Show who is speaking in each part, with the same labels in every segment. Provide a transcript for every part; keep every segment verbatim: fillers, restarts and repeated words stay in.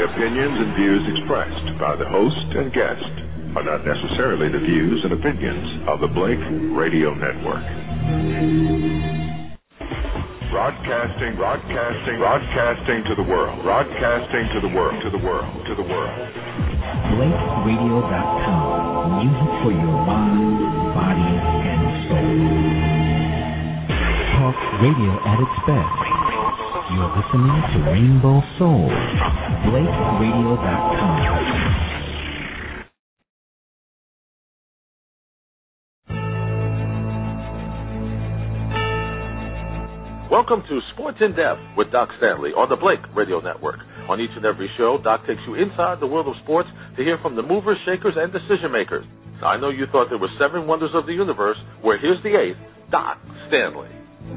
Speaker 1: opinions and views expressed by the host and guest are not necessarily the views and opinions of the Blake Radio Network. Broadcasting, broadcasting, broadcasting to the world, broadcasting to the world, to the world, to the world.
Speaker 2: Blake Radio dot com, music for your mind, body, and soul. Talk radio at its best. You're listening to Rainbow Soul. Blake Radio dot com.
Speaker 3: Welcome to Sports in Depth with Doc Stanley on the Blake Radio Network. On each and every show, Doc takes you inside the world of sports to hear from the movers, shakers, and decision makers. Now, I know you thought there were seven wonders of the universe. Well, here's the eighth, Doc Stanley.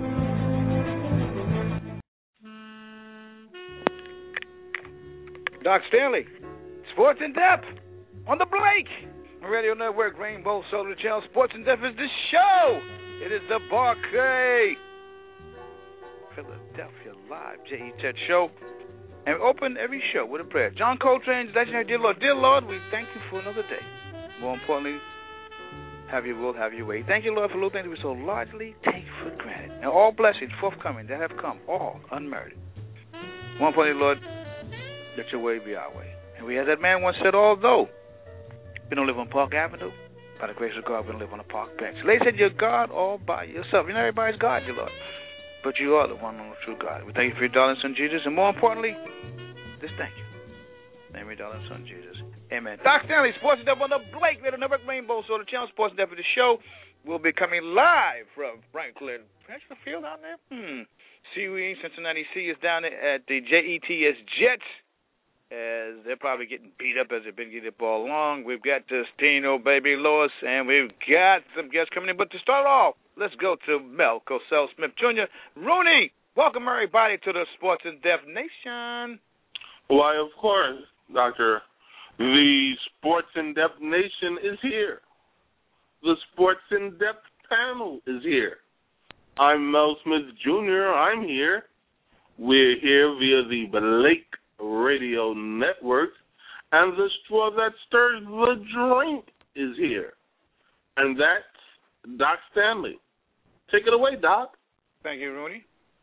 Speaker 4: Doc Stanley, Sports in Depth on the Blake Radio Network. Rainbow Solar Channel. Sports in Depth is the show. It is the Barclay Philadelphia Live J E T show, and we open every show with a prayer. John Coltrane's legendary, dear Lord, dear Lord, we thank you for another day. More importantly, have your will, have your way. Thank you, Lord, for little things we so largely take for granted, and all blessings forthcoming that have come, all unmerited. More importantly, Lord, let your way be our way. And we, as that man once said, although we don't live on Park Avenue, by the grace of God, we don't live on a park bench. Lady said, you're God all by yourself. You're not everybody's God, dear Lord, but you are the one and true God. We thank you for your darling son, Jesus, and more importantly, just thank you. Name your darling son, Jesus. Amen. Doc Stanley, Sports in Depth on the Blake Radio Network, Rainbow Solar Channel. Sports in Depth of the show will be coming live from Franklin, Franklin Field down there? Hmm. C U E, Cincinnati C is down there at the J E T S Jets, as they're probably getting beat up as they've been getting up all along. We've got Destino, Baby Lois, and we've got some guests coming in. But to start off, let's go to Mel Cosell Smith Junior Rooney, welcome everybody to the Sports in Depth Nation.
Speaker 5: Why, of course, Doctor. The Sports in Depth Nation is here. The Sports in Depth panel is here. I'm Mel Smith Junior I'm here. We're here via the Blake Radio Network, and the straw that stirs the drink is here. And that's Doc Stanley. Take it away, Doc.
Speaker 4: Thank you, Rooney.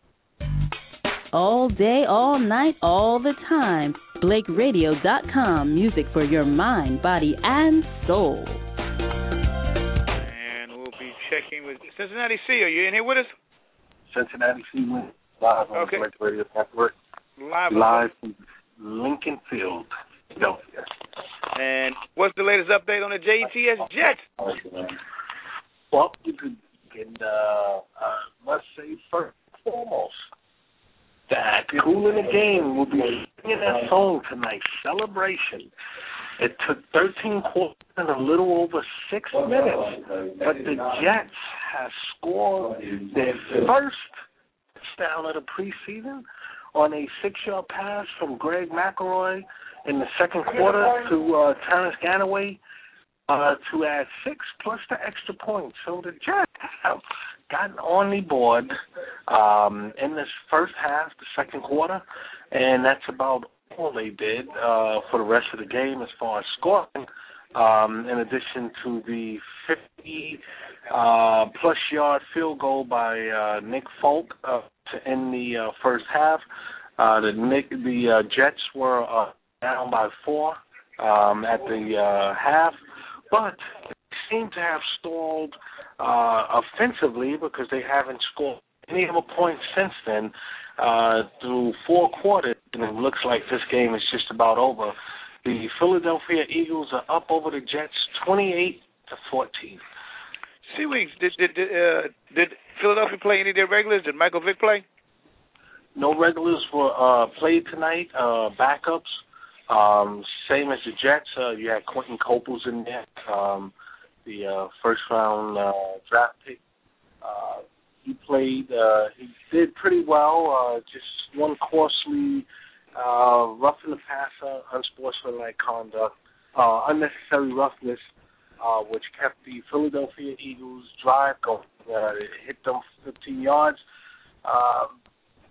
Speaker 6: All day, all night, all the time. Blake Radio dot com. Music for your mind, body, and soul.
Speaker 4: And we'll be checking with Cincinnati C. Are you in here with us?
Speaker 7: Cincinnati C. Live on
Speaker 4: okay.
Speaker 7: the Blake Radio Network.
Speaker 4: Live,
Speaker 7: Live from Lincoln Field, Philadelphia.
Speaker 4: And what's the latest update on the J E T S Jets?
Speaker 7: Well, you could, can, uh, uh, let's say first and foremost, that Cool in the Game will be singing that song tonight, Celebration. It took thirteen quarters and a little over six minutes, but the Jets have scored their first touchdown of the preseason on a six-yard pass from Greg McElroy in the second quarter to uh, Terrence Ganaway uh, to add six plus the extra points. So the Jets have gotten on the board um, in this first half, the second quarter, and that's about all they did uh, for the rest of the game as far as scoring, um, in addition to the fifty-plus uh, yard field goal by uh, Nick Folk uh, to end the uh, first half. Uh, the Nick, the uh, Jets were uh, down by four um, at the uh, half, but they seem to have stalled uh, offensively because they haven't scored any other points since then uh, through four quarters, and it looks like this game is just about over. The Philadelphia Eagles are up over the Jets twenty-eight to fourteen.
Speaker 4: Seaweeds, did did did, uh, did Philadelphia play any of their regulars? Did Michael Vick play?
Speaker 7: No regulars were uh, played tonight. Uh, backups, um, same as the Jets. Uh, you had Quentin Coples in there, um, the uh, first round uh, draft pick. Uh, he played. Uh, he did pretty well. Uh, just one costly, uh, roughing the passer, unsportsmanlike conduct, uh, unnecessary roughness, uh, which kept the Philadelphia Eagles drive going. Uh, it hit them fifteen yards. Uh,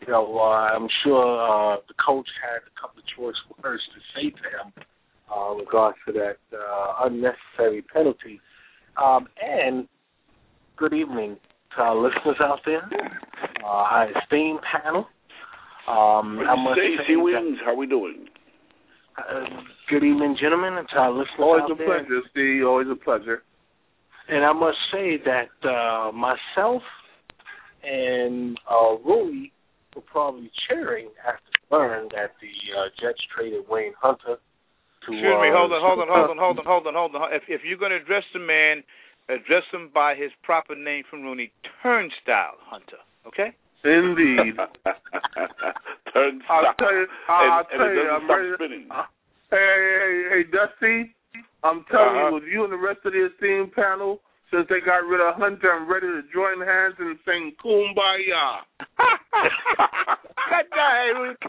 Speaker 7: you know, uh, I'm sure uh, the coach had a couple of choice words to say to him uh, in regards to that uh, unnecessary penalty. Um, and good evening to our listeners out there, uh, our esteemed panel. Um, I must
Speaker 8: say,
Speaker 7: say
Speaker 8: C. Williams, how we doing?
Speaker 7: Uh, good evening, gentlemen, and to our listeners
Speaker 5: Always
Speaker 7: out
Speaker 5: a
Speaker 7: there.
Speaker 5: pleasure, Steve. Always a pleasure.
Speaker 7: And I must say that uh, myself and uh, Rui were probably cheering after learning that the uh, Jets traded Wayne Hunter to.
Speaker 4: Excuse me,
Speaker 7: uh,
Speaker 4: hold on, hold on, hold on, hold on, hold on, hold on. If, if you're going to address the man, address him by his proper name from Rooney, Turnstile Hunter, okay?
Speaker 5: Indeed.
Speaker 8: Turnstile.
Speaker 5: I'll tell you, I'll
Speaker 8: and,
Speaker 5: tell
Speaker 8: and it
Speaker 5: you,
Speaker 8: doesn't
Speaker 5: I'm
Speaker 8: stop
Speaker 5: ready.
Speaker 8: spinning.
Speaker 5: Uh, hey, hey, hey, hey, Dusty, I'm telling
Speaker 8: uh-huh.
Speaker 5: you, with you and the rest of the esteemed panel, since they got rid of Hunter, I'm ready to join hands and sing Kumbaya.
Speaker 4: That guy,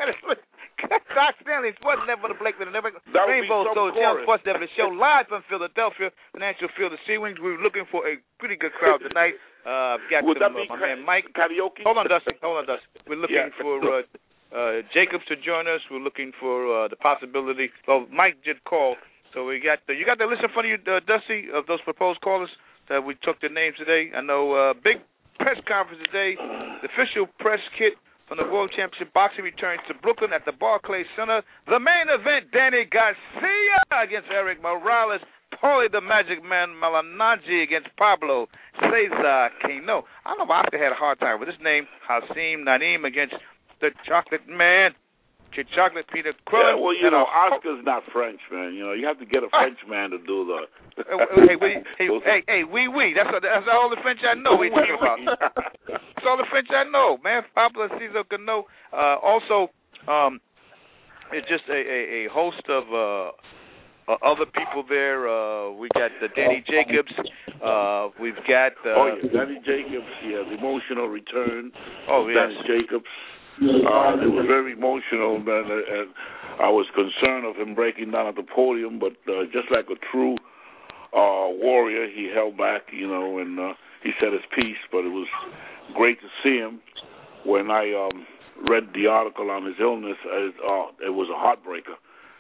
Speaker 4: Doc Stanley, Sports Network, the Blake Network, Rainbow Soul, Channel Sports Network, show live from Philadelphia, Financial Field of Sea Wings. We're looking for a pretty good crowd tonight. Uh, got
Speaker 8: Would
Speaker 4: some,
Speaker 8: that be
Speaker 4: uh, my
Speaker 8: ca-
Speaker 4: man Mike.
Speaker 8: Karaoke?
Speaker 4: Hold on, Dusty. Hold on, Dusty. We're looking
Speaker 8: Yeah.
Speaker 4: for uh, uh, Jacobs to join us. We're looking for uh, the possibility. Well, Mike did call, so we got the, you got the list in front of you, uh, Dusty, of those proposed callers that we took the names today. I know uh, big press conference today. The official press kit from the World Championship Boxing returns to Brooklyn at the Barclays Center. The main event, Danny Garcia against Eric Morales. Paulie the Magic Man Malignaggi against Pablo Cesar Cano. I don't know why I had a hard time with his name. Hasim Nadim against the Chocolate Man. Chocolate Peter Crumb.
Speaker 8: Yeah, well, you know, Oscar's not French, man. You know, you have to get a French man to do the.
Speaker 4: hey, we, hey, hey, hey, oui, oui. That's that's all the French I know. We talking about. That's all the French I know, man. Pablo Cesar Cano. Uh, also, um, it's just a, a, a host of uh, uh, other people there. Uh, we got uh, Danny Jacobs. Uh, we've got. Uh,
Speaker 8: oh yeah, Danny Jacobs. Yeah, the emotional return.
Speaker 4: Oh yes,
Speaker 8: Danny Jacobs. Uh, it was very emotional, man, and I was concerned of him breaking down at the podium, but uh, just like a true uh, warrior, he held back, you know, and uh, he said his piece, but it was great to see him. When I um, read the article on his illness, it, uh, it was a heartbreaker.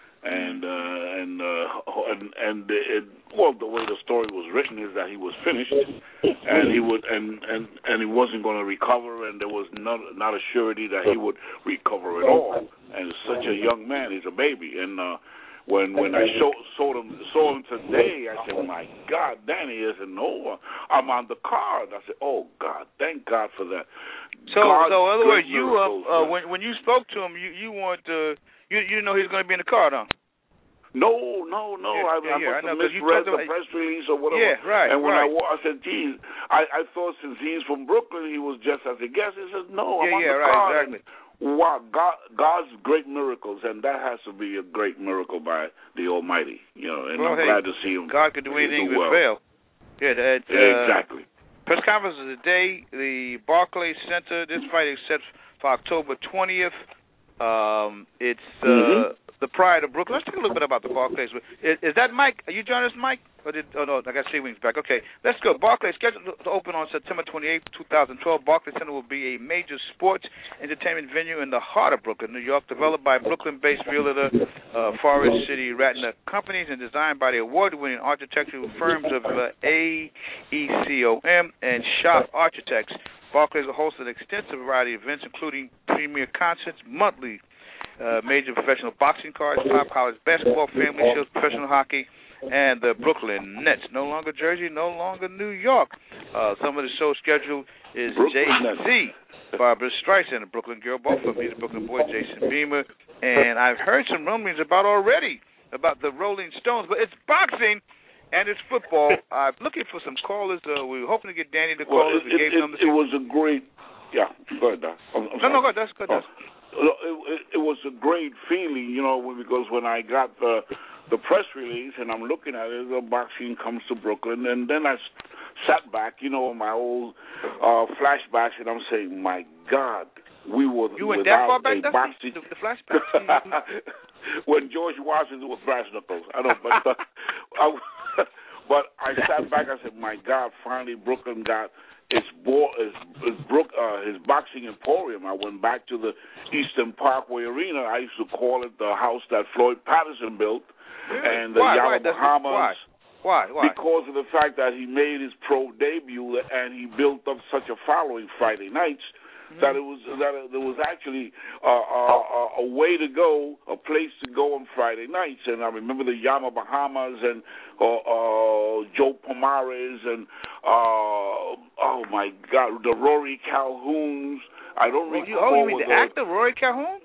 Speaker 8: And uh, and uh, and and it, well, the way the story was written is that he was finished, and he would and and, and he wasn't going to recover, and there was not not a surety that he would recover at all. And such a young man, he's a baby. And uh, when when I saw saw him saw him today, I said, "My God, Danny isn't over. I'm on the card." I said, "Oh God, thank God for that."
Speaker 4: So
Speaker 8: God's
Speaker 4: so in other words,
Speaker 8: great
Speaker 4: you
Speaker 8: miracles,
Speaker 4: uh, uh, when when you spoke to him, you you weren't. Uh, You you didn't know he was going to be in the car, huh?
Speaker 8: No, no, no.
Speaker 4: Yeah,
Speaker 8: I,
Speaker 4: yeah,
Speaker 8: I
Speaker 4: yeah,
Speaker 8: must
Speaker 4: I know,
Speaker 8: have
Speaker 4: 'cause you
Speaker 8: misread
Speaker 4: told
Speaker 8: the
Speaker 4: him-
Speaker 8: press release or whatever.
Speaker 4: Yeah, right,
Speaker 8: And when
Speaker 4: right.
Speaker 8: I, wa- I said, geez, I, I thought since he's from Brooklyn, he was just as a guest. He said, no, I'm
Speaker 4: Yeah,
Speaker 8: on
Speaker 4: yeah,
Speaker 8: the
Speaker 4: right,
Speaker 8: card.
Speaker 4: exactly.
Speaker 8: And wow, God, God's great miracles, and that has to be a great miracle by the Almighty. You know, and
Speaker 4: Well,
Speaker 8: I'm
Speaker 4: hey,
Speaker 8: glad to see him.
Speaker 4: God could do anything
Speaker 8: do
Speaker 4: but
Speaker 8: well.
Speaker 4: fail. Yeah, that, uh,
Speaker 8: Exactly.
Speaker 4: Press conference of the day, the Barclays Center. This fight is set for October twentieth. Um, it's uh,
Speaker 8: Mm-hmm.
Speaker 4: the Pride of Brooklyn. Let's talk a little bit about the Barclays. Is, is that Mike? Are you joining us, Mike? Or did, oh, no, I got Sea Wings back. Okay, let's go. Barclays scheduled to open on September twenty-eighth, twenty twelve. Barclays Center will be a major sports entertainment venue in the heart of Brooklyn, New York, developed by Brooklyn-based realtor uh, Forest City Ratner Companies and designed by the award-winning architectural firms of uh, A E C O M and Shop Architects. Barclays will host an extensive variety of events, including premier concerts, monthly uh, major professional boxing cards, top college basketball, family shows, professional hockey, and the Brooklyn Nets. No longer Jersey, no longer New York. Uh, some of the show schedule is Jay-Z, Barbara Streisand, a Brooklyn girl, both of them, he's a Brooklyn boy, Jason Beamer. And I've heard some rumblings about already about the Rolling Stones, but it's boxing. And it's football. I'm looking for some callers. Uh, we were hoping to get Danny to call
Speaker 8: Well,
Speaker 4: us.
Speaker 8: it,
Speaker 4: We gave
Speaker 8: it,
Speaker 4: numbers.
Speaker 8: it was a great, yeah, go ahead, Doc. I'm, I'm
Speaker 4: no, no,
Speaker 8: sorry.
Speaker 4: go That's good.
Speaker 8: Oh.
Speaker 4: That's
Speaker 8: It, it, it was a great feeling, you know, because when I got the the press release and I'm looking at it, the boxing comes to Brooklyn, and then I sat back, you know, my old uh, flashbacks, and I'm saying, my God, we were
Speaker 4: you went that far
Speaker 8: without
Speaker 4: back.
Speaker 8: a
Speaker 4: That's
Speaker 8: boxing.
Speaker 4: the, the flashbacks.
Speaker 8: When George Washington was brass knuckles, I know, but uh, I, but I sat back. I said, my God, finally Brooklyn got his, bo- his, his, Brook, uh, his boxing emporium. I went back to the Eastern Parkway Arena. I used to call it the house that Floyd Patterson built,
Speaker 4: really?
Speaker 8: and the
Speaker 4: why?
Speaker 8: Yama
Speaker 4: why?
Speaker 8: Bahamas.
Speaker 4: Why? Why? Why?
Speaker 8: Because of the fact that he made his pro debut and he built up such a following Friday nights. Mm-hmm. That it was that it, there was actually uh, uh, a way to go, a place to go on Friday nights, and I remember the Yama Bahamas and uh, uh, Joe Pomares and uh, oh my God, the Rory Calhouns. I don't
Speaker 4: well,
Speaker 8: recall.
Speaker 4: You, oh, you mean the, the actor Rory Calhoun?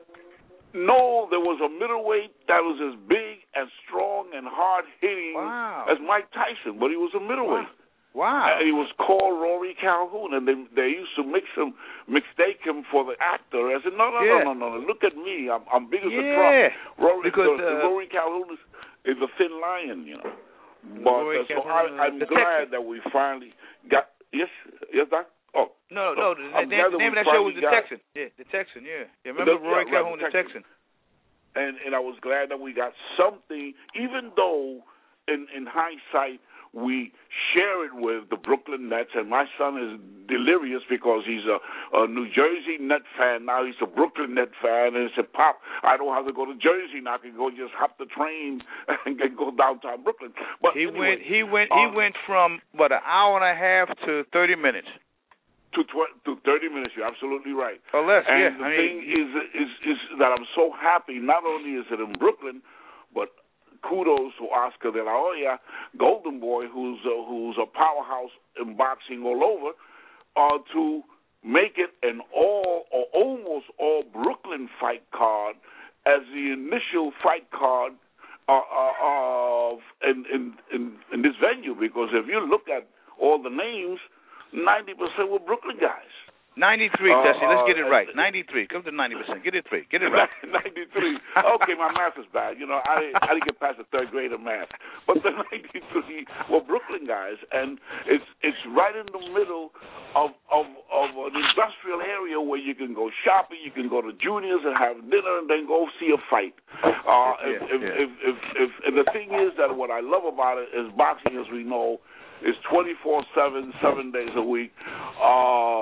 Speaker 8: No, there was a middleweight that was as big and strong and hard hitting
Speaker 4: wow.
Speaker 8: as Mike Tyson, but he was a middleweight.
Speaker 4: Wow. Wow!
Speaker 8: And he was called Rory Calhoun, and they they used to mix him, mistake him for the actor. I said, no, no,
Speaker 4: yeah.
Speaker 8: no, no, no, look at me, I'm I'm big as
Speaker 4: yeah.
Speaker 8: a truck. Rory,
Speaker 4: because
Speaker 8: the,
Speaker 4: uh,
Speaker 8: the Rory Calhoun is, is a thin lion, you know. But uh, so I, I'm glad Texan. that we finally got yes, yes, Doc. Oh
Speaker 4: no, no, the,
Speaker 8: I'm
Speaker 4: the, the name of that show was The
Speaker 8: got,
Speaker 4: Texan. Yeah, The Texan. Yeah, you remember
Speaker 8: the,
Speaker 4: Rory
Speaker 8: yeah,
Speaker 4: Calhoun,
Speaker 8: right, the
Speaker 4: Texan.
Speaker 8: Texan. And and I was glad that we got something, even though in in hindsight. We share it with the Brooklyn Nets, and my son is delirious because he's a, a New Jersey Net fan. Now he's a Brooklyn Net fan, and he said, Pop, I don't have to go to Jersey now. I can go just hop the train and go downtown Brooklyn. But
Speaker 4: he
Speaker 8: anyway,
Speaker 4: went. He went.
Speaker 8: um,
Speaker 4: he went from what an hour and a half to thirty minutes.
Speaker 8: To tw- to thirty minutes. You're absolutely right.
Speaker 4: Or less.
Speaker 8: And
Speaker 4: yeah.
Speaker 8: the
Speaker 4: I
Speaker 8: thing
Speaker 4: mean,
Speaker 8: is, is is that I'm so happy. Not only is it in Brooklyn, but kudos to Oscar de la Hoya, Golden Boy, who's a, who's a powerhouse in boxing all over, uh, to make it an all or almost all Brooklyn fight card as the initial fight card uh, uh, of in, in in in this venue. Because if you look at all the names, ninety percent were Brooklyn guys.
Speaker 4: ninety-three,
Speaker 8: uh,
Speaker 4: Jesse. Let's get it
Speaker 8: uh,
Speaker 4: right. ninety-three. Come to ninety percent. Get it three. Get it right.
Speaker 8: ninety-three. Okay, my math is bad. You know, I I didn't get past the third grade of math. But the ninety-three were Brooklyn guys, and it's it's right in the middle of of of an industrial area where you can go shopping, you can go to Junior's and have dinner, and then go see a fight. Uh, if,
Speaker 4: yeah,
Speaker 8: if,
Speaker 4: yeah.
Speaker 8: If, if, if, and the thing is that what I love about it is boxing, as we know, is twenty-four seven, seven days a week. Uh,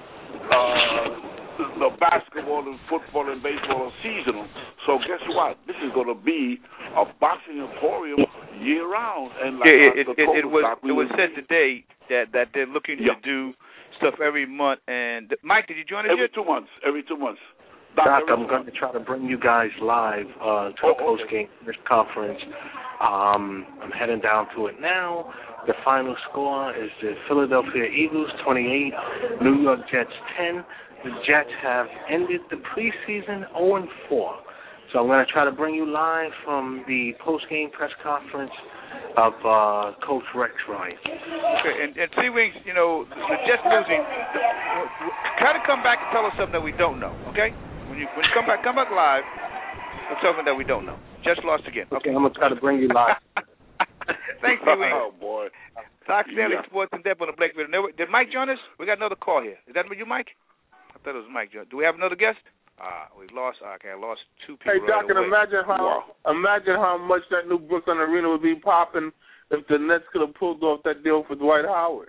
Speaker 8: Uh, the basketball and football and baseball are seasonal. So guess what? This is going to be a boxing emporium year round. And like
Speaker 4: yeah, it, it, it, it was
Speaker 8: Doc,
Speaker 4: it was said today that, that they're looking
Speaker 8: yeah.
Speaker 4: to do stuff every month. And Mike, did you join us
Speaker 8: every
Speaker 4: yet?
Speaker 8: two months? Every two months. Doc,
Speaker 7: Doc I'm going to try to bring you guys live uh, to
Speaker 8: oh,
Speaker 7: a post-game press conference. Um, I'm heading down to it now. The final score is the Philadelphia Eagles twenty-eight, New York Jets ten. The Jets have ended the preseason oh and four. So I'm going to try to bring you live from the post-game press conference of uh, Coach Rex Ryan.
Speaker 4: Okay, and, and Sea Wings, you know, the Jets losing, try to come back and tell us something that we don't know, okay? When you when you come back, come back live with something that we don't know. Jets lost again.
Speaker 7: Okay, I'm going to try to bring you live.
Speaker 4: Thanks, Sea Wings.
Speaker 8: Oh, boy.
Speaker 4: Doc Stanley,
Speaker 8: Yeah.
Speaker 4: Sports and Depth on the Blake Radio. Did Mike join us? We got another call here. Is that you, Mike? I thought it was Mike. Do we have another guest? Ah, uh, we lost. Okay, I lost two people.
Speaker 5: Hey, Doc,
Speaker 4: right
Speaker 5: and
Speaker 4: away.
Speaker 5: imagine how
Speaker 8: Wow.
Speaker 5: imagine how much that new Brooklyn arena would be popping if the Nets could have pulled off that deal for Dwight Howard.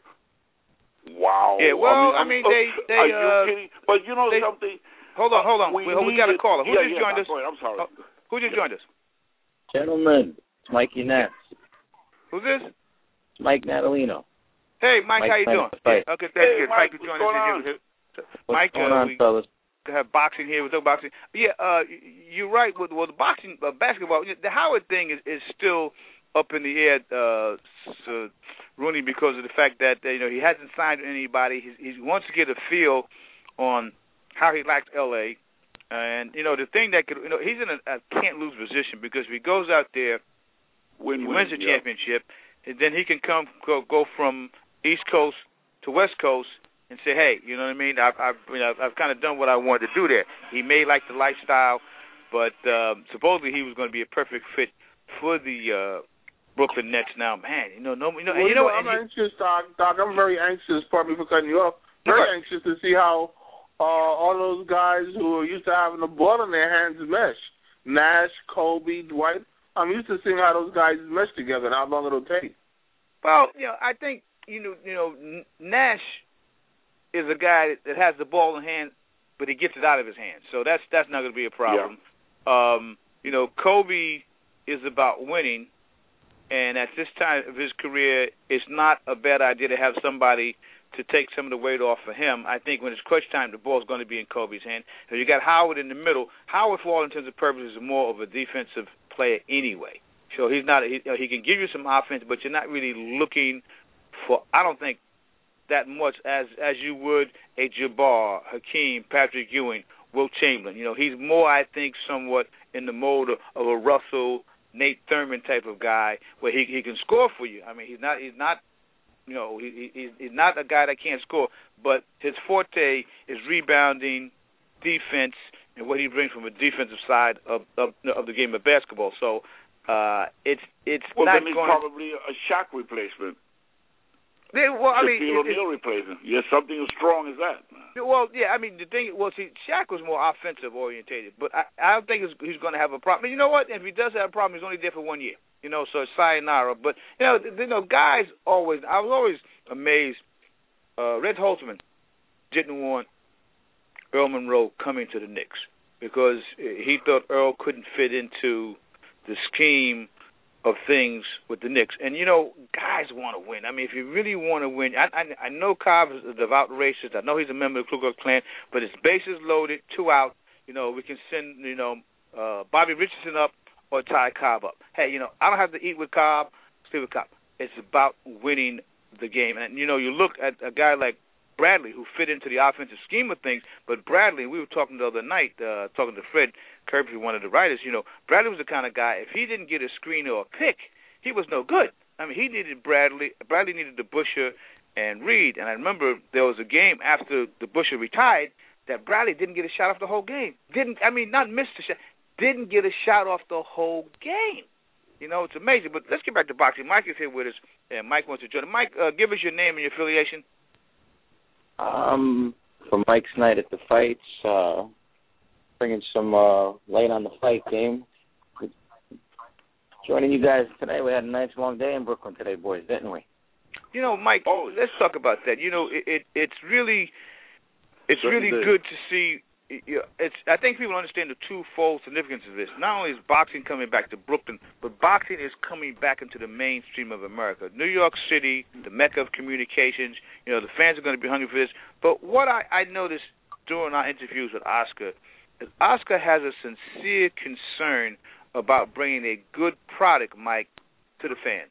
Speaker 8: Wow.
Speaker 4: Yeah, well, I mean,
Speaker 8: I mean
Speaker 4: they, they,
Speaker 8: are you
Speaker 4: uh,
Speaker 8: kidding? But you know
Speaker 4: they,
Speaker 8: something?
Speaker 4: Hold on, hold on.
Speaker 8: We,
Speaker 4: We, we got a caller. Who
Speaker 8: yeah,
Speaker 4: just
Speaker 8: yeah,
Speaker 4: joined
Speaker 8: Doc,
Speaker 4: us?
Speaker 8: go ahead. I'm sorry.
Speaker 4: Oh, who just joined us?
Speaker 9: Gentlemen, it's Mikey Nats.
Speaker 4: Who's this?
Speaker 9: It's Mike Natalino.
Speaker 4: Hey, Mike,
Speaker 9: Mike
Speaker 4: how you doing?
Speaker 9: Fight.
Speaker 4: Yeah, okay, that's
Speaker 8: Hey,
Speaker 4: good.
Speaker 8: Mike,
Speaker 4: Mike,
Speaker 8: what's
Speaker 4: joined
Speaker 8: going on?
Speaker 4: us.
Speaker 9: What's
Speaker 4: Mike,
Speaker 9: going
Speaker 4: uh,
Speaker 9: on,
Speaker 4: we
Speaker 9: fellas?
Speaker 4: have boxing here. We talk boxing. Yeah, uh, you're right. With well, the boxing, uh, basketball, the Howard thing is, is still up in the air, uh, so, Rooney, because of the fact that uh, you know he hasn't signed anybody. He, he wants to get a feel on how he likes L A. And you know the thing that could, you know, he's in a, a can't lose position because if he goes out there,
Speaker 8: Win,
Speaker 4: he
Speaker 8: win,
Speaker 4: wins the
Speaker 8: yeah.
Speaker 4: championship, and then he can come go, go from East Coast to West Coast and say, hey, you know what I mean? I've I've, you know, I've kind of done what I wanted to do there. He may like the lifestyle, but um, supposedly he was going to be a perfect fit for the uh, Brooklyn Nets. Now, man, you know, no, you know,
Speaker 5: Well,
Speaker 4: and you know,
Speaker 5: I'm
Speaker 4: and
Speaker 5: anxious, Doc. Doc, I'm very anxious. Pardon me for cutting you off. Very
Speaker 4: Okay.
Speaker 5: anxious to see how uh, all those guys who are used to having the ball in their hands mesh. Nash, Kobe, Dwight. I'm used to seeing how those guys mesh together and how long it'll take.
Speaker 4: well, you know, I think you know, you know, Nash is a guy that has the ball in hand, but he gets it out of his hand. So that's that's not going to be a problem. Yeah. Um, you know, Kobe is about winning, and at this time of his career, it's not a bad idea to have somebody to take some of the weight off for him. I think when it's clutch time, the ball's going to be in Kobe's hand. So you got Howard in the middle. Howard, for all intents and purposes, is more of a defensive player anyway. So he's not. He, he can give you some offense, but you're not really looking for, I don't think, that much as as you would a Jabbar, Hakeem, Patrick Ewing, Wilt Chamberlain. You know, he's more, I think, somewhat in the mode of, of a Russell, Nate Thurman type of guy where he he can score for you. I mean, he's not he's not you know he, he he's not a guy that can't score, but his forte is rebounding, defense, and what he brings from a defensive side of of, of the game of basketball. So uh, it's it's
Speaker 8: well,
Speaker 4: not
Speaker 8: then he's
Speaker 4: going
Speaker 8: probably a Shaq replacement.
Speaker 4: Yeah, well, I mean,
Speaker 8: Shaquille O'Neal replacement. Yes, something as strong as that.
Speaker 4: Well, yeah, I mean, the thing, well, see, Shaq was more offensive orientated, but I, I don't think he's, he's going to have a problem. You know what? If he does have a problem, he's only there for one year. You know, so it's sayonara. But you know, you know, guys always. I was always amazed. Uh, Red Holtzman didn't want Earl Monroe coming to the Knicks because he thought Earl couldn't fit into the scheme of things with the Knicks. And, you know, guys want to win. I mean, if you really want to win, I, I, I know Cobb is a devout racist. I know he's a member of the Ku Klux Klan, but it's bases loaded, two out. You know, we can send, you know, uh, Bobby Richardson up or Ty Cobb up. Hey, you know, I don't have to eat with Cobb, sleep with Cobb. It's about winning the game. And, you know, you look at a guy like Bradley, who fit into the offensive scheme of things, but Bradley, we were talking the other night, uh, talking to Fred Kirby, one of the writers, you know, Bradley was the kind of guy, if he didn't get a screen or a pick, he was no good. I mean, he needed Bradley, Bradley needed the Busher and Reed, and I remember there was a game after the Busher retired that Bradley didn't get a shot off the whole game. Didn't, I mean, not missed a shot, didn't get a shot off the whole game. You know, it's amazing. But let's get back to boxing. Mike is here with us, and Mike wants to join. Mike, uh, give us your name and your affiliation.
Speaker 9: Um, for Mike's Night at the Fights, uh, bringing some uh, light on the fight game. Joining you guys today. We had a nice long day in Brooklyn today, boys, didn't we?
Speaker 4: You know, Mike, oh, let's talk about that. You know, it, it it's really, it's really good to see. You know, it's. I think people understand the twofold significance of this. Not only is boxing coming back to Brooklyn, but boxing is coming back into the mainstream of America. New York City, the mecca of communications. You know, the fans are going to be hungry for this. But what I, I noticed during our interviews with Oscar is Oscar has a sincere concern about bringing a good product, Mike, to the fans.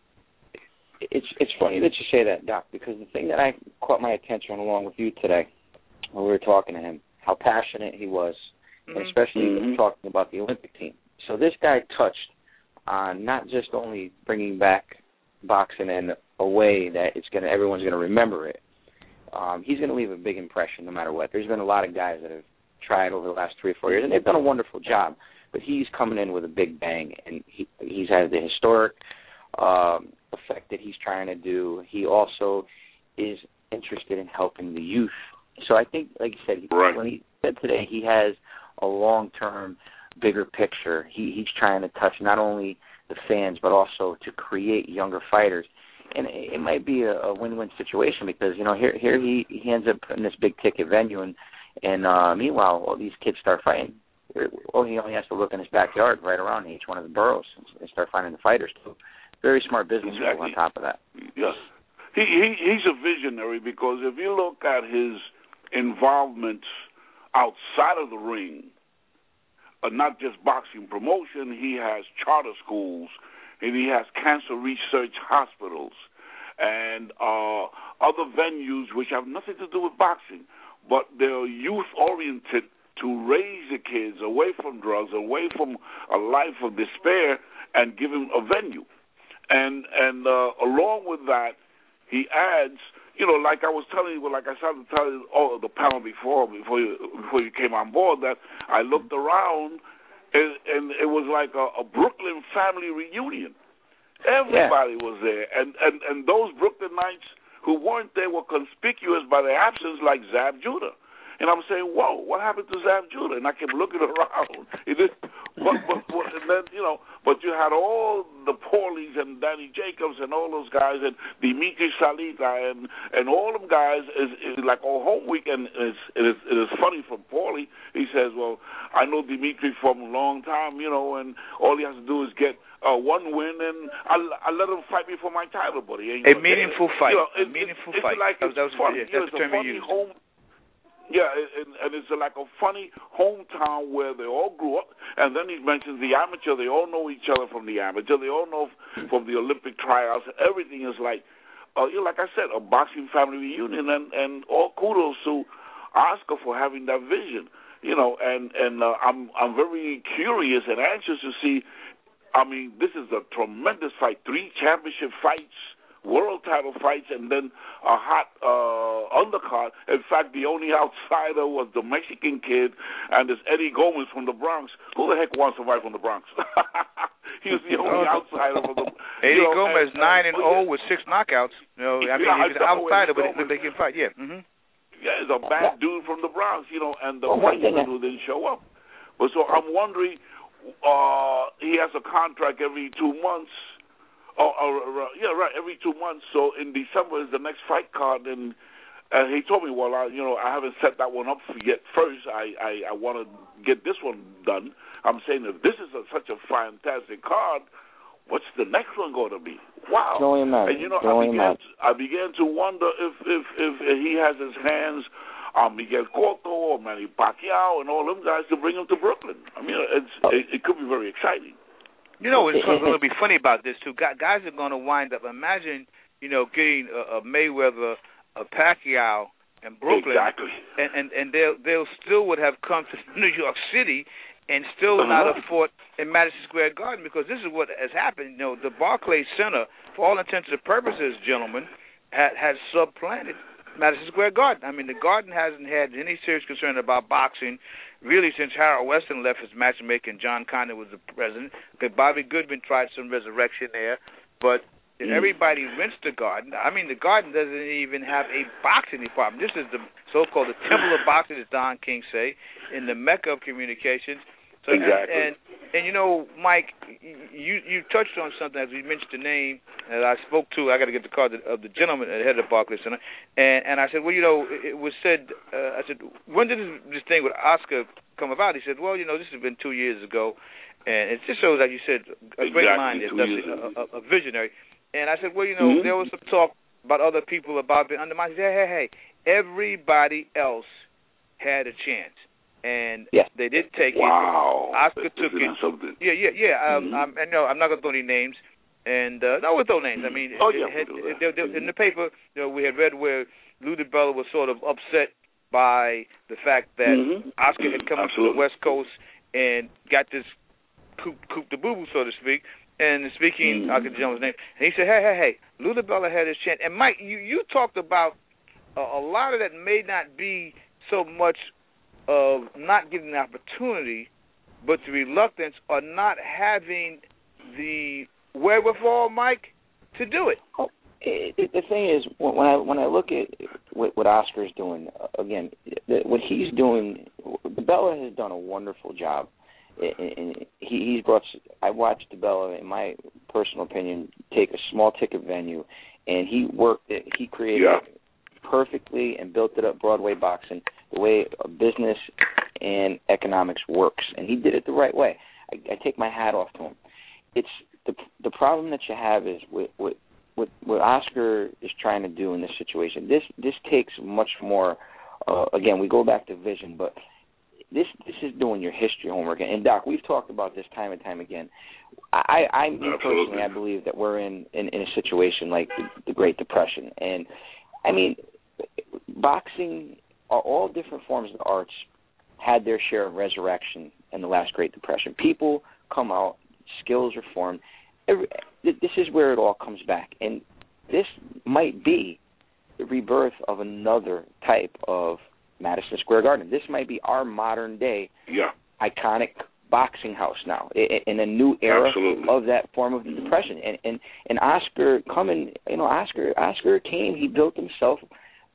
Speaker 9: It's it's funny that you say that, Doc, because the thing that I caught my attention along with you today when we were talking to him, how passionate he was, mm-hmm. and especially mm-hmm. talking about the Olympic team. So this guy touched on not just only bringing back boxing in a way that it's gonna everyone's going to remember it. Um, he's going to leave a big impression no matter what. There's been a lot of guys that have tried over the last three or four years, and they've done a wonderful job. But he's coming in with a big bang, and he he's had the historic um, effect that he's trying to do. He also is interested in helping the youth. So I think, like you said,
Speaker 8: right.
Speaker 9: when he said today, he has a long-term, bigger picture. He, he's trying to touch not only the fans, but also to create younger fighters. And it, it might be a, a win-win situation because, you know, here here he, he ends up in this big-ticket venue, and, and uh, meanwhile, all these kids start fighting. Well, he only has to look in his backyard right around each one of the boroughs and start finding the fighters. So very smart business
Speaker 8: exactly.
Speaker 9: on top of that.
Speaker 8: Yes. He, he He's a visionary because if you look at his involvement outside of the ring, uh, not just boxing promotion, he has charter schools and he has cancer research hospitals and uh, other venues which have nothing to do with boxing, but they're youth-oriented to raise the kids away from drugs, away from a life of despair, and give them a venue. And and uh, along with that, he adds, you know, like I was telling you, like I started telling all the panel before, before you, before you came on board, that I looked around, and, and it was like a, a Brooklyn family reunion. Everybody yeah. was there, and, and, and those Brooklynites who weren't there were conspicuous by their absence, like Zab Judah. And I'm saying, whoa, what happened to Zab Judah? And I kept looking around. It is, but, but, but, and then, you know, but you had all the Paulies and Danny Jacobs and all those guys and Dimitri Salita and, and all them guys is, is like all home weekend. Is, it, is, it is funny from Paulie. He says, well, I know Dimitri from a long time, you know, and all he has to do is get Uh, one win, and I, I let him fight me for my title, but he ain't
Speaker 4: a meaningful
Speaker 8: it.
Speaker 4: fight.
Speaker 8: You know, it,
Speaker 4: a meaningful
Speaker 8: it's,
Speaker 4: fight.
Speaker 8: It's like
Speaker 4: that was, that was,
Speaker 8: funny,
Speaker 4: yeah,
Speaker 8: you know,
Speaker 4: that's
Speaker 8: it's
Speaker 4: the
Speaker 8: a
Speaker 4: term
Speaker 8: funny
Speaker 4: you used.
Speaker 8: home. Yeah, and, and it's like a funny hometown where they all grew up. And then he mentions the amateur. They all know each other from the amateur. They all know from the Olympic tryouts. Everything is like, uh, you know, like I said, a boxing family reunion. And, and all kudos to Oscar for having that vision. You know, and and uh, I'm I'm very curious and anxious to see. I mean, this is a tremendous fight. Three championship fights, world title fights, and then a hot uh, undercard. In fact, the only outsider was the Mexican kid, and this Eddie Gomez from the Bronx. Who the heck wants to fight from the Bronx? He was the only outsider from the
Speaker 4: Eddie
Speaker 8: you know,
Speaker 4: Gomez,
Speaker 8: and,
Speaker 4: nine and
Speaker 8: oh,
Speaker 4: zero with six knockouts. You know, I mean,
Speaker 8: yeah,
Speaker 4: he was an outsider, but he looked like he could fight. Yeah. Mm-hmm.
Speaker 8: Yeah, he's a bad dude from the Bronx, you know, and the
Speaker 9: well,
Speaker 8: Frenchman who didn't show up. But so I'm wondering. Uh, he has a contract every two months. Oh, uh, yeah, right, every two months. So in December is the next fight card, and uh, he told me, well, I, you know, I haven't set that one up yet. First, I, I, I want to get this one done. I'm saying if this is a, such a fantastic card, what's the next one going to be? Wow! And you know, I began, to, I began to wonder if, if if he has his hands on Miguel Cotto or Manny Pacquiao and all them guys to bring him to Brooklyn. I mean, it's, it, it could be very exciting.
Speaker 4: You know, it's going to be funny about this, too. Guys are going to wind up, imagine, you know, getting a, a Mayweather, a Pacquiao, and Brooklyn.
Speaker 8: Exactly.
Speaker 4: And, and, and they'll, they'll still would have come to New York City and still uh-huh. not have fought in Madison Square Garden, because this is what has happened. You know, the Barclays Center, for all intents and purposes, gentlemen, ha, has supplanted Madison Square Garden. I mean, the Garden hasn't had any serious concern about boxing really since Harold Weston left his matchmaker and John Connor was the president. Okay, Bobby Goodman tried some resurrection there, but mm. everybody rinsed the Garden. I mean, the Garden doesn't even have a boxing department. This is the so-called the Temple of Boxing, as Don King say, in the Mecca of communications. So,
Speaker 8: exactly.
Speaker 4: And, and, and, you know, Mike, you you touched on something as we mentioned the name that I spoke to. I got to get the card of the gentleman at the head of the Barclays Center. And, and I said, well, you know, it was said, uh, I said, when did this, this thing with Oscar come about? He said, well, you know, this has been two years ago. And it just shows, like you said, a great
Speaker 8: exactly,
Speaker 4: mind, a, a, a visionary. And I said, well, you know, mm-hmm. there was some talk about other people about being undermined. He said, hey, hey, hey, everybody else had a chance. And
Speaker 9: yeah.
Speaker 4: they did take
Speaker 8: wow.
Speaker 4: it. Oscar took it.
Speaker 8: Something?
Speaker 4: Yeah, yeah, yeah. Um,
Speaker 8: mm-hmm.
Speaker 4: I'm, I know I'm not gonna throw any names, and uh, no, we'll throw names. I mean,
Speaker 8: oh,
Speaker 4: it,
Speaker 8: yeah,
Speaker 4: it,
Speaker 8: we'll
Speaker 4: it, it, it, in the paper, you know, we had read where Lou DiBella was sort of upset by the fact that
Speaker 8: mm-hmm.
Speaker 4: Oscar had come
Speaker 8: Absolutely.
Speaker 4: to the West Coast and got this coup, coup de boo, so to speak. And speaking,
Speaker 8: mm-hmm.
Speaker 4: I'll get the gentleman's name. And he said, hey, hey, hey, Lou DiBella had his chance. And Mike, you you talked about uh, a lot of that may not be so much of not getting the opportunity, but the reluctance or not having the wherewithal, Mike, to do it.
Speaker 9: Oh, it, it the thing is, when I when I look at what, what Oscar's doing, again, the, what he's doing, DiBella has done a wonderful job. And he, he's brought. I watched DiBella, in my personal opinion, take a small ticket venue, and he worked it. He created
Speaker 8: yeah.
Speaker 9: it perfectly and built it up. Broadway boxing, the way business and economics works, and he did it the right way. I, I take my hat off to him. It's the the problem that you have is with what what what Oscar is trying to do in this situation. This this takes much more. Uh, again, we go back to vision, but this this is doing your history homework. And Doc, we've talked about this time and time again. I, I me personally, I believe that we're in, in, in a situation like the, the Great Depression, and I mean, boxing, all different forms of arts had their share of resurrection in the last Great Depression. People come out, skills are formed. Every, this is where it all comes back, and this might be the rebirth of another type of Madison Square Garden. This might be our modern day
Speaker 8: yeah.
Speaker 9: iconic boxing house now, in a new era
Speaker 8: Absolutely.
Speaker 9: of that form of depression. And, and and Oscar coming, you know, Oscar Oscar came. He built himself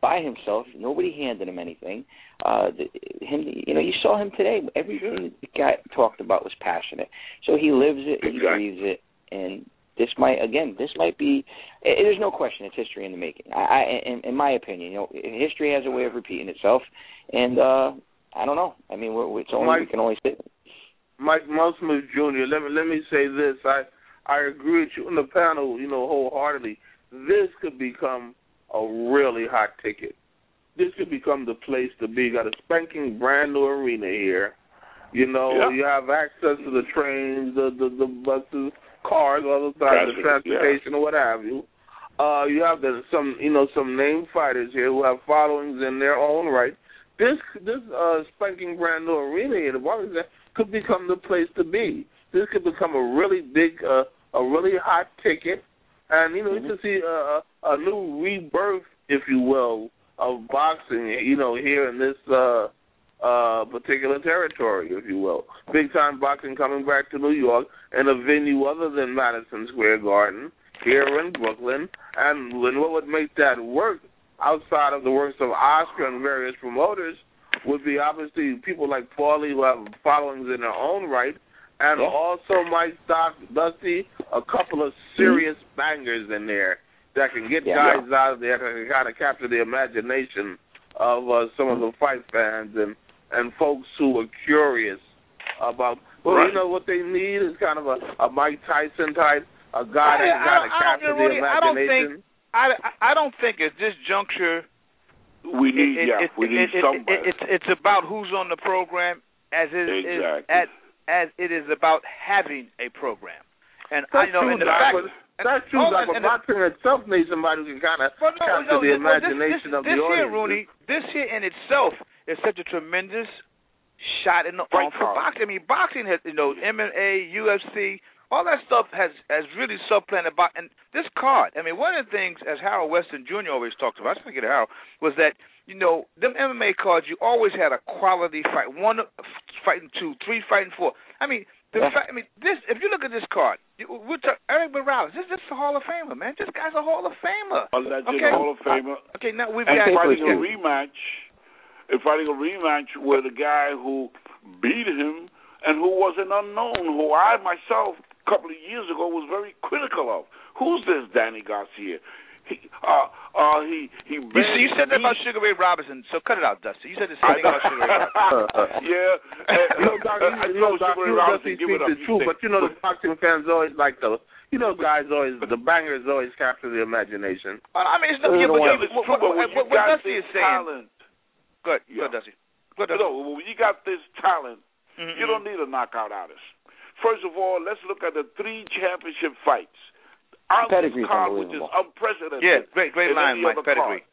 Speaker 9: by himself. Nobody handed him anything. Uh, the, him, you know, you saw him today. Everything the guy talked about was passionate. So he lives it, he breathes it, and this might, again, this might be. It, there's no question, it's history in the making. I, I in, in my opinion, you know, history has a way of repeating itself, and uh, I don't know. I mean, we're, it's only Mike, we can only say.
Speaker 5: Mike Musselman Junior Let me let me say this. I I agree with you on the panel, you know, wholeheartedly. This could become a really hot ticket. This could become the place to be. You got a spanking brand new arena here. You know, yeah. You have access to the trains, the the, the buses, cars, all the types of transportation, yeah. or what have you. Uh, you have the, some, you know, some name fighters here who have followings in their own right. This this uh, spanking brand new arena here, the Barclays, could become the place to be. This could become a really big, uh, a really hot ticket. And, you know, mm-hmm. you can see a, a new rebirth, if you will, of boxing, you know, here in this uh, uh, particular territory, if you will. Big-time boxing coming back to New York in a venue other than Madison Square Garden here in Brooklyn. And what would make that work outside of the works of Oscar and various promoters would be obviously people like Paulie who have followings in their own right, and yeah. also Mike Stock, Dusty, a couple of serious mm-hmm. bangers in there that can get yeah, guys yeah. out there that can kind of capture the imagination of uh, some mm-hmm. of the fight fans and, and folks who are curious about, well, right. you know, what they need is kind of a, a Mike Tyson type, a guy that kind of capture the imagination.
Speaker 4: I don't think, I, I don't think at this juncture
Speaker 8: we need, it, yeah, it, we need
Speaker 4: it,
Speaker 8: somebody.
Speaker 4: It, it's, it's about who's on the program as it
Speaker 8: exactly.
Speaker 4: is at, as it is about having a program. And
Speaker 5: that's
Speaker 4: I know
Speaker 5: true,
Speaker 4: in the
Speaker 5: Doc,
Speaker 4: fact,
Speaker 5: but that's true, Doc, but boxing itself needs somebody who can kind of
Speaker 4: well, no,
Speaker 5: capture
Speaker 4: no,
Speaker 5: the
Speaker 4: well,
Speaker 5: imagination
Speaker 4: this, this,
Speaker 5: of the
Speaker 4: this
Speaker 5: audience.
Speaker 4: Here, Rooney, this here in itself is such a tremendous shot in the arm for boxing. I mean, boxing has, you know, M M A, U F C, all that stuff has, has really supplanted boxing. And this card, I mean, one of the things, as Harold Weston Junior always talked about, I forget Harold, was that, you know, them M M A cards, you always had a quality fight. One fighting two, three fighting four. I mean, the yeah. fact, I mean, this. If you look at this card, we're talking, Eric Morales. This, this is a Hall of Famer, man. This guy's a Hall of Famer.
Speaker 8: Alleged
Speaker 4: okay?
Speaker 8: Hall of Famer.
Speaker 4: Uh, okay, now we've
Speaker 8: and
Speaker 4: got
Speaker 8: fighting a rematch. And fighting a rematch with a guy who beat him and who was an unknown, who I myself a couple of years ago was very critical of. Who's this Danny Garcia? He, uh, uh, he, he.
Speaker 4: You, see, you said that about Sugar Ray Robinson, so cut it out, Dusty. You said the same thing about Sugar Ray Robinson.
Speaker 8: yeah, and,
Speaker 5: you know, Doc, you, you know, Doc, you know, Dusty speaks the truth, but you know, the boxing fans always like the, you know, guys always, the bangers always capture the imagination.
Speaker 4: Well, I mean, it's no, yeah, but, yeah, but, what, what, what, what Dusty is saying.
Speaker 8: Talent,
Speaker 4: Go ahead,
Speaker 8: yeah.
Speaker 4: go Dusty. Go Dusty.
Speaker 8: You know, when you got this talent, mm-hmm. you don't need a knockout artist. First of all, let's look at the three championship fights.
Speaker 9: Pedigree's
Speaker 8: card, which is unprecedented.
Speaker 4: Yeah, great, great line, Mike. Pedigree.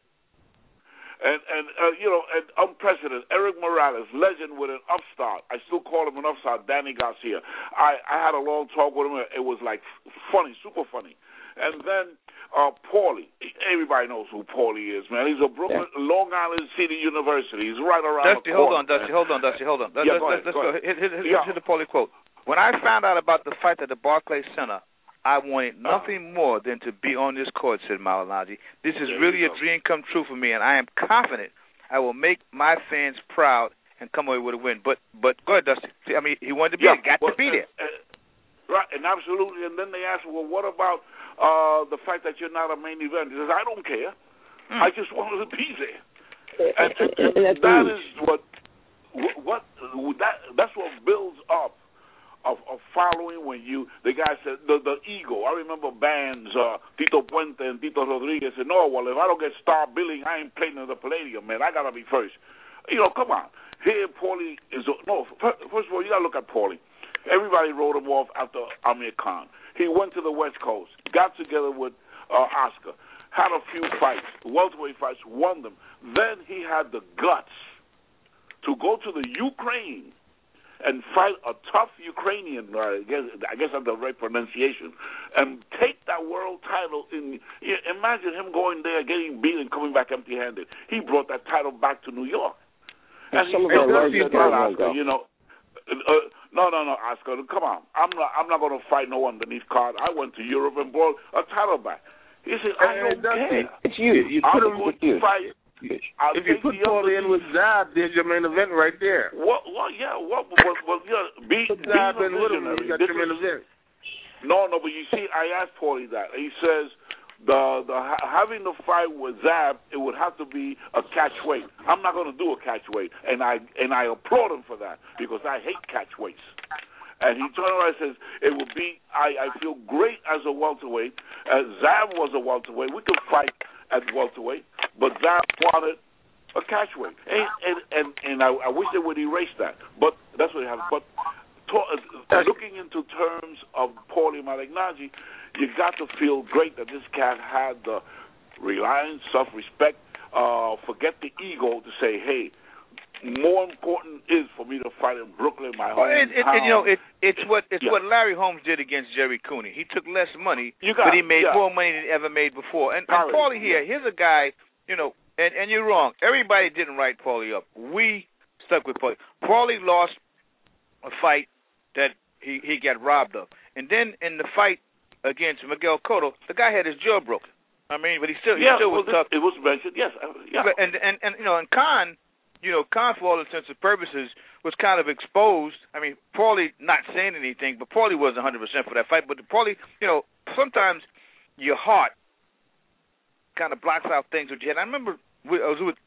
Speaker 8: And and uh, you know, and unprecedented. Eric Morales, legend with an upstart. I still call him an upstart. Danny Garcia. I I had a long talk with him. It was like funny, super funny. And then uh, Paulie. Everybody knows who Paulie is, man. He's a Brooklyn, yeah. Long Island City University. He's right around
Speaker 4: Dusty,
Speaker 8: the
Speaker 4: hold on,
Speaker 8: corner.
Speaker 4: Dusty, hold on, Dusty, hold on. Let's,
Speaker 8: yeah,
Speaker 4: let's,
Speaker 8: let's
Speaker 4: go.
Speaker 8: go.
Speaker 4: Hit, hit, hit,
Speaker 8: yeah.
Speaker 4: hit the Paulie quote. When I found out about the fight at the Barclays Center, I wanted nothing more than to be on this court, said Malignaggi. This is
Speaker 8: there
Speaker 4: really a dream come true for me, and I am confident I will make my fans proud and come away with a win. But but go ahead, Dusty. I mean, he wanted to be
Speaker 8: yeah,
Speaker 4: there, got
Speaker 8: well,
Speaker 4: to be there.
Speaker 8: Uh, uh, right, and absolutely. And then they asked, well, what about uh, the fact that you're not a main event? He says, I don't care. Mm. I just wanted to be there. And, and, and, and that is what what that that's what builds up. Of, of following when you, the guy said, the, the ego. I remember bands, uh, Tito Puente and Tito Rodriguez said, no, well, if I don't get star billing, I ain't playing in the Palladium, man. I got to be first. You know, come on. Here, Paulie is, no, first of all, you got to look at Paulie. Everybody wrote him off after Amir Khan. He went to the West Coast, got together with uh, Oscar, had a few fights, welterweight fights, won them. Then he had the guts to go to the Ukraine and fight a tough Ukrainian, uh, I guess I guess that's the right pronunciation, and take that world title. In imagine him going there, getting beat, and coming back empty-handed. He brought that title back to New York. And, and he said, Oscar, you know, uh, no, no, no, Oscar, come on. I'm not, I'm not going to fight no underneath card. I went to Europe and brought a title back. He said, I don't care.
Speaker 9: It's you. you
Speaker 8: I'm going to fight I
Speaker 5: if you put Paulie in with Zab, there's your main event right there.
Speaker 8: Well, well yeah, well, well, well yeah, be,
Speaker 5: put
Speaker 8: be
Speaker 5: Zab in with him,
Speaker 8: visionary.
Speaker 5: you got
Speaker 8: This
Speaker 5: your main
Speaker 8: is-
Speaker 5: event.
Speaker 8: No, no, but you see, I asked Paulie that. He says the the ha- having the fight with Zab, it would have to be a catch weight. I'm not going to do a catch weight, and I and I applaud him for that because I hate catch weights. And he turned around and says it would be. I, I feel great as a welterweight. As Zab was a welterweight, we could fight at welterweight, but Zab wanted a catch weight, and and and, and I, I wish they would erase that. But that's what they have. But to, uh, looking into terms of Paulie Malignaggi, you got to feel great that this cat had the reliance, self-respect, uh, forget the ego to say, hey, more important is for me to fight in Brooklyn, my
Speaker 4: well,
Speaker 8: hometown.
Speaker 4: it, it, it, you know, it, it's what it's
Speaker 8: Yeah.
Speaker 4: what Larry Holmes did against Jerry Cooney. He took less money,
Speaker 8: You got
Speaker 4: but he
Speaker 8: it,
Speaker 4: made
Speaker 8: yeah.
Speaker 4: more money than he ever made before. And, and
Speaker 8: Parity,
Speaker 4: Paulie here,
Speaker 8: yeah.
Speaker 4: here's a guy, you know, and, and you're wrong. Everybody didn't write Paulie up. We stuck with Paulie. Paulie lost a fight that he, he got robbed of. And then in the fight against Miguel Cotto, the guy had his jaw broken. I mean, but he still,
Speaker 8: yeah,
Speaker 4: he still
Speaker 8: well,
Speaker 4: was
Speaker 8: this,
Speaker 4: tough.
Speaker 8: it was mentioned, yes. Uh, yeah.
Speaker 4: But, and, and, and, you know, and Khan, you know, Khan, for all intents and purposes, was kind of exposed. I mean, Paulie not saying anything, but Paulie wasn't one hundred percent for that fight. But Paulie, you know, sometimes your heart kind of blocks out things with you. And I remember we, I was with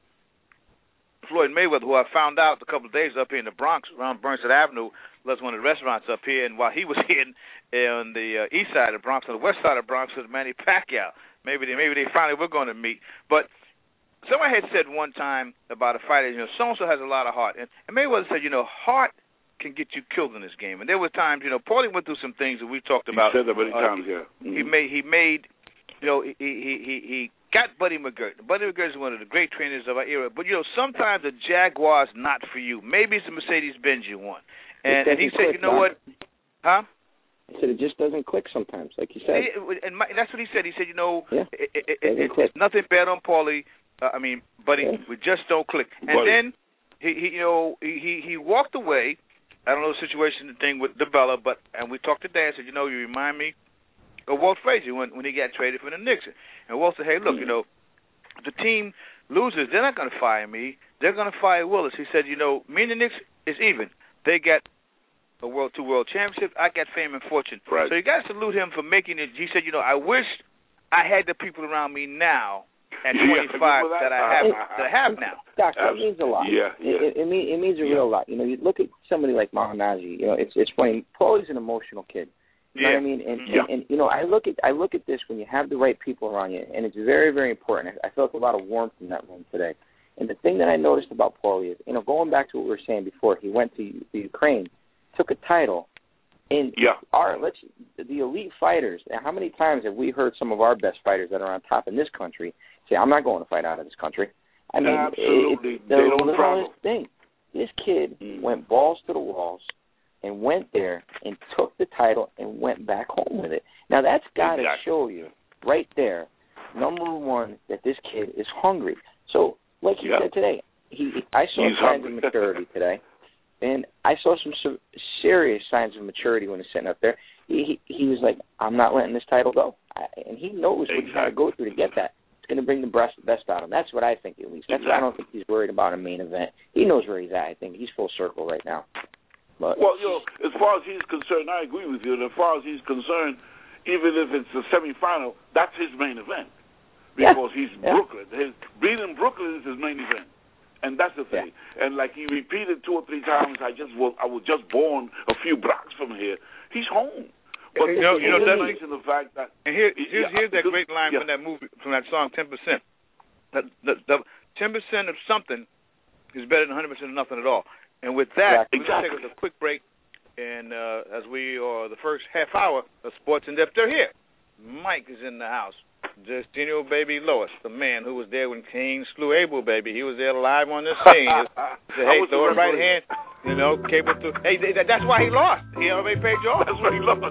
Speaker 4: Floyd Mayweather, who I found out a couple of days up here in the Bronx, around Burnett Avenue, was one of the restaurants up here. And while he was here on the uh, east side of the Bronx, on the west side of the Bronx, was Manny Pacquiao. Maybe they, maybe they finally were going to meet. But someone had said one time about a fighter, you know, so-and-so has a lot of heart. And, and Mayweather said, you know, heart can get you killed in this game. And there were times, you know, Paulie went through some things that we talked about.
Speaker 8: He said that many
Speaker 4: uh,
Speaker 8: times, yeah. Mm-hmm.
Speaker 4: He made, he made, you know, he he he, he got Buddy McGirt. Buddy McGirt is one of the great trainers of our era. But, you know, sometimes the Jaguar's not for you. Maybe it's the Mercedes-Benz you want. And, and he said,
Speaker 9: click,
Speaker 4: you know
Speaker 9: Doc.
Speaker 4: what? Huh?
Speaker 9: He said it just doesn't click sometimes, like you said.
Speaker 4: And my, that's what he said. He said, you know,
Speaker 9: Yeah.
Speaker 4: it, it, it,
Speaker 9: Doesn't
Speaker 4: it,
Speaker 9: click.
Speaker 4: it's nothing bad on Paulie. Uh, I mean, buddy,
Speaker 9: Yeah.
Speaker 4: we just don't click. And
Speaker 8: Buddy.
Speaker 4: then he, he, you know, he, he he walked away. I don't know the situation, the thing with DeBella, but and we talked to Dan. Said, you know, you remind me of Walt Frazier when when he got traded for the Knicks. And Walt said, hey, look, you know, if the team loses, they're not going to fire me. They're going to fire Willis. He said, you know, me and the Knicks is even. They got a World Two World Championship. I got fame and fortune.
Speaker 8: Right.
Speaker 4: So you got to salute him for making it. He said, you know, I wish I had the people around me now at
Speaker 8: Yeah,
Speaker 4: twenty-five
Speaker 8: remember
Speaker 4: that
Speaker 8: that?
Speaker 4: I have
Speaker 9: Uh,
Speaker 4: that I have now.
Speaker 9: Doc, that means a lot.
Speaker 8: Yeah, yeah.
Speaker 9: It, it, mean, it means a
Speaker 8: Yeah.
Speaker 9: real lot. You know, you look at somebody like Malignaggi. You know, it's it's funny. Paulie's an emotional kid. You know
Speaker 4: Yeah.
Speaker 9: what I mean? And,
Speaker 8: Yeah.
Speaker 9: and and you know, I look at I look at this when you have the right people around you, and it's very very important. I, I felt a lot of warmth in that room today. And the thing that I noticed about Paulie is, you know, going back to what we were saying before, he went to the Ukraine, took a title, and
Speaker 8: Yeah.
Speaker 9: our let's the elite fighters. How many times have we heard some of our best fighters that are on top in this country say, "I'm not going to fight out of this country"? I mean,
Speaker 8: Absolutely.
Speaker 9: it,
Speaker 8: They
Speaker 9: the
Speaker 8: don't travel.
Speaker 9: littlest thing. This kid
Speaker 8: Mm.
Speaker 9: went balls to the walls and went there and took the title and went back home with it. Now that's got to
Speaker 8: Exactly.
Speaker 9: show you right there, number one, that this kid is hungry. So, like you
Speaker 8: Yeah.
Speaker 9: said today, he I saw
Speaker 8: He's
Speaker 9: signs
Speaker 8: hungry.
Speaker 9: of maturity today. And I saw some se- serious signs of maturity when he's sitting up there. He he, he was like, I'm not letting this title go. I, and he knows what he's got to go through to get that. It's going to bring the best, best out of him. That's what I think, at least. That's why I don't think he's worried about a main event. He knows where he's at, I think. He's full circle right now. But
Speaker 8: Well, you know, as far as he's concerned, I agree with you. And as far as he's concerned, even if it's the semifinal, that's his main event. Because
Speaker 9: Yeah.
Speaker 8: he's
Speaker 9: Yeah.
Speaker 8: Brooklyn. His, being in Brooklyn is his main event. And that's the thing. Yeah. And like he repeated two or three times, I just was, I was just born a few blocks from here. He's home. But
Speaker 4: You know- you know,
Speaker 8: the
Speaker 4: that's-
Speaker 8: in the fact that
Speaker 4: And here, here's,
Speaker 8: yeah,
Speaker 4: here's that
Speaker 8: because-
Speaker 4: great line
Speaker 8: yeah.
Speaker 4: from that movie, from that song, ten percent. The, the, the ten percent of something is better than one hundred percent of nothing at all. And with that,
Speaker 8: Exactly.
Speaker 4: we're going to take us a quick break. And uh, as we are the first half hour of Sports in Depth, they're here. Mike is in the house. Justino Baby Lois, the man who was there when King slew Abel, baby. He was there live on the scene. He said, hey, throw a right hand, you know, cable through. Hey, that, that's why he lost. He already paid you off.
Speaker 8: That's why he lost.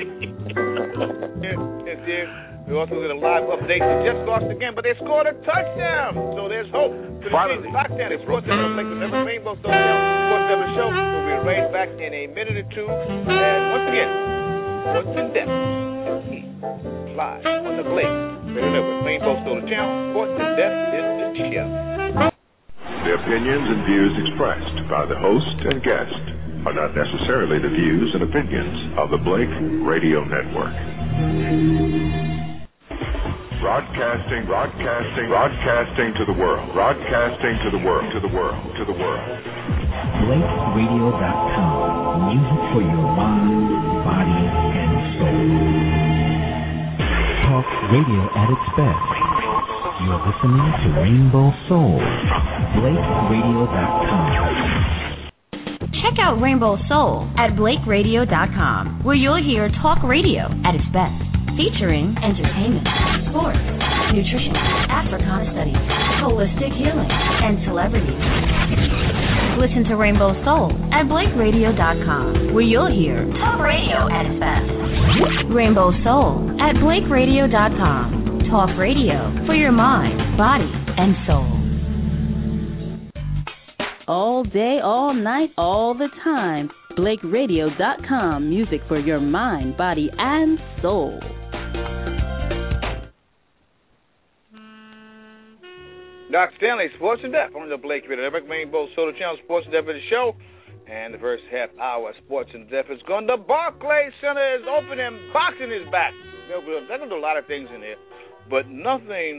Speaker 4: Here, here, here. We also did a live update. They just lost again, but they scored a touchdown. So there's hope for the
Speaker 8: Finally.
Speaker 4: team. Lockdown. It's Sports Center, Blake, the Never Rainbow Social Sports Center Show. We'll be right back in a minute or two. And once again, Sports in Depth is live on the Blake Radio Network. Rainbow Solar Channel, Sports in Depth is the show.
Speaker 1: The opinions and views expressed by the host and guest are not necessarily the views and opinions of the Blake Radio Network. Broadcasting, broadcasting, broadcasting to the world, broadcasting to the world, to the world, to the world.
Speaker 2: Blake Radio dot com, music for your mind, body, and soul. Talk radio at its best. You're listening to Rainbow Soul. Blake Radio dot com.
Speaker 10: Check out Rainbow Soul at Blake Radio dot com, where you'll hear talk radio at its best, featuring entertainment, sports, nutrition, Africana studies, holistic healing, and celebrities. Listen to Rainbow Soul at Blake Radio dot com, where you'll hear talk radio at its best. Rainbow Soul at Blake Radio dot com. Talk radio for your mind, body, and soul.
Speaker 6: All day, all night, all the time. Blake Radio dot com, music for your mind, body, and soul.
Speaker 4: Doctor Stanley, Sports in Depth on the Blake Radio Network, Rainbow Solar Channel, Sports in Depth of the show. And the first half hour, Sports in Depth is gone. The Barclays Center is open and boxing is back. They're going to do a lot of things in there, but nothing.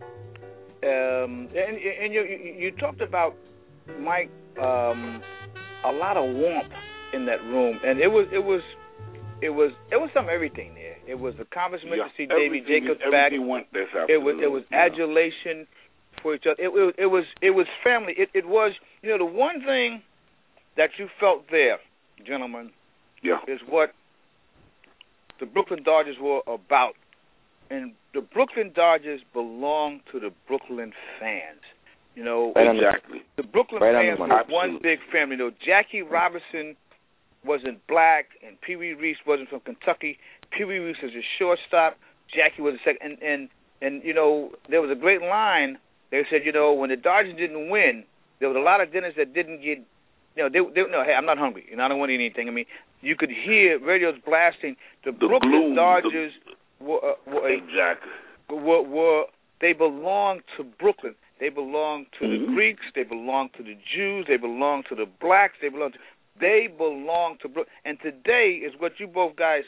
Speaker 4: Um, and and you, you you talked about, Mike, um, a lot of warmth in that room, and it was it was it was it was some everything there. It was accomplishment
Speaker 8: yeah,
Speaker 4: to see Davy Jacobs back.
Speaker 8: Went this
Speaker 4: it was it was adulation know. for each other. It, it, it was it was family. It, it was you know the one thing that you felt there, gentlemen,
Speaker 8: yeah.
Speaker 4: is what the Brooklyn Dodgers were about. And the Brooklyn Dodgers belong to the Brooklyn fans. You know,
Speaker 9: right
Speaker 4: exactly. The Brooklyn
Speaker 9: right
Speaker 4: fans were one big family. You know, Jackie Robinson wasn't black, and Pee Wee Reese wasn't from Kentucky. Pee Wee Reese was a shortstop. Jackie was a second. And, and, and, you know, there was a great line. They said, you know, when the Dodgers didn't win, there was a lot of dinners that didn't get, you know, they, they no, hey, I'm not hungry, and I don't want to eat anything. I mean, you could hear radios blasting. The,
Speaker 8: the
Speaker 4: Brooklyn
Speaker 8: gloom,
Speaker 4: Dodgers
Speaker 8: the,
Speaker 4: were, uh, were
Speaker 8: exactly.
Speaker 4: Were, were they belonged to Brooklyn. They belonged to
Speaker 8: mm-hmm.
Speaker 4: the Greeks. They belonged to the Jews. They belonged to the blacks. They belonged to, they belonged to Brooklyn. And today is what you both guys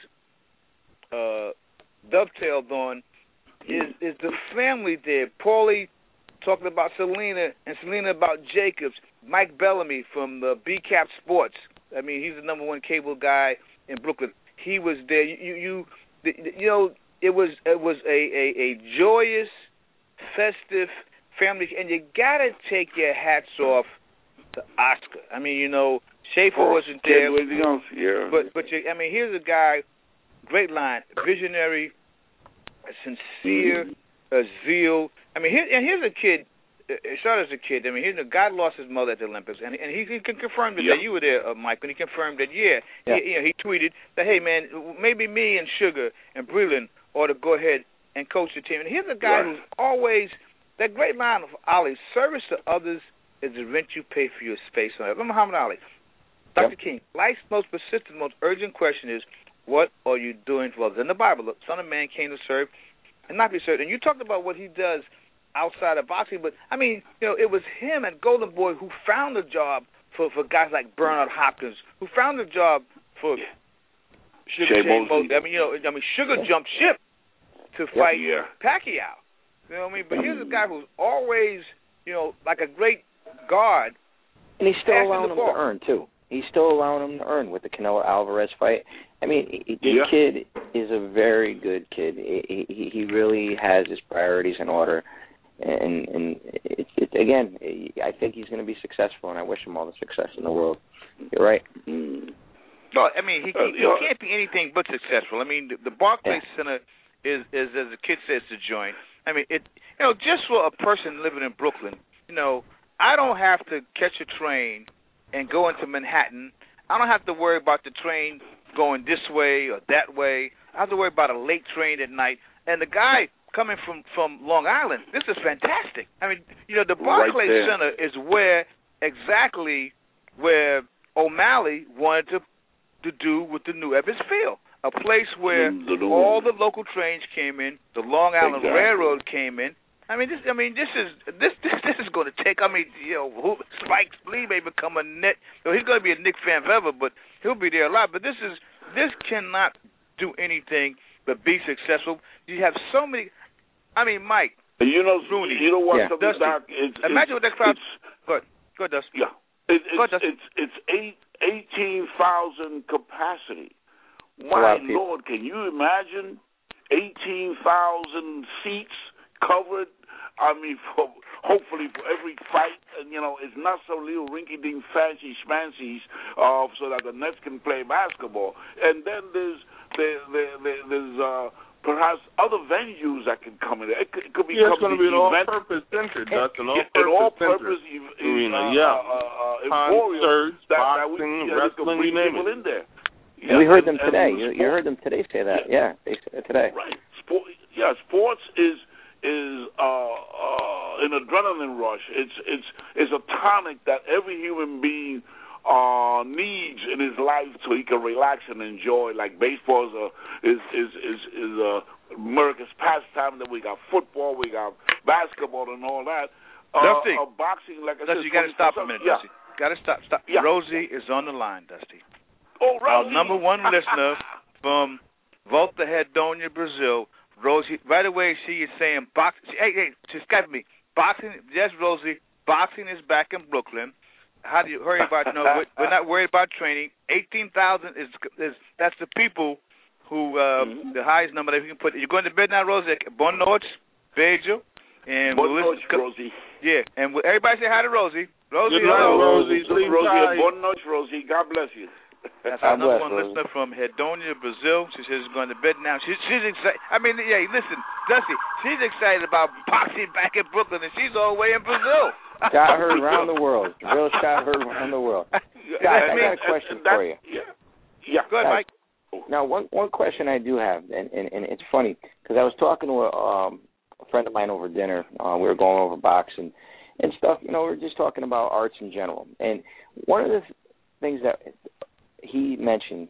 Speaker 4: uh, dovetailed on is is the family there. Paulie talking about Selena and Selena about Jacobs. Mike Bellamy from uh, B CAP Sports. I mean, he's the number one cable guy in Brooklyn. He was there. You, you, you, you know, it was it was a, a, a joyous, festive family, and you gotta take your hats off to Oscar. I mean, you know, Schaefer
Speaker 8: oh,
Speaker 4: wasn't there,
Speaker 8: else, yeah.
Speaker 4: but but you, I mean, here's a guy, great line, visionary, sincere, mm-hmm. a zeal. I mean, here, and here's a kid. It started as a kid. I mean, here's a guy lost his mother at the Olympics, and and he, he can confirm that,
Speaker 8: yeah.
Speaker 4: that you were there, uh, Mike, and he confirmed that yeah,
Speaker 9: yeah.
Speaker 4: He, you know, he tweeted that hey man, maybe me and Sugar and Breland ought to go ahead and coach the team. And here's a guy
Speaker 8: right.
Speaker 4: who's always that great line of Ali: service to others is the rent you pay for your space on earth. Muhammad Ali, Doctor Yep. King, life's most persistent, most urgent question is, what are you doing for others? In the Bible, the Son of Man came to serve and not be served. And you talked about what he does outside of boxing, but I mean, you know, it was him and Golden Boy who found a job for, for guys like Bernard Hopkins, who found a job for
Speaker 8: yeah.
Speaker 4: Sugar Shea Mosley. I mean, you know, I mean, Sugar jumped ship to fight
Speaker 8: yeah.
Speaker 4: Pacquiao. You know what I mean? But here's a guy who's always, you know, like a great guard.
Speaker 9: And he's still allowing him to earn too. He's still allowing him to earn with the Canelo Alvarez fight. I mean, this
Speaker 8: yeah.
Speaker 9: kid is a very good kid. He, he he really has his priorities in order. And, and it, it, again, I think he's going to be successful, and I wish him all the success in the world. You're right.
Speaker 8: Mm.
Speaker 4: Well, I mean, he, he, he can't be anything but successful. I mean, the, the Barclays yeah. Center is, is, as the kid says, the joint. I mean, it. You know, just for a person living in Brooklyn, you know, I don't have to catch a train and go into Manhattan. I don't have to worry about the train going this way or that way. I have to worry about a late train at night. And the guy coming from, from Long Island, this is fantastic. I mean, you know, the Barclays
Speaker 8: right
Speaker 4: Center is where exactly where O'Malley wanted to to do with the new Ebbets Field. a place where
Speaker 8: the, the,
Speaker 4: all the local trains came in, the Long Island
Speaker 8: exactly.
Speaker 4: Railroad came in. I mean, this. I mean, this is this this, this is going to take. I mean, you know, who, Spike Lee may become a net. You know, he's going to be a Knick fan forever, but he'll be there a lot. But this is this cannot do anything but be successful. You have so many. I mean, Mike.
Speaker 8: You know,
Speaker 4: Rooney,
Speaker 8: you know what?
Speaker 4: yeah. Dusty, Doc, it's, imagine what that crowd. Go ahead, go ahead, Dusty.
Speaker 8: Yeah, it, it's,
Speaker 4: go ahead, Dusty.
Speaker 8: it's it's eight eighteen thousand capacity. My Lord, can you imagine eighteen thousand seats covered? I mean, for, hopefully for every fight, and you know, it's not so little rinky-dink fancy schmancies, uh, so that the Nets can play basketball. And then there's there, there, there, there's uh, perhaps other venues that can come in there. It could, it could be
Speaker 5: yeah, it's going to be an
Speaker 8: event.
Speaker 5: all-purpose center, that's an
Speaker 8: all-purpose,
Speaker 5: all-purpose,
Speaker 8: an all-purpose
Speaker 5: center.
Speaker 8: ev-
Speaker 5: Arena,
Speaker 8: uh,
Speaker 5: yeah.
Speaker 8: Uh, uh,
Speaker 5: Concerts,
Speaker 8: that,
Speaker 5: boxing,
Speaker 8: that we, yeah,
Speaker 5: wrestling, you name it.
Speaker 8: In there.
Speaker 9: Yeah, we heard them
Speaker 8: and,
Speaker 9: today.
Speaker 8: and
Speaker 9: you, you heard them today say that. Yeah, yeah they said it today.
Speaker 8: Right. Sport, yeah, sports is is uh, uh, an adrenaline rush. It's it's it's a tonic that every human being uh, needs in his life so he can relax and enjoy. Like baseball is a, is is is, is a America's pastime. Then we got football, we got basketball, and all that. Uh,
Speaker 4: Dusty,
Speaker 8: uh, boxing, like I
Speaker 4: Dusty,
Speaker 8: said,
Speaker 4: you got to stop a minute,
Speaker 8: yeah.
Speaker 4: Dusty. Got to stop. Stop.
Speaker 8: Yeah.
Speaker 4: Rosie is on the line, Dusty.
Speaker 8: Oh,
Speaker 4: Our
Speaker 8: Rosie.
Speaker 4: number one listener from Volta Redonda, Brazil. Rosie, right away she is saying boxing. Hey, hey, she Skype me. Boxing, yes, Rosie. Boxing is back in Brooklyn. How do you hurry about? You know, we're, we're not worried about training. Eighteen thousand is is that's the people who uh, mm-hmm. the highest number that we can put. You're going to bed now, Rosie. Boa noite, beijo, and
Speaker 8: Boa
Speaker 4: we'll
Speaker 8: noite, Rosie.
Speaker 4: Yeah, and we, everybody say hi to Rosie. Rosie,
Speaker 5: Good night,
Speaker 4: hello.
Speaker 5: Rosie.
Speaker 8: Rosie, Rosie, Boa noite, Rosie. God bless you.
Speaker 4: That's our number one listener from Redonda, Brazil. She says she's going to bed now. She, she's excited. I mean, yeah, listen, Dusty, she's excited about boxing back in Brooklyn, and she's all the way in Brazil.
Speaker 9: Shot heard around the world. Real shot heard around the world. Guys, I got a question for you.
Speaker 8: Yeah. Yeah.
Speaker 4: Go ahead, Mike.
Speaker 9: Now, one one question I do have, and, and, and it's funny, because I was talking to a, um, a friend of mine over dinner. Uh, we were going over boxing and stuff. You know, we were just talking about arts in general. And one of the th- things that he mentioned,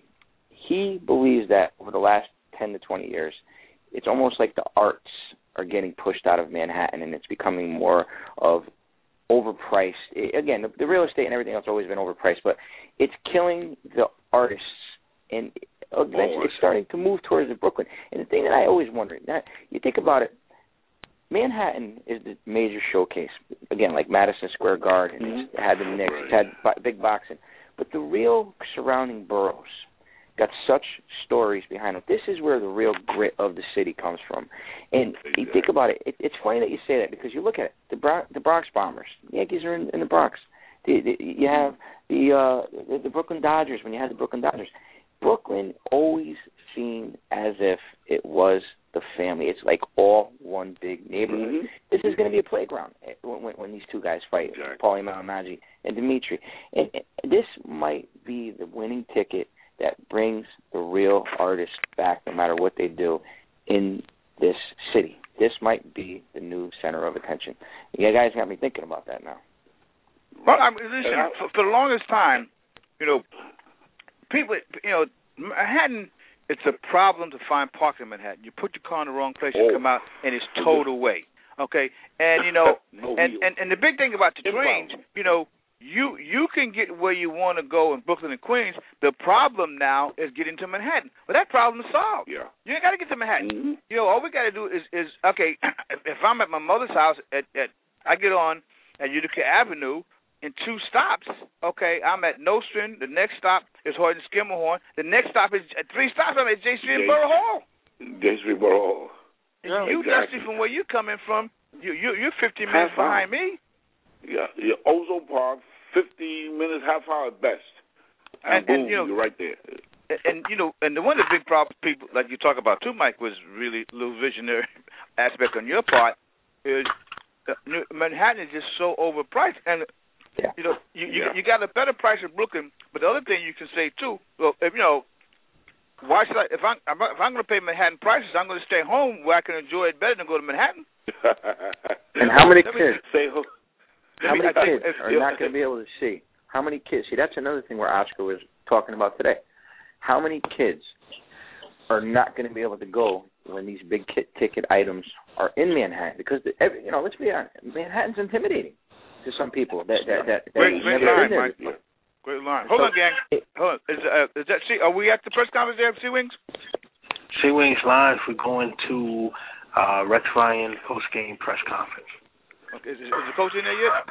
Speaker 9: he believes that over the last ten to twenty years, it's almost like the arts are getting pushed out of Manhattan, and it's becoming more of overpriced. Again, the, the real estate and everything else has always been overpriced, but it's killing the artists, and eventually it's starting to move towards the Brooklyn. And the thing that I always wondered, that you think about it, Manhattan is the major showcase. Again, like Madison Square Garden, mm-hmm. it's had the Knicks, it's had bo- big boxing. But the real surrounding boroughs got such stories behind them. This is where the real grit of the city comes from. And you think about it, it, it's funny that you say that, because you look at it, the, Bron- the Bronx Bombers, the Yankees are in, in the Bronx. The, the, you have the, uh, the the Brooklyn Dodgers when you had the Brooklyn Dodgers. Brooklyn always seemed as if it was the family. It's like all one big neighborhood. Mm-hmm. This is going to be a playground when, when, when these two guys fight, exactly. Paulie Malignaggi and Dimitri. And, and this might be the winning ticket that brings the real artists back, no matter what they do, in this city. This might be the new center of attention. You guys got me thinking about that now.
Speaker 4: Well, I mean, listen, for, for the longest time, you know, people, you know, Manhattan, it's a problem to find parking in Manhattan. You put your car in the wrong place, you oh. come out, and it's towed away. Okay? And, you know, no and, and, and the big thing about the trains, you know, you you can get where you want to go in Brooklyn and Queens. The problem now is getting to Manhattan. But that problem is solved.
Speaker 8: Yeah.
Speaker 4: You ain't got to get to Manhattan.
Speaker 8: Mm-hmm.
Speaker 4: You know, all we got to do is, is okay, if, if I'm at my mother's house, at, at I get on at Utica Avenue, in two stops, okay, I'm at Nostrand. The next stop is Horton Skimmerhorn. The next stop is at three stops. I'm at J Street and Borough Hall.
Speaker 8: J Street Borough Hall.
Speaker 4: Yeah, you, exactly. Dusty, from where you're coming from, you you you're fifteen minutes half behind hour. me.
Speaker 8: Yeah, yeah, Ozone Park, fifteen minutes, half hour at best. And, and, boom, and you know, you're right there.
Speaker 4: And, and you know, and the one of the big problems people like you talk about too, Mike, was really a little visionary aspect on your part. Is uh, Manhattan is just so overpriced, and
Speaker 9: yeah.
Speaker 4: you know, you, you
Speaker 8: yeah.
Speaker 4: you got a better price in Brooklyn. But the other thing you can say too, well, if you know, why should I? If I'm if I'm going to pay Manhattan prices, I'm going to stay home where I can enjoy it better than go to Manhattan.
Speaker 9: And how many kids?
Speaker 8: Say,
Speaker 9: how many kids are not going to be able to see? How many kids? See, that's another thing where Oscar was talking about today. How many kids are not going to be able to go when these big ticket items are in Manhattan, because the, every, you know, let's be honest, Manhattan's intimidating to some people that that that, that
Speaker 4: great, great
Speaker 9: never
Speaker 4: line,
Speaker 9: been there
Speaker 4: Mike.
Speaker 9: before.
Speaker 4: Great line. Hold
Speaker 9: so,
Speaker 4: on, gang. Hold on. Is, uh, is that C? Are we at the press conference there, C Wings?
Speaker 7: C Wings Live. We're going to uh, Rex Ryan post game press conference.
Speaker 4: Okay. Is, is the coach in there yet?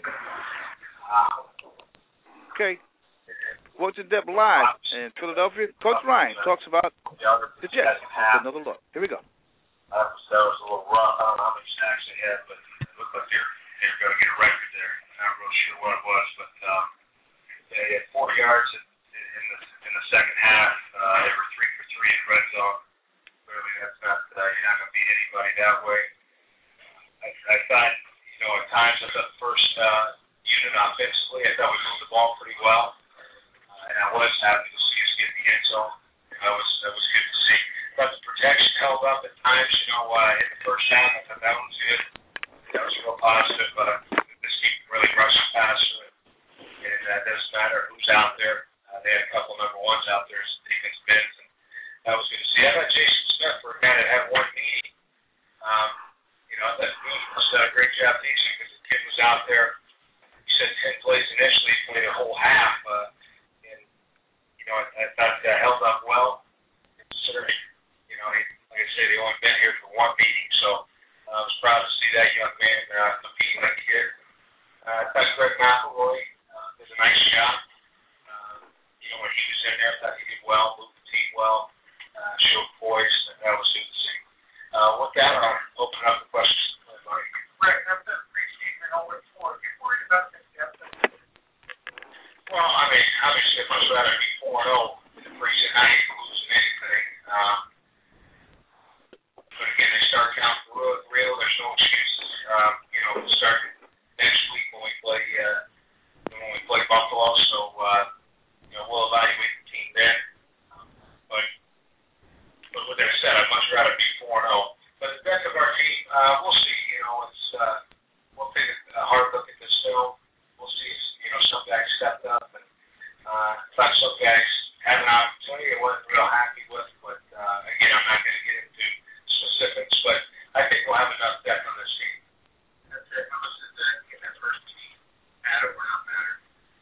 Speaker 4: Okay. Sports in Depth Live in Philadelphia. Coach Ryan talks about the Jets. Another look. Here we go.
Speaker 11: That was, that was a little rough. I don't know how many sacks they had, but it looked like they were, they were going to get a record there. I'm not real sure what it was, but um, they had forty yards in, in, the, in the second half. Uh, they were three for three in the red zone. Clearly, that's not, uh, you're not going to beat anybody that way. I, I thought, you know, at times I thought the first uh, unit offensively, I thought we moved the ball pretty well. And I was happy to see us get in the end zone. That was that was good to see. But the protection held up at times. You know, uh, in the first half, I thought that was good. That was real positive. Uh, this team can really rush the passer, and uh, it doesn't matter who's out there. Uh, they had a couple number ones out there as defensive ends, and that was good to see. I thought Jason Smith, for a guy that had one meeting, um, you know, that was done a great job teaching, because the kid was out there. He said ten plays initially, he played a whole half. Uh, You know, I, I thought that held up well, considering, you know, he, like I say, they only been here for one meeting, so uh, I was proud to see that young man uh, competing like he did. Uh, I thought Greg McElroy uh, did a nice job. Uh, you know, when he was in there, I thought he did well, moved the team well, uh, showed poise, and that was good to see. Uh, with that, I'll open up the questions. Greg, after that preseason oh and four, are you worried about this depth? Well, I mean, obviously, I'd much rather be four and oh in the preseason. I ain't losing anything. Um, but again, they start counting real, real. There's no excuses. Um, you know, we'll start next week when we play uh, when we play Buffalo. So, uh, you know, we'll evaluate the team then. Um, but, but with that said, I'd much rather be four and oh. But the depth of our team, uh, we'll see. You know, it's uh, we'll take a hard look at this film. We'll see. You know, some guys stepped up, and uh, thought some guys had an opportunity I wasn't real happy with. But uh, again, I'm not going to get into specifics. But I think we'll have enough depth on this team. That's it. How much did that in that first team matter or not matter?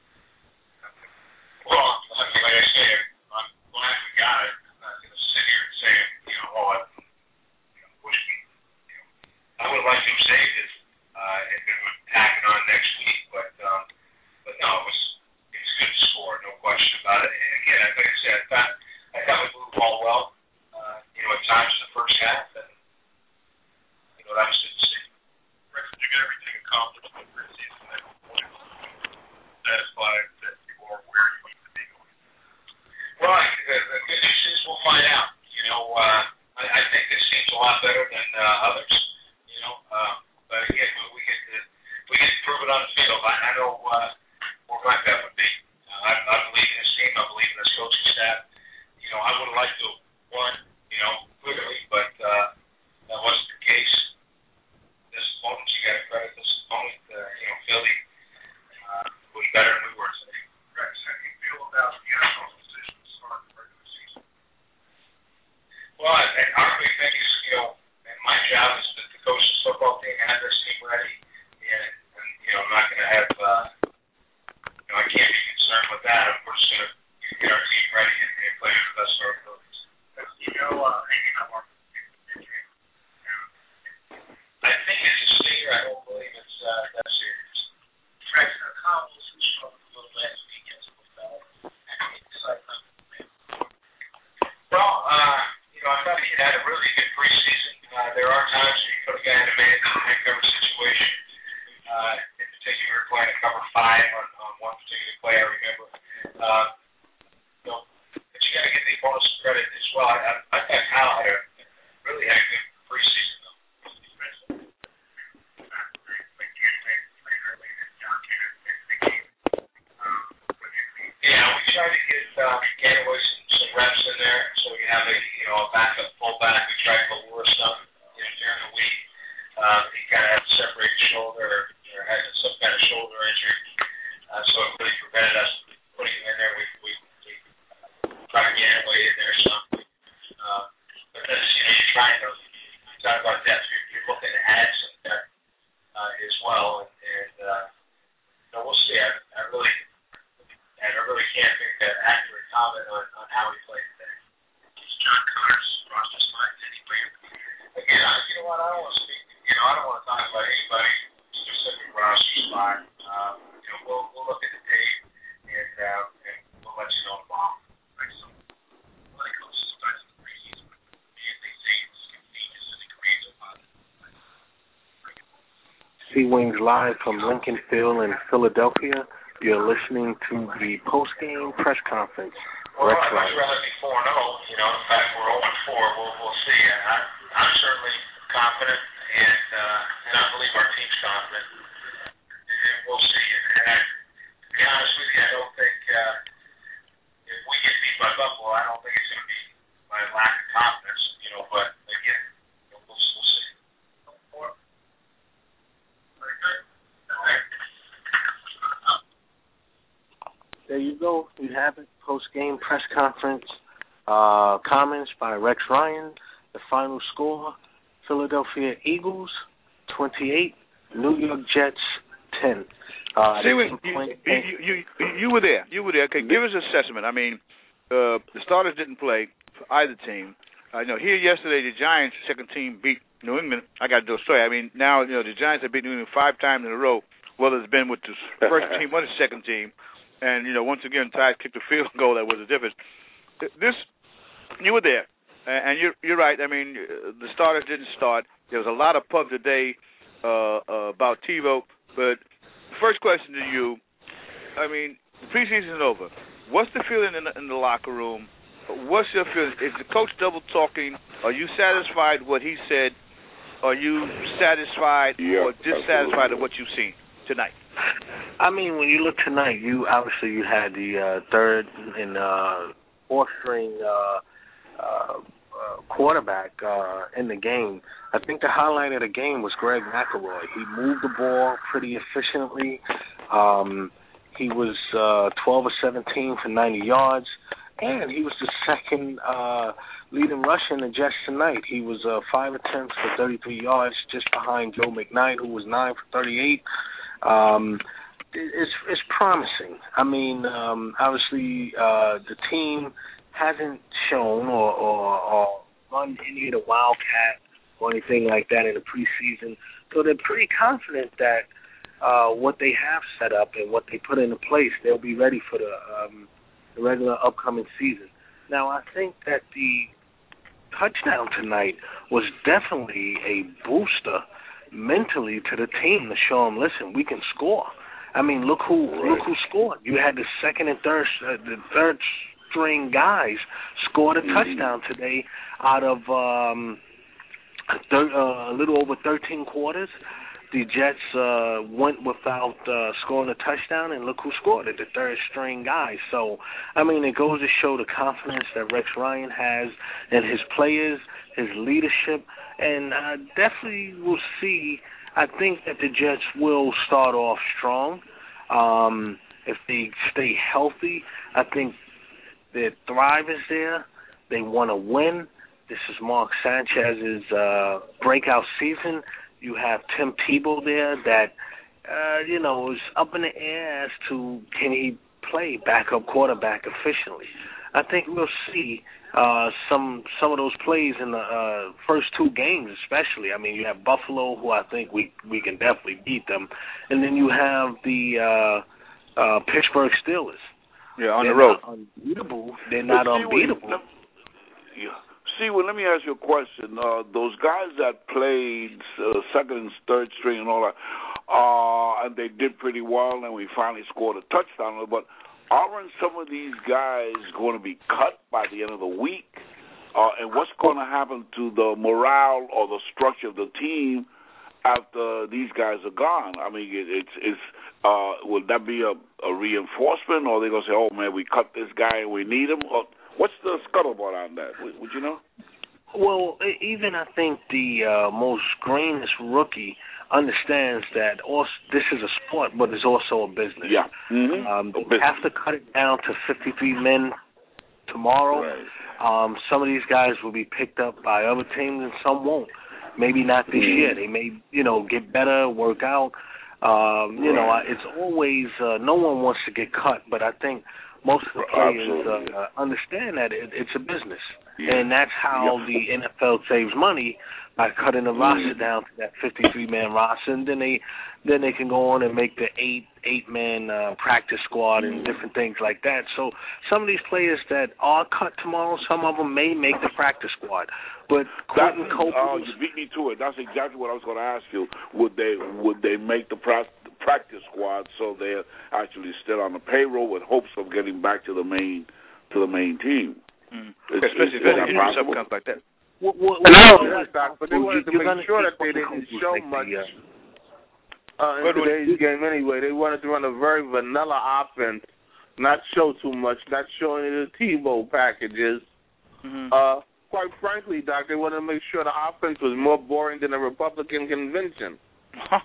Speaker 11: Well, I mean, like I say, I'm glad we got it. I'm not going to sit here and say, you know, oh, I you know, wish we, you know, I would like to have saved it uh, if it would tack it on next week, but. Um, But no, it was it was good to score, no question about it. And again, like I said, I thought I thought we moved the ball well, uh, you know, at times in the first half, and you know that was good to see. Rex, did you get everything accomplished in the preseason at one point? Satisfied that you are where you need to be going? Well, the, the good news is we'll find out. You know, uh, I, I think this team's a lot better than uh, others. You know, uh, but again, we, we get to we get to prove it on the field. I, I know. Uh, Where my bet would be. Uh, I, I believe in this team. I believe in this coaching staff. You know, I would have liked to have won, you know, clearly, but uh, that wasn't the case. This opponent, you got to credit this opponent. Uh, you know, Philly uh, was better than we were today. Rex, how do you feel about the N F L decision to start the regular season? Well, I, I, our big thing is, you know, and my job is that the coach of the football team have this team ready, and, and you know, I'm not going to have. Uh, I can't be concerned with that. We're just going to get our team ready and, and play to the best of our abilities. You know, uh, hanging up our I think it's a senior. I don't believe it's uh, that serious. Rex Cowboys, who struggled a little last week against the Bell. Well, uh, you know, I thought he had a really good preseason. Uh, there are times when you put a guy in a man cover situation. Uh, in particular, playing a cover five on, on one particular play, I remember. Uh, you know, but you got to give the opponents some credit as well. I, I, I thought Kyle had a really had a good preseason, though. Yeah, we tried to get uh, Ganaway some, some reps in there, so we have a you know a backup fullback. We tried to lure some you know during the week. Uh, he kind of had a separated shoulder or had some kind of shoulder injury, uh, so it really prevented us from putting him in there. We we, we tried to get away in there some. Um, guys like that. So you're, you're looking to add some depth uh, as well, and, and uh, you know, we'll see. I, I really, I really can't make an accurate comment on, on how he played today. It's John Connor's roster spot. Again, I, you know what? I don't want to speak. You know, I don't want to talk about anybody specific roster spot. Um, you know, we'll we'll look at the tape and uh, and we'll let you know tomorrow. Right? So, when it comes to starts in the preseason, and they say it's contagious and it creates a lot.
Speaker 7: Sea Wings live from Lincoln Field in Philadelphia. You're listening to the post-game press conference.
Speaker 11: Well, I'd much rather be four and oh. You know, in fact, we're oh and four. We'll we'll see. I, I'm certainly confident, and uh, and I believe our team's confident. And we'll see. And I, to be honest with you, I don't think uh, if we get beat by Buffalo, I don't think it's going to be my lack of confidence. You know, but again, we'll, we'll see. Very good. All right.
Speaker 7: There you go. You have it. Post-game press conference. Uh, comments by Rex Ryan. The final score, Philadelphia Eagles twenty-eight, New York Jets ten. Uh,
Speaker 4: See, you, you, you, you, you were there. You were there. Okay, give us an assessment. I mean, uh, the starters didn't play for either team. I uh, know here yesterday the Giants, second team, beat New England. I got to do a story. I mean, now you know the Giants have beat New England five times in a row. Whether it's been with the first team or the second team, and you know once again Ty kicked a field goal that was the difference. This, you were there. And you're, you're right. I mean, the starters didn't start. There was a lot of pub today uh, uh, about TiVo. But first question to you, I mean, the preseason is over. What's the feeling in the, in the locker room? What's your feeling? Is the coach double talking? Are you satisfied with what he said? Are you satisfied
Speaker 8: yeah,
Speaker 4: or dissatisfied with what you've seen tonight?
Speaker 7: I mean, when you look tonight, you obviously you had the uh, third and uh, fourth string uh, Uh, uh, quarterback uh, in the game. I think the highlight of the game was Greg McElroy. He moved the ball pretty efficiently. Um, he was uh, twelve of seventeen for ninety yards, and he was the second uh, leading rusher in the Jets tonight. He was uh, five attempts for thirty-three yards, just behind Joe McKnight, who was nine for thirty-eight. Um, it's it's promising. I mean, um, obviously uh, the team hasn't shown or, or, or run any of the Wildcat or anything like that in the preseason. So they're pretty confident that uh, what they have set up and what they put into place, they'll be ready for the, um, the regular upcoming season. Now, I think that the touchdown tonight was definitely a booster mentally to the team to show them, listen, we can score. I mean, look who right. look who scored. You had the second and third, uh, the third string guys scored a mm-hmm. touchdown today out of um, a, thir- uh, a little over thirteen quarters. The Jets uh, went without uh, scoring a touchdown, and look who scored it, the third string guys. So, I mean, it goes to show the confidence that Rex Ryan has in his players, his leadership, and uh, definitely we'll see. I think that the Jets will start off strong. Um, if they stay healthy, I think their thrive is there. They want to win. This is Mark Sanchez's uh, breakout season. You have Tim Tebow there that, uh, you know, is up in the air as to can he play backup quarterback efficiently. I think we'll see uh, some some of those plays in the uh, first two games especially. I mean, you have Buffalo, who I think we, we can definitely beat them. And then you have the uh, uh, Pittsburgh Steelers.
Speaker 4: Yeah, on
Speaker 7: They're
Speaker 4: the road.
Speaker 7: Not unbeatable. They're not
Speaker 8: see,
Speaker 7: unbeatable.
Speaker 8: Let, yeah. See, well, let me ask you a question. Uh, those guys that played uh, second and third string and all that, uh, and they did pretty well, and we finally scored a touchdown. But aren't some of these guys going to be cut by the end of the week? Uh, and what's going to happen to the morale or the structure of the team after these guys are gone? I mean, it, it's it's. Uh, would that be a, a reinforcement, or are they going to say, "Oh man, we cut this guy and we need him"? Or what's the scuttlebutt on that? Would, would you know?
Speaker 7: Well, even I think the uh, most greenest rookie understands that also, this is a sport, but it's also a business.
Speaker 8: Yeah. Mm-hmm.
Speaker 7: Um,
Speaker 8: they
Speaker 7: business. have to cut it down to fifty-three men tomorrow.
Speaker 8: Right.
Speaker 7: Um, some of these guys will be picked up by other teams, and some won't. Maybe not this mm. year. They may, you know, get better, work out. Um, you know, it's always uh, no one wants to get cut, but I think most of the players uh, understand that it, it's a business, yeah. and that's how yeah. the N F L saves money by cutting the mm. roster down to that fifty-three man roster, and then they then they can go on and make the eight eight man uh, practice squad and different things like that. So some of these players that are cut tomorrow, some of them may make the practice squad. But Quentin Copeland,
Speaker 8: oh, you beat me to it. That's exactly what I was going to ask you. Would they would they make the pra- practice squad so they're actually still on the payroll with hopes of getting back to the main to the main team?
Speaker 4: Mm. Especially if there's something comes like that.
Speaker 5: Well, well, well, well, well, but they wanted to make sure that they didn't show much uh, in today's game anyway. They wanted to run a very vanilla offense, not show too much, not show any of the Tebow packages. Mm-hmm. Uh, quite frankly, Doc, they wanted to make sure the offense was more boring than a Republican convention.
Speaker 8: no,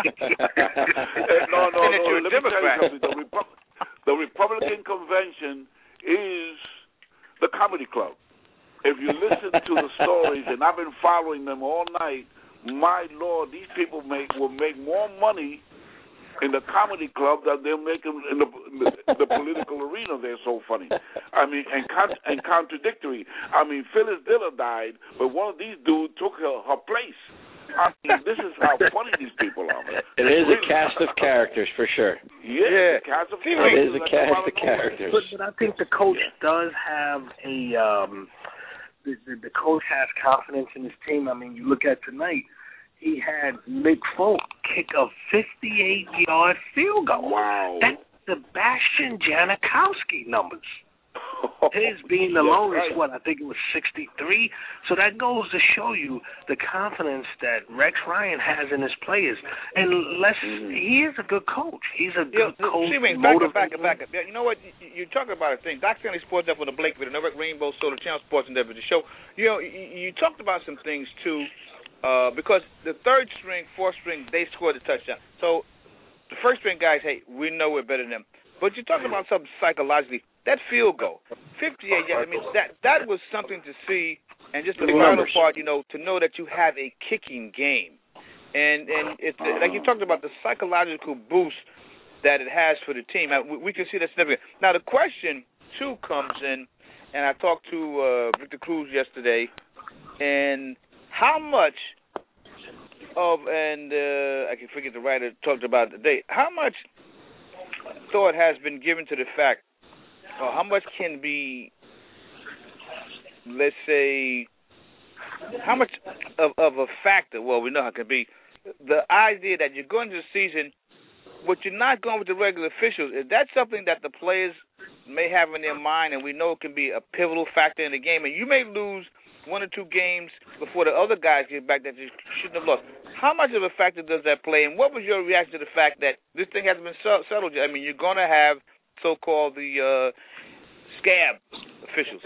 Speaker 8: no, no. Let me tell you something. The, Repu- the Republican convention is the comedy club. If you listen to the stories, and I've been following them all night, my Lord, these people make will make more money in the comedy club than they'll make in the, in the, the political arena. They're so funny. I mean, and con- and contradictory. I mean, Phyllis Diller died, but one of these dudes took her, her place. I mean, this is how funny these people are. Man.
Speaker 9: It is really a cast of characters, for sure.
Speaker 8: Yeah, yeah. A cast of characters.
Speaker 9: It is a cast of characters.
Speaker 7: But, but I think the coach yeah. does have a um, the, the, the coach has confidence in his team. I mean, you look at tonight, he had Mick Folk kick a fifty-eight yard field goal.
Speaker 8: Wow.
Speaker 7: That's Sebastian Janikowski numbers. His being the longest, right. what, I think it was sixty-three. So that goes to show you the confidence that Rex Ryan has in his players. And let's, mm-hmm. he is a good coach. He's a good yeah, coach.
Speaker 4: See, back up, back up, back up. You know what? You, you're talking about a thing. Doc Stanley Sports Up on the Blake with another Rainbow Solar Channel Sports Endeavor to show. You know, you, you talked about some things, too, uh, because the third string, fourth string, they scored the touchdown. So the first string guys, hey, we know we're better than them. But you're talking about something psychologically. That field goal, fifty-eight yards, I mean, that that was something to see. And just the final part, you know, to know that you have a kicking game. And and it's like you talked about the psychological boost that it has for the team. We, we can see that significant. Now, the question, too, comes in, and I talked to uh, Victor Cruz yesterday, and how much of, and uh, I can forget the writer talked about it today, how much thought has been given to the fact, or how much can be, let's say, how much of, of a factor, well, we know how it can be, the idea that you're going to the season, but you're not going with the regular officials. Is that something that the players may have in their mind, and we know it can be a pivotal factor in the game, and you may lose one or two games before the other guys get back that you shouldn't have lost. How much of a factor does that play, and what was your reaction to the fact that this thing hasn't been settled yet? I mean, you're going to have so-called the uh, scab officials.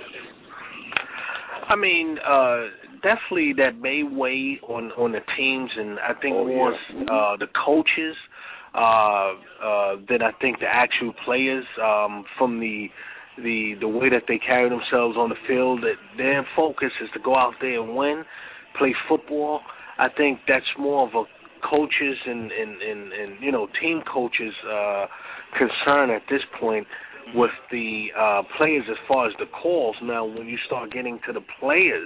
Speaker 7: I mean, uh, definitely that may weigh on, on the teams, and I think oh, more yeah. uh, the coaches uh, uh, than I think the actual players um, from the the the way that they carry themselves on the field. That their focus is to go out there and win, play football. I think that's more of a coaches and, and, and, and you know, team coaches uh, concern at this point with the uh, players as far as the calls. Now, when you start getting to the players,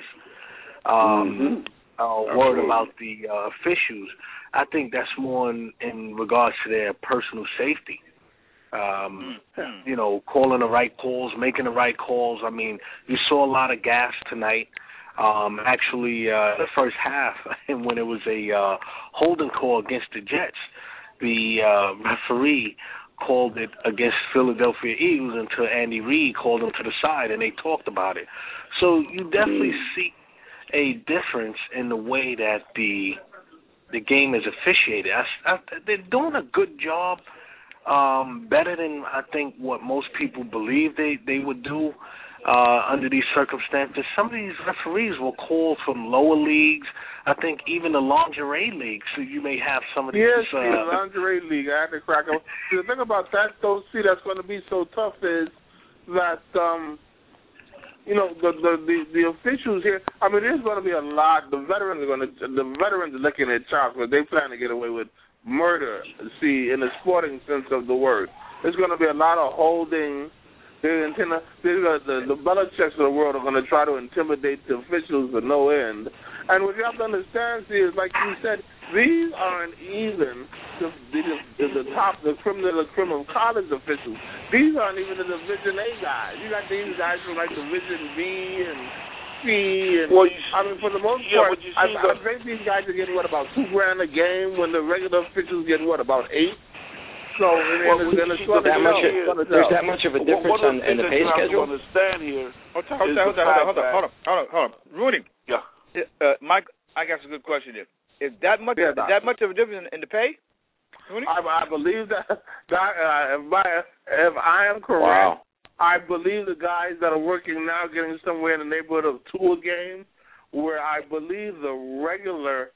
Speaker 7: um, mm-hmm. uh, worried about the uh, officials, I think that's more in, in regards to their personal safety. Um, mm-hmm. You know, calling the right calls, making the right calls. I mean, you saw a lot of gas tonight. Um, actually, uh, the first half, and when it was a uh, holding call against the Jets, the uh, referee called it against Philadelphia Eagles until Andy Reid called him to the side, and they talked about it. So you definitely see a difference in the way that the the game is officiated. I, I, they're doing a good job, um, better than I think what most people believe they, they would do. Uh, under these circumstances, some of these referees will call from lower leagues. I think even the lingerie league. So you may have some of these.
Speaker 5: Yes,
Speaker 7: uh,
Speaker 5: the lingerie league. I had to crack up. The thing about that, though, see, that's going to be so tough is that um, you know, the the the, the officials here. I mean, there's going to be a lot. The veterans are going to. The veterans are looking at chops, but they plan to get away with murder. See, in the sporting sense of the word, there's going to be a lot of holding. They're intending, they're gonna, the the Belichicks of the world are going to try to intimidate the officials for no end. And what you have to understand see, is, like you said, these aren't even the the, the, the top, the criminal, the criminal college officials. These aren't even the Division A guys. You got these guys from like Division B and C. And
Speaker 8: well, you,
Speaker 5: I mean, for the most
Speaker 8: yeah,
Speaker 5: part, I, I think these guys are getting what about two grand a game when the regular officials get what about eight. So well,
Speaker 9: well, there's, that much of, there's that much of a difference
Speaker 8: on,
Speaker 9: in the pay schedule.
Speaker 8: Understand here.
Speaker 4: Hold on, hold on, hold on, hold on, hold on, hold on, hold on. Rudy.
Speaker 8: Yeah.
Speaker 4: Uh, Mike, I got some good question here. Is that much?
Speaker 5: Yeah,
Speaker 4: is that much of a difference in, in the pay?
Speaker 5: I, I believe that. that uh, if, my, if I am correct,
Speaker 9: wow.
Speaker 5: I believe the guys that are working now getting somewhere in the neighborhood of two a game, where I believe the regular.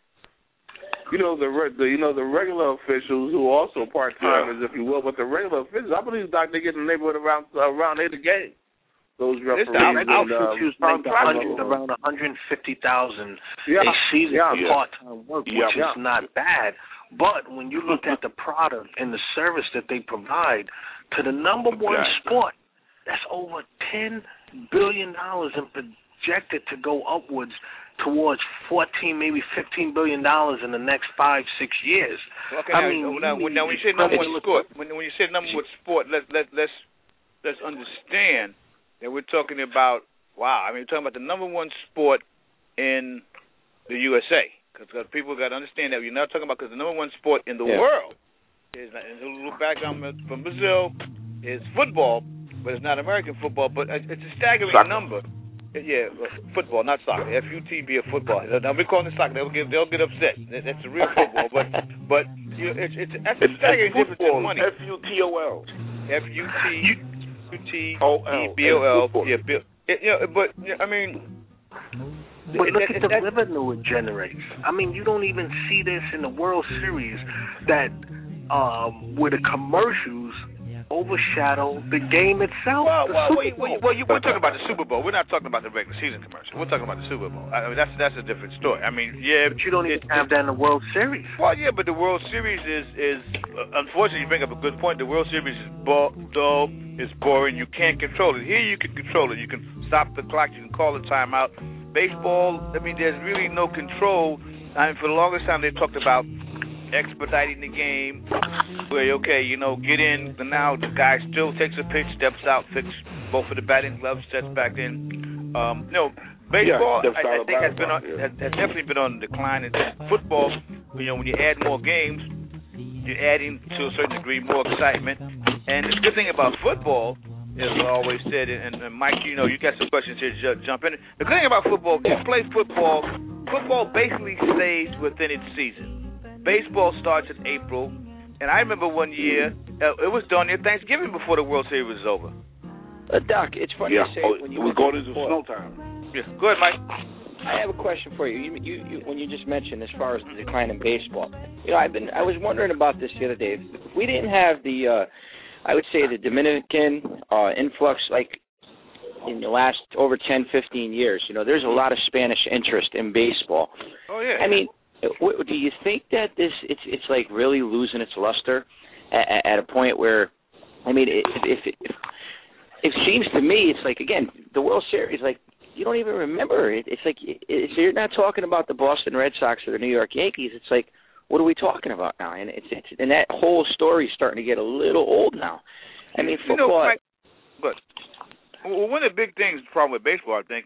Speaker 5: You know the, the you know the regular officials who are also part timers, yeah. if you will, but the regular officials, I believe that they get in the neighborhood around around eight a game. Those referees
Speaker 7: and,
Speaker 5: and,
Speaker 7: uh, make around one hundred fifty thousand
Speaker 5: yeah.
Speaker 7: a season
Speaker 5: yeah.
Speaker 7: for part time work, which
Speaker 5: yeah.
Speaker 7: is not bad. But when you look at the product and the service that they provide to the number one
Speaker 8: exactly.
Speaker 7: sport, that's over ten billion dollars and projected to go upwards towards fourteen, maybe fifteen billion dollars in the next five, six years.
Speaker 4: Okay,
Speaker 7: I
Speaker 4: now,
Speaker 7: mean,
Speaker 4: now, when, now when you say number one sport, when, when you say number one sport, let let let's let's understand that we're talking about. Wow, I mean, we're talking about the number one sport in the U S A, because people got to understand that you're not talking about because the number one sport in the
Speaker 9: yeah.
Speaker 4: world is a little background from Brazil is football, but it's not American football, but it's a staggering
Speaker 8: Soccer.
Speaker 4: number. Yeah, football, not soccer. F U T B, a football. Now we're calling it soccer. They'll get they'll get upset. That's a real football, but but you know, it's it's that's a staggering difference in money.
Speaker 8: F U T O L.
Speaker 4: F U T T E B O L. Yeah, you know, but I mean.
Speaker 7: But look at the revenue it generates. I mean, you don't even see this in the World Series that um, where the commercials overshadow the game itself.
Speaker 4: Well,
Speaker 7: the
Speaker 4: well,
Speaker 7: Super
Speaker 4: well,
Speaker 7: Bowl.
Speaker 4: well, you, we're talking about the Super Bowl. We're not talking about the regular season commercial. We're talking about the Super Bowl. I mean, that's that's a different story. I mean, yeah,
Speaker 7: but you don't even
Speaker 4: it,
Speaker 7: have that in the World Series.
Speaker 4: Well, yeah, but the World Series is is uh, unfortunately you bring up a good point. The World Series is bo- dull, it's boring. You can't control it. Here you can control it. You can stop the clock. You can call the timeout. Baseball, I mean, there's really no control. I mean, for the longest time they talked about expediting the game, where okay, you know, get in. And now the guy still takes a pitch, steps out, fix both of the batting gloves, steps back in. Um, no, baseball,
Speaker 8: yeah,
Speaker 4: I, I think has been on, has, has definitely been on the decline. And football, you know, when you add more games, you're adding to a certain degree more excitement. And the good thing about football, as I always said, and, and Mike, you know, you got some questions here to jump in. The good thing about football, you play football. Football basically stays within its season. Baseball starts in April, and I remember one year, uh, it was done near Thanksgiving before the World Series was over.
Speaker 9: Uh, Doc, it's funny
Speaker 8: yeah.
Speaker 9: to say
Speaker 8: oh,
Speaker 9: when you
Speaker 8: we're going into snow time.
Speaker 4: Yeah, go ahead, Mike.
Speaker 9: I have a question for you. You, you, you. When you just mentioned as far as the decline in baseball, you know, I've been, I was wondering about this the other day. If we didn't have the, uh, I would say the Dominican uh, influx, like in the last over ten, fifteen years, you know, there's a lot of Spanish interest in baseball.
Speaker 4: Oh yeah.
Speaker 9: I mean. Do you think that this it's it's like really losing its luster at, at a point where, I mean, if, if if if it seems to me it's like again the World Series, like you don't even remember it. It's like it's, you're not talking about the Boston Red Sox or the New York Yankees. It's like what are we talking about now? And it's, it's and that whole story's starting to get a little old now. I mean, football.
Speaker 4: You know, Mike, but well, one of the big things, the problem with baseball, I think,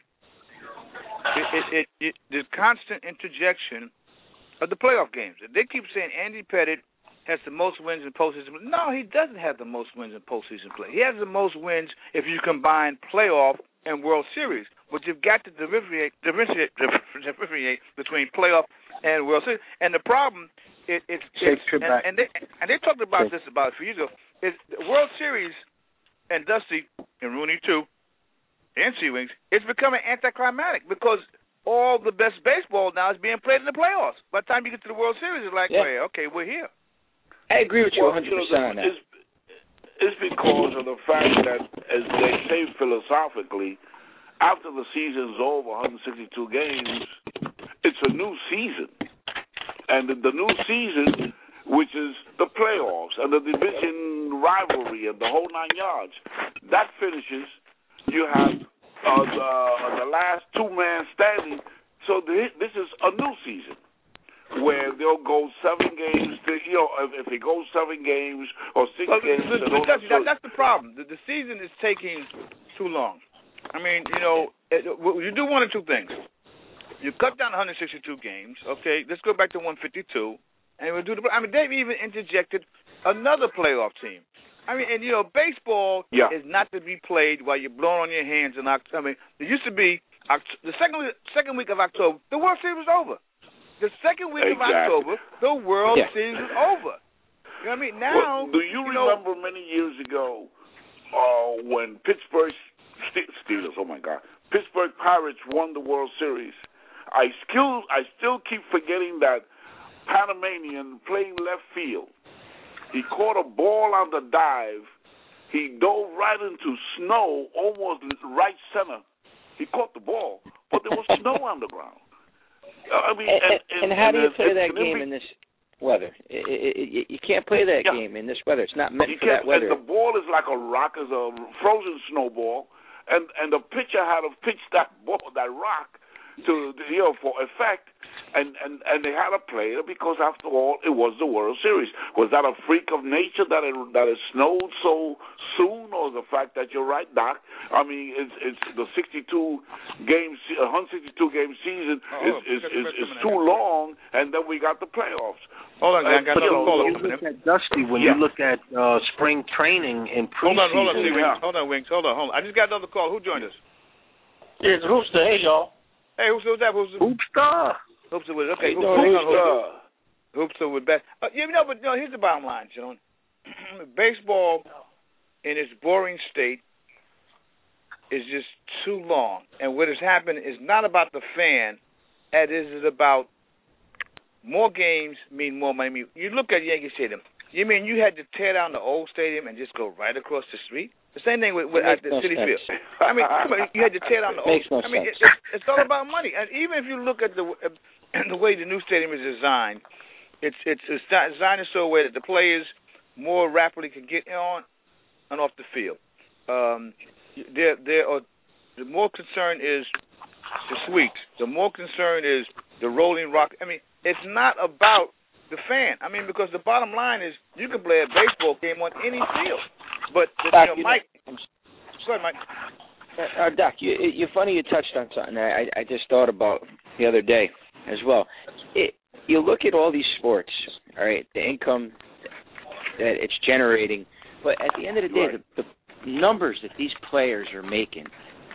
Speaker 4: it it, it, it the constant interjection of the playoff games. They keep saying Andy Pettitte has the most wins in postseason. No, he doesn't have the most wins in postseason play. He has the most wins if you combine playoff and World Series. But you've got to differentiate, differentiate, differentiate between playoff and World Series. And the problem, it, it's, it's and, and they and they talked about this about a few years ago. Is the World Series and Dusty and Rooney too, and Sea Wings, it's becoming anticlimactic because all the best baseball now is being played in the playoffs. By the time you get to the World Series, it's like, yeah. Wait, okay, we're here.
Speaker 9: I agree with you
Speaker 8: well,
Speaker 9: one hundred percent on that.
Speaker 8: It's, it's because of the fact that, as they say philosophically, after the season's over, one hundred sixty-two games, it's a new season. And the, the new season, which is the playoffs and the division rivalry and the whole nine yards, that finishes. You have uh, the, the last two-man standing. So the, this is a new season where they'll go seven games. To, you know, if, if it goes seven games or six well, games.
Speaker 4: The, the, that's, that, that's the problem. The, the season is taking too long. I mean, you know, it, you do one or two things. You cut down one hundred sixty-two games. Okay, let's go back to one fifty-two, and we'll do the. I mean, they've even interjected another playoff team. I mean, and you know, baseball
Speaker 8: yeah.
Speaker 4: is not to be played while you're blowing on your hands in October. I mean, there used to be the second second week of October, the World Series was over. The second week
Speaker 8: exactly.
Speaker 4: of October, the World
Speaker 9: yeah.
Speaker 4: Series was over. You know what I mean? Now,
Speaker 8: well, do you,
Speaker 4: you
Speaker 8: remember
Speaker 4: know,
Speaker 8: many years ago uh, when Pittsburgh Steelers, oh my God, Pittsburgh Pirates won the World Series? I still, I still keep forgetting that Panamanian playing left field. He caught a ball on the dive. He dove right into snow, almost right center. He caught the ball, but there was snow on the ground. I mean,
Speaker 9: and, and,
Speaker 8: and,
Speaker 9: and how
Speaker 8: and,
Speaker 9: do you
Speaker 8: and,
Speaker 9: play
Speaker 8: and,
Speaker 9: that
Speaker 8: and
Speaker 9: game
Speaker 8: be,
Speaker 9: in this weather? It, it, it, you can't play that
Speaker 8: yeah.
Speaker 9: game in this weather. It's not meant
Speaker 8: you
Speaker 9: for that weather.
Speaker 8: And the ball is like a rock, is a frozen snowball, and and the pitcher had to pitch that ball, that rock, to you know for effect, and, and, and they had to play it because after all it was the World Series. Was that a freak of nature that it that it snowed so soon, or the fact that you're right, Doc? I mean, it's it's the sixty-two game, one hundred sixty-two game season oh, is is, is, is too long, and then we got the playoffs.
Speaker 4: Hold on, I got another call.
Speaker 7: When you look at Dusty, when
Speaker 8: yeah.
Speaker 7: you look at uh, spring training and preseason.
Speaker 4: Hold on, hold on, Wings. Yeah. Hold on, Wings. Hold on, hold on. I just got another call. Who joined us?
Speaker 7: It's Hoopster. Hey, y'all.
Speaker 4: Hey, who's who's that? Who's
Speaker 7: Hoopster?
Speaker 4: Hoopster with okay.
Speaker 8: Hoopster. Hoopster.
Speaker 4: Hoopster with best. Uh, you know, but no. Here's the bottom line, gentlemen. Baseball, in its boring state, is just too long. And what has happened is not about the fan, as it is about more games mean more money. You look at Yankee Stadium. You mean you had to tear down the old stadium and just go right across the street? The same thing with, with at the
Speaker 9: no
Speaker 4: City
Speaker 9: sense.
Speaker 4: Field. I mean, come on, you had to tear down the old.
Speaker 9: No
Speaker 4: I mean, it,
Speaker 9: sense.
Speaker 4: it's, it's all about money. And even if you look at the uh, the way the new stadium is designed, it's it's, it's designed in so a way that the players more rapidly can get on and off the field. Um, there there are the more concern is the suites. The more concern is the rolling rock. I mean, it's not about the fan. I mean, because the bottom line is you can play a baseball game on any field. But, the,
Speaker 9: Doc,
Speaker 4: you know, Mike, you know, go ahead, Mike.
Speaker 9: Uh, Doc, you, you're funny you touched on something I, I just thought about the other day as well. It, you look at all these sports, all right, the income that it's generating, but at the end of the day, right. the, the numbers that these players are making,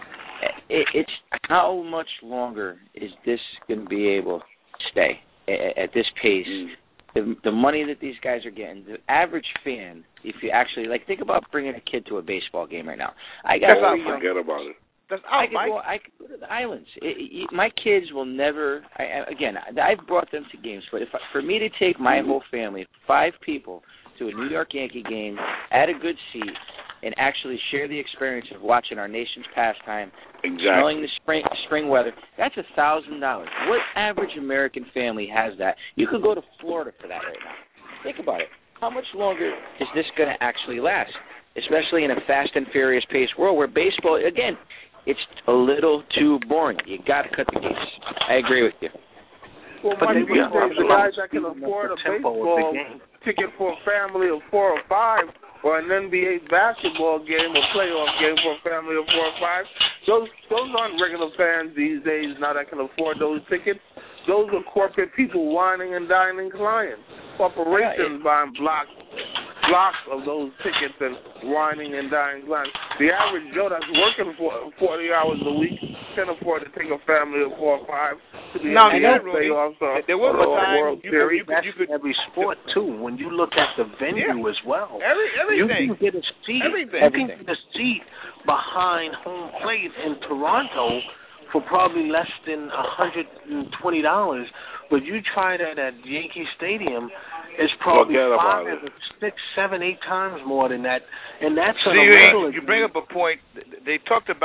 Speaker 9: it, it's how much longer is this going to be able to stay at, at this pace? Mm. The, the money that these guys are getting, the average fan, if you actually, like, think about bringing a kid to a baseball game right now. I got
Speaker 8: That's not forget about it.
Speaker 4: That's out,
Speaker 9: I could
Speaker 4: Mike.
Speaker 9: go, I could go to the islands. It, it, my kids will never, I, again, I've brought them to games, but if I, for me to take my whole family, five people, to a New York Yankee game at a good seat and actually share the experience of watching our nation's pastime,
Speaker 8: exactly.
Speaker 9: smelling the spring spring weather, that's a thousand dollars. What average American family has that? You could go to Florida for that right now. Think about it. How much longer is this going to actually last? Especially in a fast and furious paced world where baseball, again, it's a little too boring. You got to cut the games. I agree with you.
Speaker 5: Well,
Speaker 7: but
Speaker 5: Mike, these days, the guys that can afford a baseball ticket for a family of four or five, or an N B A basketball game, a playoff game for a family of four or five, those those aren't regular fans these days now that can afford those tickets. Those are corporate people whining and dining clients. Corporations buying blocks blocks of those tickets and whining and dining clients. The average Joe that's working for forty hours a week can't afford to take a family of four or five to the
Speaker 4: no,
Speaker 7: N B A playoffs or
Speaker 4: there was a time
Speaker 7: World
Speaker 4: you
Speaker 7: Series.
Speaker 4: could, you could, you could,
Speaker 7: every sport too. When you look at the venue
Speaker 4: yeah.
Speaker 7: as well,
Speaker 4: Every, everything.
Speaker 7: you can get a seat.
Speaker 4: Everything.
Speaker 7: You
Speaker 4: everything.
Speaker 7: can get a seat behind home plate in Toronto for probably less than a hundred and twenty dollars. But you try that at Yankee Stadium, it's probably five, six, seven, eight times more than that, and that's
Speaker 4: See,
Speaker 7: on a
Speaker 4: you,
Speaker 7: regular.
Speaker 4: you bring up a point. They talked about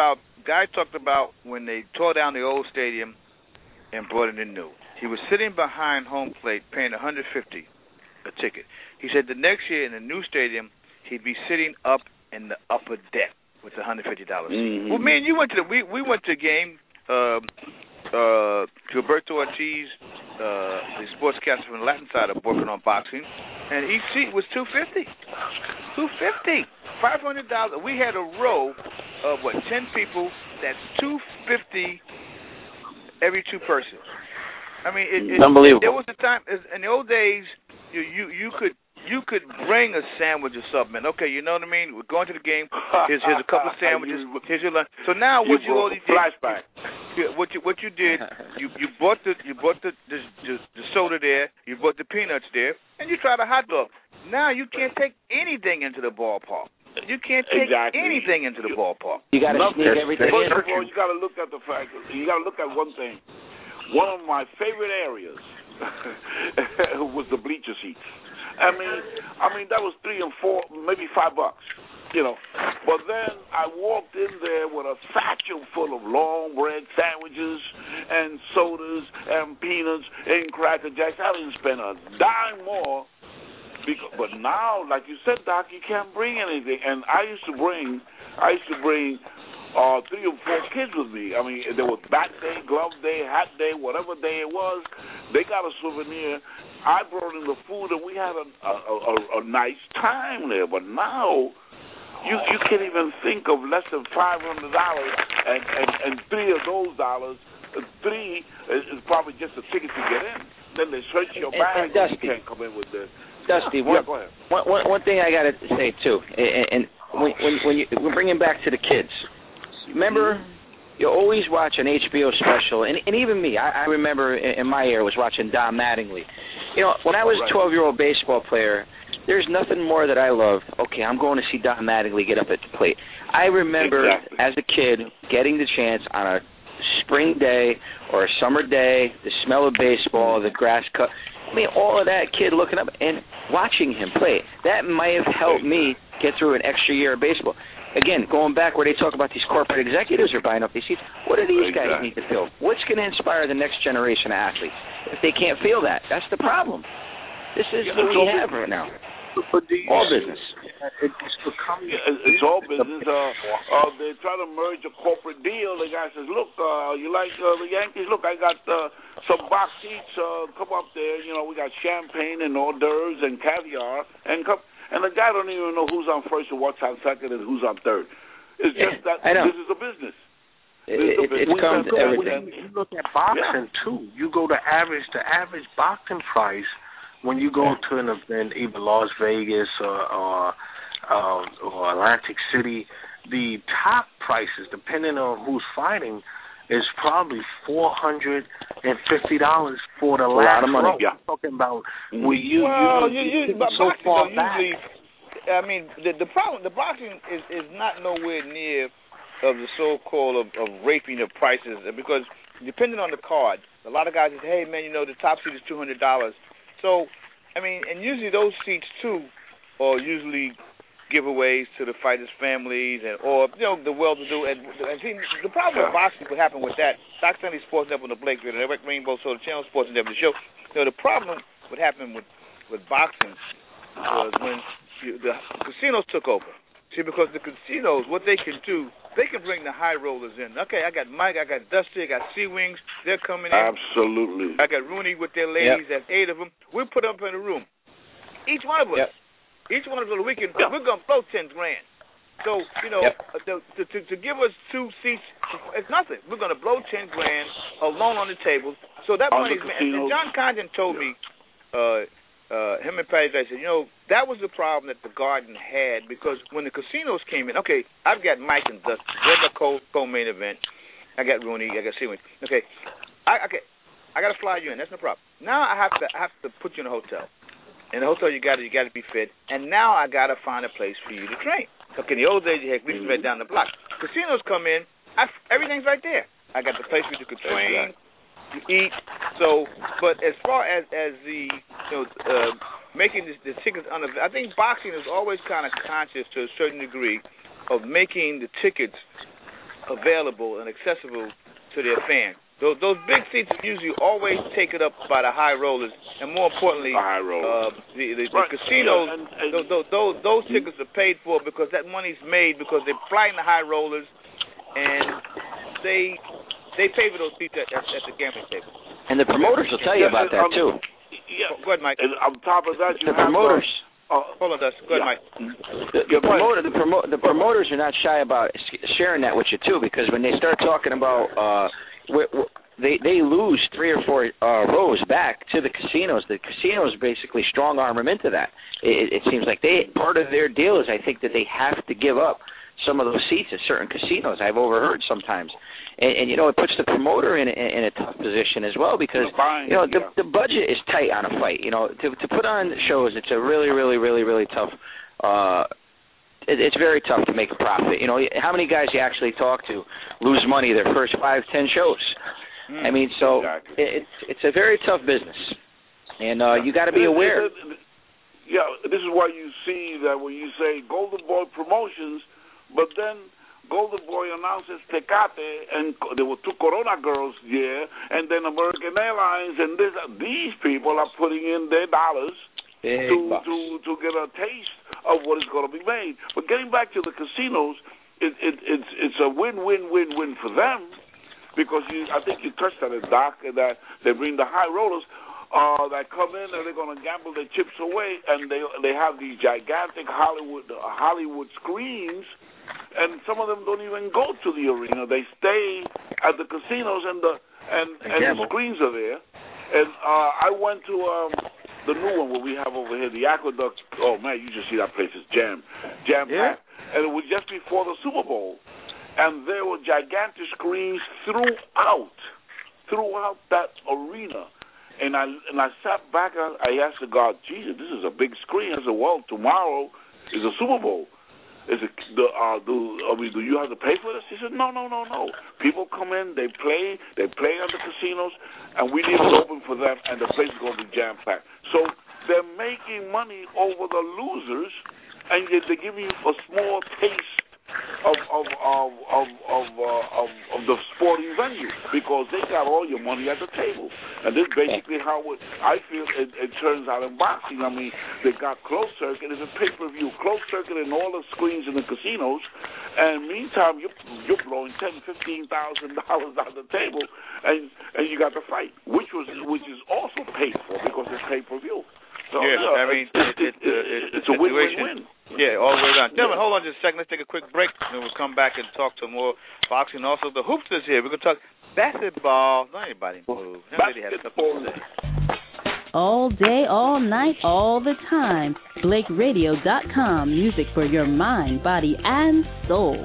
Speaker 4: Guy talked about when they tore down the old stadium and brought in the new. He was sitting behind home plate paying one hundred fifty dollars a ticket. He said the next year in the new stadium, he'd be sitting up in the upper deck with the one hundred fifty dollars seat.
Speaker 8: Mm-hmm.
Speaker 4: Well, man, you went to the we we went to a game. Um, uh, Gilberto Ortiz, uh, the sportscaster from the Latin side, of working on boxing, and each seat was two fifty. Two fifty. Five hundred dollars. We had a row of what ten people. That's two fifty every two persons. I mean, it, it,
Speaker 9: unbelievable.
Speaker 4: There was a time in the old days. You you you could. You could bring a sandwich or something. Okay, you know what I mean? We're going to the game. Here's, here's a couple of sandwiches. Here's your lunch. So now what you, you already did?
Speaker 8: Flashback.
Speaker 4: You, what you what you did? You you bought the you bought the the, the the soda there. You bought the peanuts there, and you tried a hot dog. Now you can't take anything into the ballpark. You can't take
Speaker 8: exactly.
Speaker 4: anything into the ballpark.
Speaker 9: You got to sneak everything in.
Speaker 8: First of all, you got to look at the fact. You got to look at one thing. One of my favorite areas was the bleacher seats. I mean, I mean that was three and four, maybe five bucks, you know. But then I walked in there with a satchel full of long bread sandwiches and sodas and peanuts and Cracker Jacks. I didn't spend a dime more. Because, but now, like you said, Doc, you can't bring anything. And I used to bring, I used to bring uh, three or four kids with me. I mean, there was bat day, glove day, hat day, whatever day it was. They got a souvenir. I brought in the food, and we had a, a, a, a nice time there. But now, you you can't even think of less than five hundred dollars, and, and, and three of those dollars, three is, is probably just a ticket to get in. Then they search your bag, and, and
Speaker 9: Dusty,
Speaker 8: you can't come in with this.
Speaker 9: Dusty,
Speaker 8: yeah,
Speaker 9: one,
Speaker 8: go ahead.
Speaker 9: one, one, one thing I got to say, too, and, and when, when, when you, we're bringing back to the kids, remember... You always watch an H B O special, and, and even me, I, I remember in, in my era was watching Don Mattingly. You know, when I was a twelve-year-old baseball player, there's nothing more that I loved. Okay, I'm going to see Don Mattingly get up at the plate. I remember
Speaker 8: exactly.
Speaker 9: as a kid getting the chance on a spring day or a summer day, the smell of baseball, the grass cut. I mean, all of that kid looking up and watching him play. That might have helped me get through an extra year of baseball. Again, going back where they talk about these corporate executives are buying up these seats, what do these
Speaker 8: exactly.
Speaker 9: guys need to feel? What's going to inspire the next generation of athletes? If they can't feel that, that's the problem. This is
Speaker 7: yeah,
Speaker 9: what we have right now.
Speaker 7: But do you
Speaker 9: all
Speaker 7: see,
Speaker 9: business.
Speaker 7: It's become.
Speaker 8: Yeah, it's all business. Uh, uh, they try to merge a corporate deal. The guy says, "Look, uh, you like uh, the Yankees? Look, I got uh, some box seats. Uh, come up there. You know, we got champagne and hors d'oeuvres and caviar and come." And the guy don't even know who's on first and what's on second and who's on third. It's
Speaker 9: yeah,
Speaker 8: just that this is a business.
Speaker 9: It, it, it, it's come to everything.
Speaker 7: When you look at boxing, yeah. too, you go to average, the average boxing price when you go to an event, either Las Vegas or, or, uh, or Atlantic City, the top prices, depending on who's fighting, is probably four hundred and fifty dollars for the last
Speaker 9: round. A lot of money.
Speaker 7: Row.
Speaker 9: Yeah.
Speaker 7: I'm talking about where you
Speaker 4: well,
Speaker 7: you,
Speaker 4: you,
Speaker 7: you,
Speaker 4: you but
Speaker 7: so
Speaker 4: boxing,
Speaker 7: far
Speaker 4: though,
Speaker 7: back.
Speaker 4: Usually, I mean, the the problem, the boxing is is not nowhere near of the so-called of, of raping of prices, because depending on the card, a lot of guys say, hey man, you know the top seat is two hundred dollars. So, I mean, and usually those seats too are usually giveaways to the fighters' families, and or you know the well-to-do. And, and see, the problem with boxing, what happened with that? Doc Stanley Sports Up on the Blake Radio, Rainbow Soul Channel Sports and W Show. You know, the problem what happened with with boxing was when you, the casinos took over. See, because the casinos, what they can do, they can bring the high rollers in. Okay, I got Mike, I got Dusty, I got Sea Wings. They're coming in.
Speaker 8: Absolutely.
Speaker 4: I got Rooney with their ladies.
Speaker 9: Yep.
Speaker 4: That's eight of them. We put them in a room. Each one of us.
Speaker 9: Yep.
Speaker 4: Each one of us on the weekend, we're going to blow ten grand. So, you know,
Speaker 9: yep.
Speaker 4: to, to, to, to give us two seats, it's nothing. We're going to blow ten grand alone on the table. So that
Speaker 8: on
Speaker 4: money's, and, and John Condon told me, uh, uh, him and Patty, I said, you know, that was the problem that the Garden had, because when the casinos came in, okay, I've got Mike and Dusty. They're the co- co-main event. I got Rooney, I got Seawin. Okay, I, okay, I got to fly you in. That's no problem. Now I have to, I have to put you in a hotel. In the hotel, you got to, you got to be fit. And now I got to find a place for you to train. Okay, in the old days, you had Greasy Red down the block. Casinos come in, I, everything's right there. I got the place where you could train, you eat. So, but as far as as the, you know, uh, making the, the tickets unavailable, I think boxing is always kind of conscious to a certain degree of making the tickets available and accessible to their fans. Those, those big seats are usually always taken up by the high rollers, and more importantly,
Speaker 8: high rollers.
Speaker 4: Uh, the, the, the
Speaker 8: right.
Speaker 4: casinos.
Speaker 8: Yeah, and, and,
Speaker 4: those, those, those, those tickets are paid for because that money's made because they're flying the high rollers, and they they pay for those seats at, at, at the gambling table.
Speaker 9: And the promoters will tell you about that
Speaker 8: um,
Speaker 9: too.
Speaker 8: Yeah.
Speaker 4: Go ahead, Mike.
Speaker 8: And on top of that, you
Speaker 9: the
Speaker 8: have
Speaker 9: promoters.
Speaker 8: Uh,
Speaker 4: Hold on, Dustin. Go ahead,
Speaker 8: yeah.
Speaker 4: Mike.
Speaker 9: The, the,
Speaker 8: yeah,
Speaker 9: promoter, the, promo- the promoters are not shy about sharing that with you too, because when they start talking about uh, wh- wh- they they lose three or four uh, rows back to the casinos. The casinos basically strong arm them into that. It, it seems like they part of their deal is I think that they have to give up some of those seats at certain casinos. I've overheard sometimes. And, and you know, it puts the promoter in a, in a tough position as well because
Speaker 8: buying,
Speaker 9: you know the
Speaker 8: yeah.
Speaker 9: the budget is tight on a fight. You know, to to put on shows, it's a really, really, really, really tough. Uh, it, it's very tough to make a profit. You know, how many guys you actually talk to lose money their first five, ten shows? Mm, I mean, so
Speaker 8: exactly.
Speaker 9: it, it's it's a very tough business, and uh, you got to be aware.
Speaker 8: It, it, yeah, this is why you see that when you say Golden Boy Promotions, but then Golden Boy announces Tecate, and there were two Corona girls there, and then American Airlines, and this, these people are putting in their dollars
Speaker 9: Big
Speaker 8: to,
Speaker 9: bucks.
Speaker 8: to to get a taste of what is going to be made. But getting back to the casinos, it, it, it's it's a win-win-win-win for them because you, I think you touched on it, Doc, that they bring the high rollers uh, that come in and they're going to gamble their chips away, and they they have these gigantic Hollywood uh, Hollywood screens. And some of them don't even go to the arena. They stay at the casinos, and the and, and the screens are there. And uh, I went to um, the new one where we have over here, the Aqueduct. Oh man, you just see that place is jam, jam packed. Yeah. And it was just before the Super Bowl, and there were gigantic screens throughout, throughout that arena. And I and I sat back and I asked God, Jesus, this is a big screen. I said, well, tomorrow is the Super Bowl. Is it the uh, do I mean, do you have to pay for this? He said, no, no, no, no. People come in, they play, they play at the casinos, and we leave it open for them, and the place is going to be jam packed. So they're making money over the losers, and yet they're giving you a small taste of of of of of, uh, of of the sporting venue because they got all your money at the table, and this is basically how it, I feel it, it turns out in boxing. I mean, they got closed circuit, it's a pay-per-view, closed circuit, and all the screens in the casinos, and meantime you're you're blowing ten, fifteen thousand dollars on the table, and and you got the fight, which was which is also paid for because it's pay-per-view. So,
Speaker 4: yes,
Speaker 8: yeah,
Speaker 4: I mean,
Speaker 8: it's,
Speaker 4: it, it,
Speaker 8: it, it,
Speaker 4: it,
Speaker 8: it's a win-win-win.
Speaker 4: Yeah, all the way around. Gentlemen, hold on just a second. Let's take a quick break, and we'll come back and talk to more boxing. Also, the Hoopsters here. We're going to talk basketball. Not anybody move.
Speaker 8: Basketball.
Speaker 6: All day, all night, all the time. Blake Radio dot com. Music for your mind, body, and soul.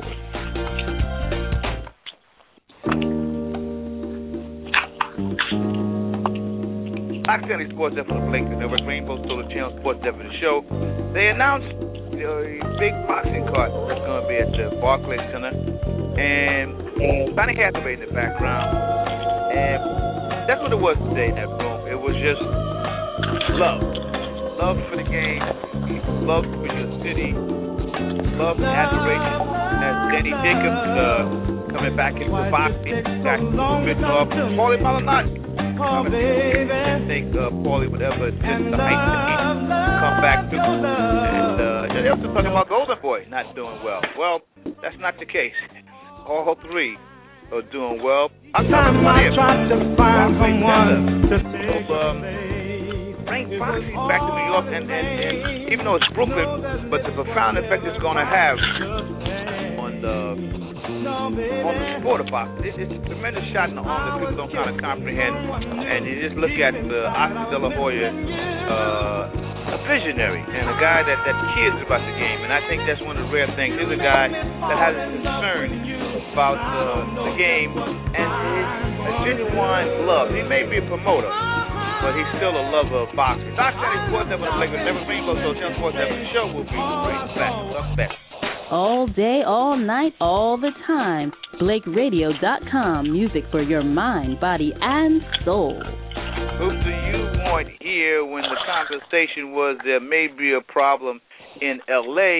Speaker 4: Accidentally Sports F on the Blake Network, Rainbow Solar Channel Sports F the show. They announced a big boxing card that's going to be at the Barclays Center, and Sonny Hathaway in the background, and that's what it was today in that room. It was just love, love for the game, love for your city, love and adoration. As Danny Jacobs uh, coming back into boxing, back to written off Paulie Malignaggi. I think uh, Paulie would ever attempt the height that he come back to. And uh, they're also talking about Golden Boy not doing well. Well, that's not the case. All three are doing well. I'm talking about him. So, um, Frank Foxy's back to New York, and, and, and even though it's Brooklyn, but the profound effect it's going to have on the on the sport of boxing. It's, it's a tremendous shot in the arm that people don't kind of comprehend. And you just look at the Oscar De La Hoya, uh, a visionary and a guy that, that cares about the game. And I think that's one of the rare things. He's a guy that has a concern about uh, the game and his a genuine love. He may be a promoter, but he's still a lover of boxing. Doctor Sports Ever, like with Never Rainbow Social Sports Ever, the show will be right back. Up back.
Speaker 6: All day, all night, all the time. Blake Radio dot com. Music for your mind, body, and soul.
Speaker 4: Who do you want here when the conversation was there may be a problem in L A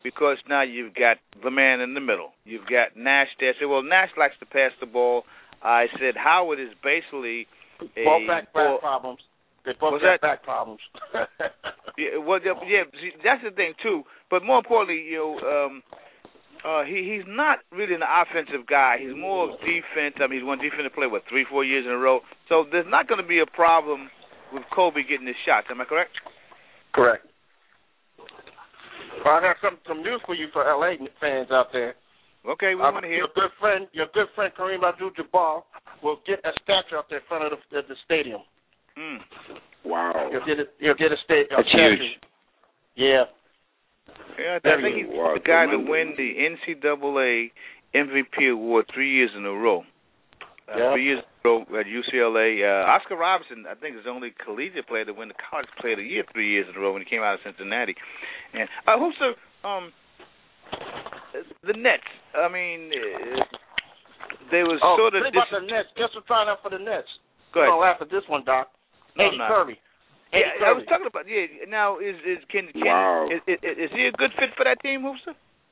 Speaker 4: because now you've got the man in the middle. You've got Nash there. I said, well, Nash likes to pass the ball. I said Howard is basically a
Speaker 12: both back, back problems. They both got back problems.
Speaker 4: yeah, well, yeah, see, that's the thing too. But more importantly, you know, um, uh, he he's not really an offensive guy. He's more defense. I mean, he's won defensive play what three, four years in a row. So there's not going to be a problem with Kobe getting his shots. Am I correct?
Speaker 12: Correct. Well, I got some some news for you for L A fans out there.
Speaker 4: Okay, we
Speaker 12: uh,
Speaker 4: want to hear.
Speaker 12: Your good friend, your good friend Kareem Abdul-Jabbar will get a statue out there in front of the, the stadium.
Speaker 4: Mm.
Speaker 8: Wow.
Speaker 12: You'll get a you'll get a state.
Speaker 9: That's huge.
Speaker 12: Yeah.
Speaker 4: Yeah, I think he's the guy to win the N C double A M V P award three years in a row. Uh,
Speaker 12: yep.
Speaker 4: Three years in a row at U C L A. Uh, Oscar Robertson, I think, is the only collegiate player to win the College Player of the Year three years in a row when he came out of Cincinnati. And uh, who's the um the Nets? I mean, uh, they was
Speaker 12: oh,
Speaker 4: sort of.
Speaker 12: Think about the Nets. Guess who's trying out for the Nets?
Speaker 4: Go ahead.
Speaker 12: Don't laugh at this one, Doc.
Speaker 4: No,
Speaker 12: Eddie
Speaker 4: no.
Speaker 12: Curry. Eddie
Speaker 4: Yeah,
Speaker 12: Curry.
Speaker 4: I was talking about. Yeah, now is is can can
Speaker 8: Wow.
Speaker 4: is, is, is he a good fit for that team, Hoopster?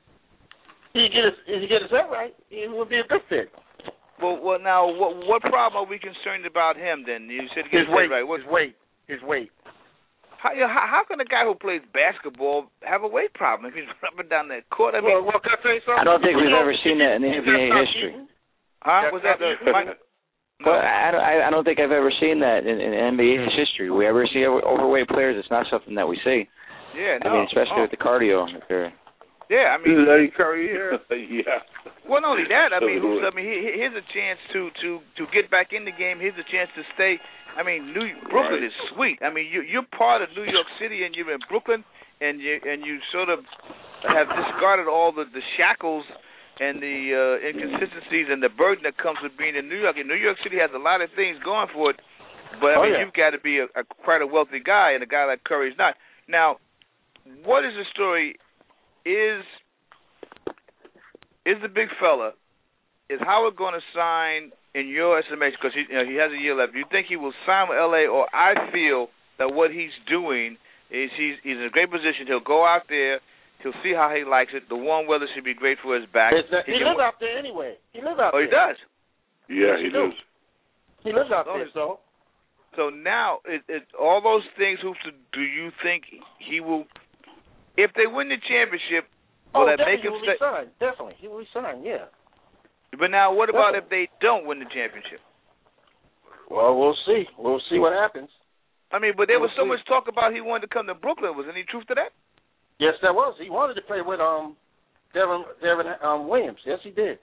Speaker 12: He get his, if he get his head right, he would be a good fit.
Speaker 4: Well, well, now what what problem are we concerned about him then? You said get
Speaker 12: His weight.
Speaker 4: right. What,
Speaker 12: His weight. His weight.
Speaker 4: how, how how can a guy who plays basketball have a weight problem if he's running down that court? I mean,
Speaker 12: well, well, can I tell you something?
Speaker 9: I don't think we've
Speaker 12: You know,
Speaker 9: ever seen that in the N B A history.
Speaker 4: huh? Was that the? Mike?
Speaker 9: Well, I don't, I don't think I've ever seen that in, in N B A history. We ever see overweight players? It's not something that we see.
Speaker 4: Yeah, no.
Speaker 9: I mean, especially
Speaker 4: oh.
Speaker 9: with the cardio. If they're,
Speaker 4: Yeah, I mean,
Speaker 8: Eddie Curry here. Yeah.
Speaker 4: well, not only that. I mean, who's, I mean, he- here's a chance to, to, to get back in the game. Here's a chance to stay. I mean, New Brooklyn
Speaker 8: Right.
Speaker 4: is sweet. I mean, you, you're part of New York City, and you're in Brooklyn, and you and you sort of have discarded all the, the shackles and the uh, inconsistencies and the burden that comes with being in New York. And New York City has a lot of things going for it, but I
Speaker 12: Oh,
Speaker 4: mean,
Speaker 12: yeah.
Speaker 4: you've got to be a, a quite a wealthy guy, and a guy like Curry's not. Now, what is the story? Is is the big fella? Is Howard going to sign in your estimation? Because he, you know, he has a year left. Do you think he will sign with L A, or I feel that what he's doing is he's he's in a great position. He'll go out there. He'll see how he likes it. The warm weather should be great for his back.
Speaker 12: It's not, he
Speaker 4: can,
Speaker 12: lives out there anyway. He lives out
Speaker 4: Oh,
Speaker 12: there.
Speaker 4: he does.
Speaker 8: Yeah,
Speaker 12: Yes,
Speaker 8: he
Speaker 12: he do.
Speaker 8: does.
Speaker 12: He lives out
Speaker 4: Oh,
Speaker 12: there, so.
Speaker 4: So now, it, it, all those things. Who do you think he will? If they win the championship, will
Speaker 12: Oh,
Speaker 4: that make
Speaker 12: definitely
Speaker 4: him
Speaker 12: he will
Speaker 4: stay?
Speaker 12: resign. Definitely, he will resign. Yeah.
Speaker 4: But now, what about
Speaker 12: Definitely.
Speaker 4: if they don't win the championship?
Speaker 12: Well, we'll see. We'll see what happens.
Speaker 4: I mean, but there was so
Speaker 12: We'll see.
Speaker 4: much talk about he wanted to come to Brooklyn. Was any truth to that?
Speaker 12: Yes, there was. He wanted to play with um, Devin Devin um, Williams. Yes, he did.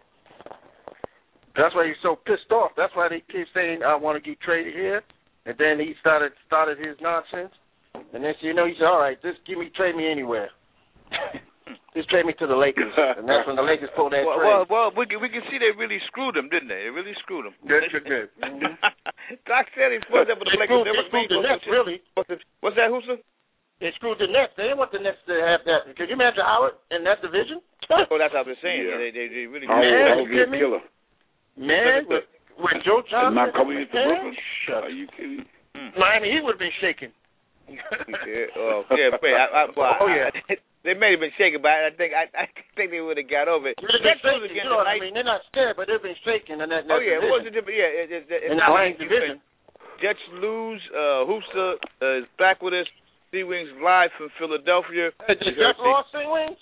Speaker 12: That's why he's so pissed off. That's why they keep saying, "I want to get traded here," and then he started started his nonsense. And then, so, you know, he said, "All right, just give me trade me anywhere." Just trade me to the Lakers, and that's when the Lakers pulled that
Speaker 4: Well,
Speaker 12: trade.
Speaker 4: well, well, we can, we can see they really screwed him, didn't they? They really screwed him.
Speaker 12: Good, good, good. Mm-hmm.
Speaker 4: Doc said he spoiled up with the
Speaker 12: They
Speaker 4: Lakers.
Speaker 12: screwed,
Speaker 4: They
Speaker 12: they
Speaker 4: were
Speaker 12: screwed the
Speaker 4: made-
Speaker 12: Nets, really.
Speaker 4: What's, the, what's that, Houston?
Speaker 12: They screwed the Nets. They didn't want the Nets to have that. Could you imagine Howard in that division?
Speaker 4: Oh, that's what I was saying.
Speaker 8: Yeah.
Speaker 4: They, they, they really.
Speaker 8: Howard,
Speaker 12: Man,
Speaker 8: Howard
Speaker 12: you
Speaker 8: be a
Speaker 12: kidding me?
Speaker 8: killer.
Speaker 12: Man, with, with Joe
Speaker 8: And
Speaker 12: Johnson.
Speaker 8: not coming into
Speaker 12: man,
Speaker 8: Brooklyn?
Speaker 12: Shucks.
Speaker 8: Are you kidding?
Speaker 12: Miami, he would have been shaking.
Speaker 4: Yeah, oh, yeah, but I, I, well,
Speaker 12: Oh, yeah.
Speaker 4: I, they may have been shaken, but I think I, I think they would have got over it.
Speaker 12: They've been
Speaker 4: Jets lose
Speaker 12: shaking,
Speaker 4: again
Speaker 12: you know what I
Speaker 4: tonight.
Speaker 12: mean? They're not scared, but they've been shaking in that, that
Speaker 4: Oh yeah,
Speaker 12: division.
Speaker 4: it was a different. Yeah, it, it, it,
Speaker 12: in
Speaker 4: it's
Speaker 12: the
Speaker 4: not
Speaker 12: Atlantic
Speaker 4: like
Speaker 12: division.
Speaker 4: Jets lose. Uh, Hoopster uh, is back with us. Sea Wings live from Philadelphia.
Speaker 12: Hey, the Jets lost Sea Wings?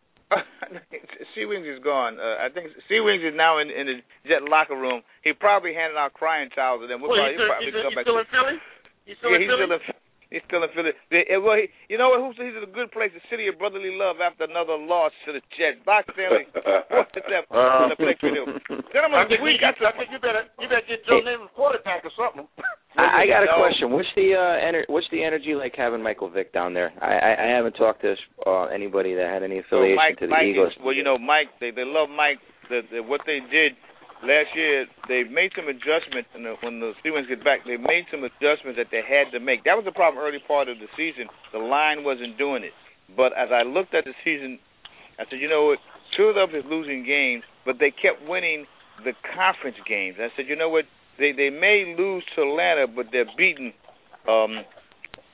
Speaker 4: Sea Wings is gone. Uh, I think Sea Wings is now in, in the Jet locker room. He probably handed out crying towels to them. We'll
Speaker 12: Well,
Speaker 4: probably,
Speaker 12: he's,
Speaker 4: he'll probably
Speaker 12: he's,
Speaker 4: come
Speaker 12: he's
Speaker 4: back.
Speaker 12: still in Philly? He's still
Speaker 4: yeah,
Speaker 12: in
Speaker 4: he's
Speaker 12: Philly?
Speaker 4: still in. He's still in Philly. They, eh, well, he, you know what, Hoopster? He's in a good place, the city of brotherly love, after another loss to the Jets. Doc Stanley, what's that?
Speaker 12: Uh,
Speaker 4: on the Blake Radio. Gentlemen,
Speaker 12: I think,
Speaker 4: we
Speaker 12: you,
Speaker 4: got
Speaker 12: I think you better you better get Joe Namath quarterback or something.
Speaker 9: I, I got a
Speaker 4: No.
Speaker 9: question. What's the uh, ener- what's the energy like having Michael Vick down there? I, I, I haven't talked to uh, anybody that had any
Speaker 4: So
Speaker 9: affiliation
Speaker 4: Mike,
Speaker 9: to the
Speaker 4: Mike
Speaker 9: Eagles.
Speaker 4: Is, well, you know, Mike, they they love Mike. The, the, what they did last year, they made some adjustments, and the, when the Steelers get back, they made some adjustments that they had to make. That was the problem early part of the season. The line wasn't doing it. But as I looked at the season, I said, you know what, Philadelphia is losing games, but they kept winning the conference games. I said, you know what, they they may lose to Atlanta, but they're beating um,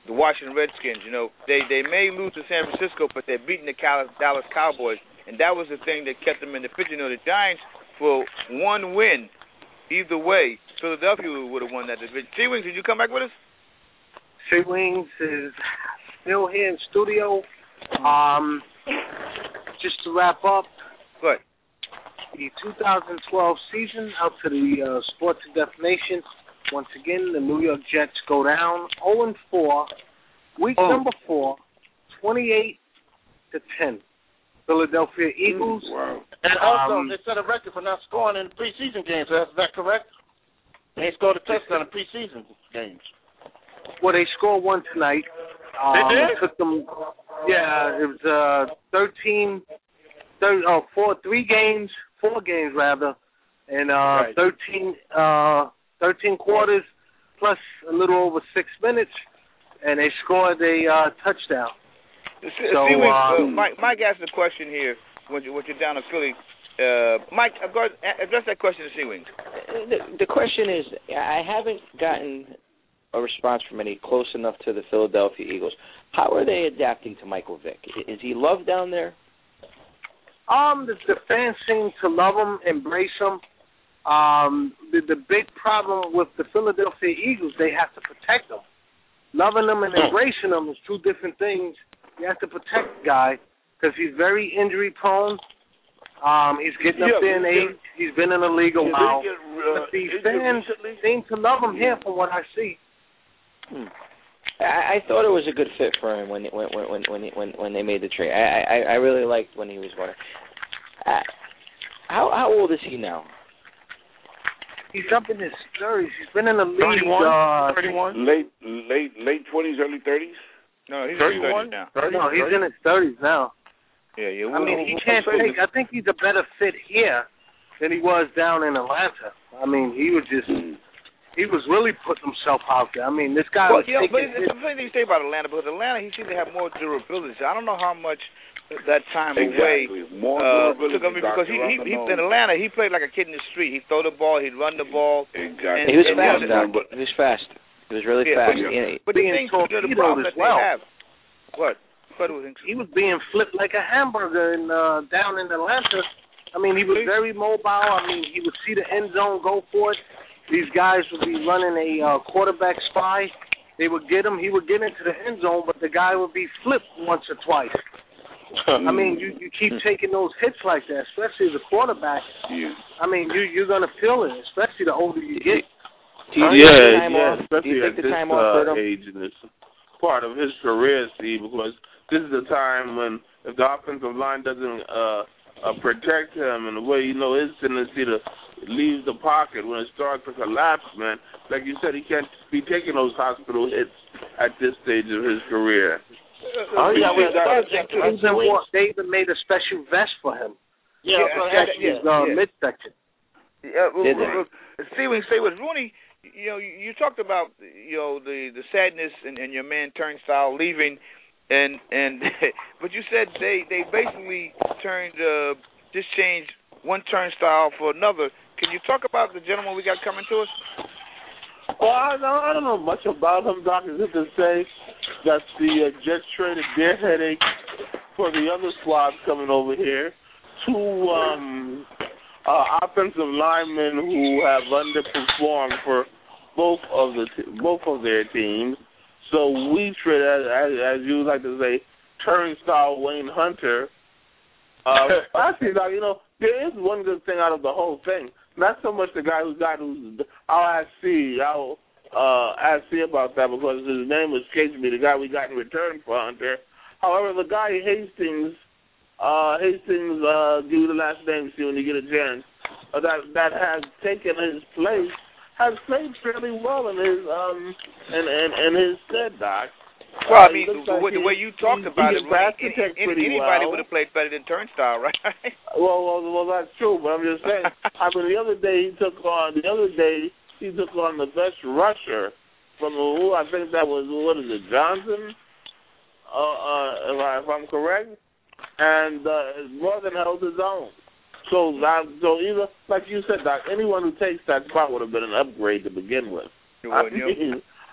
Speaker 4: the Washington Redskins. You know, they they may lose to San Francisco, but they're beating the Dallas Cowboys, and that was the thing that kept them in the picture. You know, the Giants, for one win, either way, Philadelphia would have won that division. C-Wings, did you come back with us?
Speaker 7: C-Wings is still here in studio. Um, just to wrap up,
Speaker 4: Good.
Speaker 7: the two thousand twelve season out to the uh, Sports and Deaf Nation. Once again, the New York Jets go down oh and four. Week
Speaker 12: oh.
Speaker 7: number four, twenty-eight to ten. Philadelphia Eagles.
Speaker 12: Wow. And also,
Speaker 7: um,
Speaker 12: they set a record for not scoring in preseason games. Is that correct? They scored a touchdown in preseason games.
Speaker 7: Well, they scored one tonight. Um,
Speaker 12: They did?
Speaker 7: It took them, yeah, it was uh, thirteen, thirty, oh, four, three games, four games rather, and uh,
Speaker 12: Right.
Speaker 7: thirteen, uh, thirteen quarters plus a little over six minutes, and they scored a uh, touchdown.
Speaker 4: See,
Speaker 7: So,
Speaker 4: see, we,
Speaker 7: um,
Speaker 4: uh, Mike, Mike asked a question here when, you, when you're down in Philly. Uh, Mike, uh, go ahead, address that question to C-Wings.
Speaker 9: The, the question is, I haven't gotten a response from any close enough to the Philadelphia Eagles. How are they adapting to Michael Vick? Is he loved down there?
Speaker 7: Um, the, the fans seem to love him, embrace him. Um, the, the big problem with the Philadelphia Eagles, they have to protect him. Loving them and embracing them is two different things. You have to protect the guy because he's very injury prone. Um, he's getting up
Speaker 5: Yeah,
Speaker 7: there in
Speaker 5: yeah.
Speaker 7: age. He's been in the league a
Speaker 5: Yeah,
Speaker 7: while.
Speaker 5: they get, uh,
Speaker 7: But the
Speaker 5: injured
Speaker 7: fans
Speaker 5: recently?
Speaker 7: seem to love him here from what I see.
Speaker 9: Hmm. I, I thought it was a good fit for him when when when when when, when they made the trade. I, I I really liked when he was going. Uh, how how old is he now?
Speaker 7: He's up in his thirties. He's been in the league.
Speaker 8: thirty-one?
Speaker 7: Uh,
Speaker 8: thirty-one? Late, late, late twenties, early thirties.
Speaker 4: No, he's
Speaker 8: thirty-one
Speaker 4: in his thirties now.
Speaker 8: thirty,
Speaker 7: no, he's
Speaker 8: thirty?
Speaker 7: in his thirties now.
Speaker 4: Yeah, yeah.
Speaker 7: I mean, he
Speaker 4: we'll-
Speaker 7: can't
Speaker 4: we'll-
Speaker 7: take. I think he's a better fit here than he was down in Atlanta. I mean, he was just. He was really putting himself out there. I mean, this guy
Speaker 4: Well,
Speaker 7: was
Speaker 4: yeah, but
Speaker 7: taking
Speaker 4: it's
Speaker 7: his,
Speaker 4: something you say about Atlanta, because Atlanta, he seemed to have more durability. So I don't know how much that time
Speaker 8: Exactly.
Speaker 4: away
Speaker 8: More
Speaker 4: uh,
Speaker 8: durability,
Speaker 4: took him because he, he, he in
Speaker 8: Doctor
Speaker 4: Atlanta he played like a kid in the street. He'd throw the ball, he'd run the ball.
Speaker 8: Exactly.
Speaker 9: He was
Speaker 4: and,
Speaker 9: fast,
Speaker 4: and,
Speaker 9: Doc. He was fast. He was really
Speaker 4: Yeah,
Speaker 9: fast.
Speaker 4: but-
Speaker 9: Yeah.
Speaker 4: But the
Speaker 7: being
Speaker 4: thing, the, the
Speaker 7: torpedoed
Speaker 4: problem
Speaker 7: as
Speaker 4: that
Speaker 7: well.
Speaker 4: they have, what? What do you think?
Speaker 7: he was being flipped like a hamburger in, uh, down in Atlanta. I mean, he was very mobile. I mean, he would see the end zone, go for it. These guys would be running a uh, quarterback spy. They would get him. He would get into the end zone, but the guy would be flipped once or twice. I mean, you, you keep taking those hits like that, especially as a quarterback.
Speaker 8: Yeah.
Speaker 7: I mean, you, you're going to feel it, especially the older you get.
Speaker 9: Do you
Speaker 5: yeah,
Speaker 9: think the time
Speaker 5: yeah,
Speaker 9: off? Do
Speaker 5: especially
Speaker 9: you think
Speaker 5: at
Speaker 9: the
Speaker 5: this
Speaker 9: time off hurt
Speaker 5: uh,
Speaker 9: him?
Speaker 5: age in this part of his career, Steve, because this is the time when if the offensive line doesn't uh, uh, protect him in the way, you know, his tendency to leave the pocket when it starts to collapse, man. Like you said, he can't be taking those hospital hits at this stage of his career.
Speaker 12: Oh, yeah, well,
Speaker 7: They
Speaker 12: that's
Speaker 7: even, wa- they even made a special vest for him.
Speaker 12: Yeah,
Speaker 4: Yeah,
Speaker 12: well,
Speaker 4: yeah,
Speaker 12: actually,
Speaker 7: His uh,
Speaker 4: yeah.
Speaker 7: midsection.
Speaker 4: Yeah, well,
Speaker 9: Did
Speaker 4: well, well, see, when you say with Rooney, you know, you, you talked about you know the the sadness and, and your man Turnstile leaving, and and but you said they they basically turned uh, just changed one Turnstile for another. Can you talk about the gentleman we got coming to us?
Speaker 5: Well, I don't, I don't know much about him, Doc, except to say that the uh, Jets traded their headache for the other squads coming over here. Two um, uh, offensive linemen who have underperformed for both of the t- both of their teams. So we traded, as, as you like to say, turnstile Wayne Hunter. Uh, actually, Doc, you know, there is one good thing out of the whole thing. Not so much the guy who got who's I'll ask C. I'll uh, ask C about that because his name escapes me. The guy we got in return for Hunter. However, the guy Hastings, uh, Hastings, uh, give the last name C when you get a chance. Uh, that that has taken his place, has played fairly well in his um in in, in his stead, Doc.
Speaker 4: Well,
Speaker 5: Uh,
Speaker 4: I mean,
Speaker 5: it looks
Speaker 4: the,
Speaker 5: like
Speaker 4: way, the
Speaker 5: he-
Speaker 4: way you talked
Speaker 5: he-
Speaker 4: about
Speaker 5: he
Speaker 4: it,
Speaker 5: can
Speaker 4: Rooney,
Speaker 5: pass the tech
Speaker 4: any-
Speaker 5: pretty
Speaker 4: anybody
Speaker 5: well.
Speaker 4: would have played better than Turnstile, right?
Speaker 5: Well, well, well, that's true. But I'm just saying. I mean, the other day he took on the other day he took on the best rusher from the who I think that was what is it Johnson, uh, uh, if, I, if I'm correct, and uh, more than held his own. So, that, so either like you said, Doc, anyone who takes that spot would have been an upgrade to begin with. I
Speaker 4: Well, you know,
Speaker 5: mean,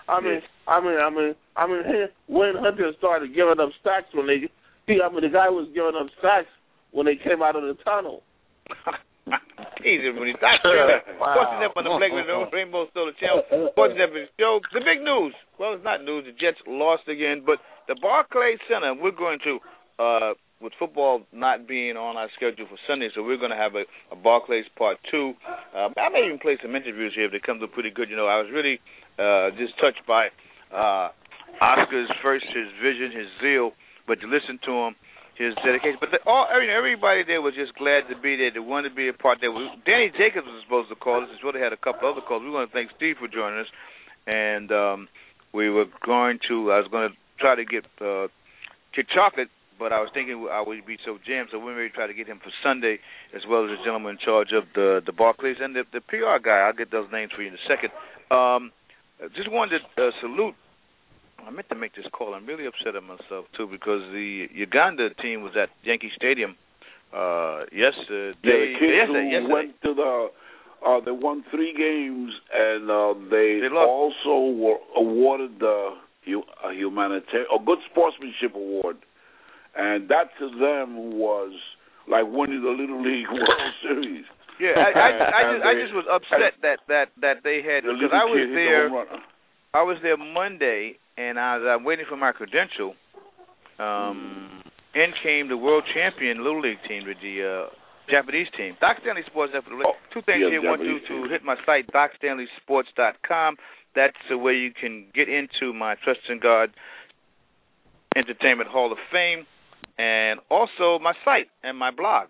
Speaker 5: I mean, I mean, I mean, I mean, Wayne Hunter started giving up sacks when they. He, I mean, the guy was giving up sacks when they came out of the tunnel.
Speaker 4: Easy when he's not sure. Sports Up on the Blake Radio, Rainbow Solar Channel. Sports Up show. The big news. Well, it's not news. The Jets lost again, but the Barclays Center. We're going to, uh, with football not being on our schedule for Sunday, so we're going to have a, a Barclays Part Two. Uh, I may even play some interviews here if they come to pretty good. You know, I was really uh, just touched by uh, Oscar's first, his vision, his zeal, but to listen to him. His dedication, but the, all everybody there was just glad to be there. They wanted to be a part there. Danny Jacobs was supposed to call us. As well, they had a couple other calls. We want to thank Steve for joining us, and um, we were going to. I was going to try to get uh, Kid Chocolate, but I was thinking I would be so jammed, so we may try to get him for Sunday, as well as the gentleman in charge of the the Barclays and the, the P R guy. I'll get those names for you in a second. Um, just wanted to uh, salute. I meant to make this call. I'm really upset at myself, too, because the Uganda team was at Yankee Stadium uh, yesterday.
Speaker 8: Yeah, the kids
Speaker 5: yesterday,
Speaker 8: who
Speaker 5: yesterday.
Speaker 8: went to the, uh, they won three games, and uh, they,
Speaker 5: They
Speaker 8: also were awarded the a humanitarian, a good sportsmanship award. And that to them was like winning the Little League World Series.
Speaker 4: Yeah, I, I, I, just, I just was upset that, that, that they had,
Speaker 8: The
Speaker 4: because
Speaker 8: little
Speaker 4: I was
Speaker 8: kid hit the
Speaker 4: there,
Speaker 8: home run.
Speaker 4: I was there Monday, and I was I'm waiting for my credential. Um, in came the world champion Little League team, with the uh, Japanese team. Doc Stanley Sports. Oh, Two things
Speaker 8: yeah,
Speaker 4: here. One, to, to hit my site, doc stanley sports dot com. That's the way you can get into my Trust in God Entertainment Hall of Fame, and also my site and my blog.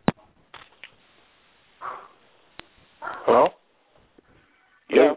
Speaker 5: Hello?
Speaker 8: Yeah.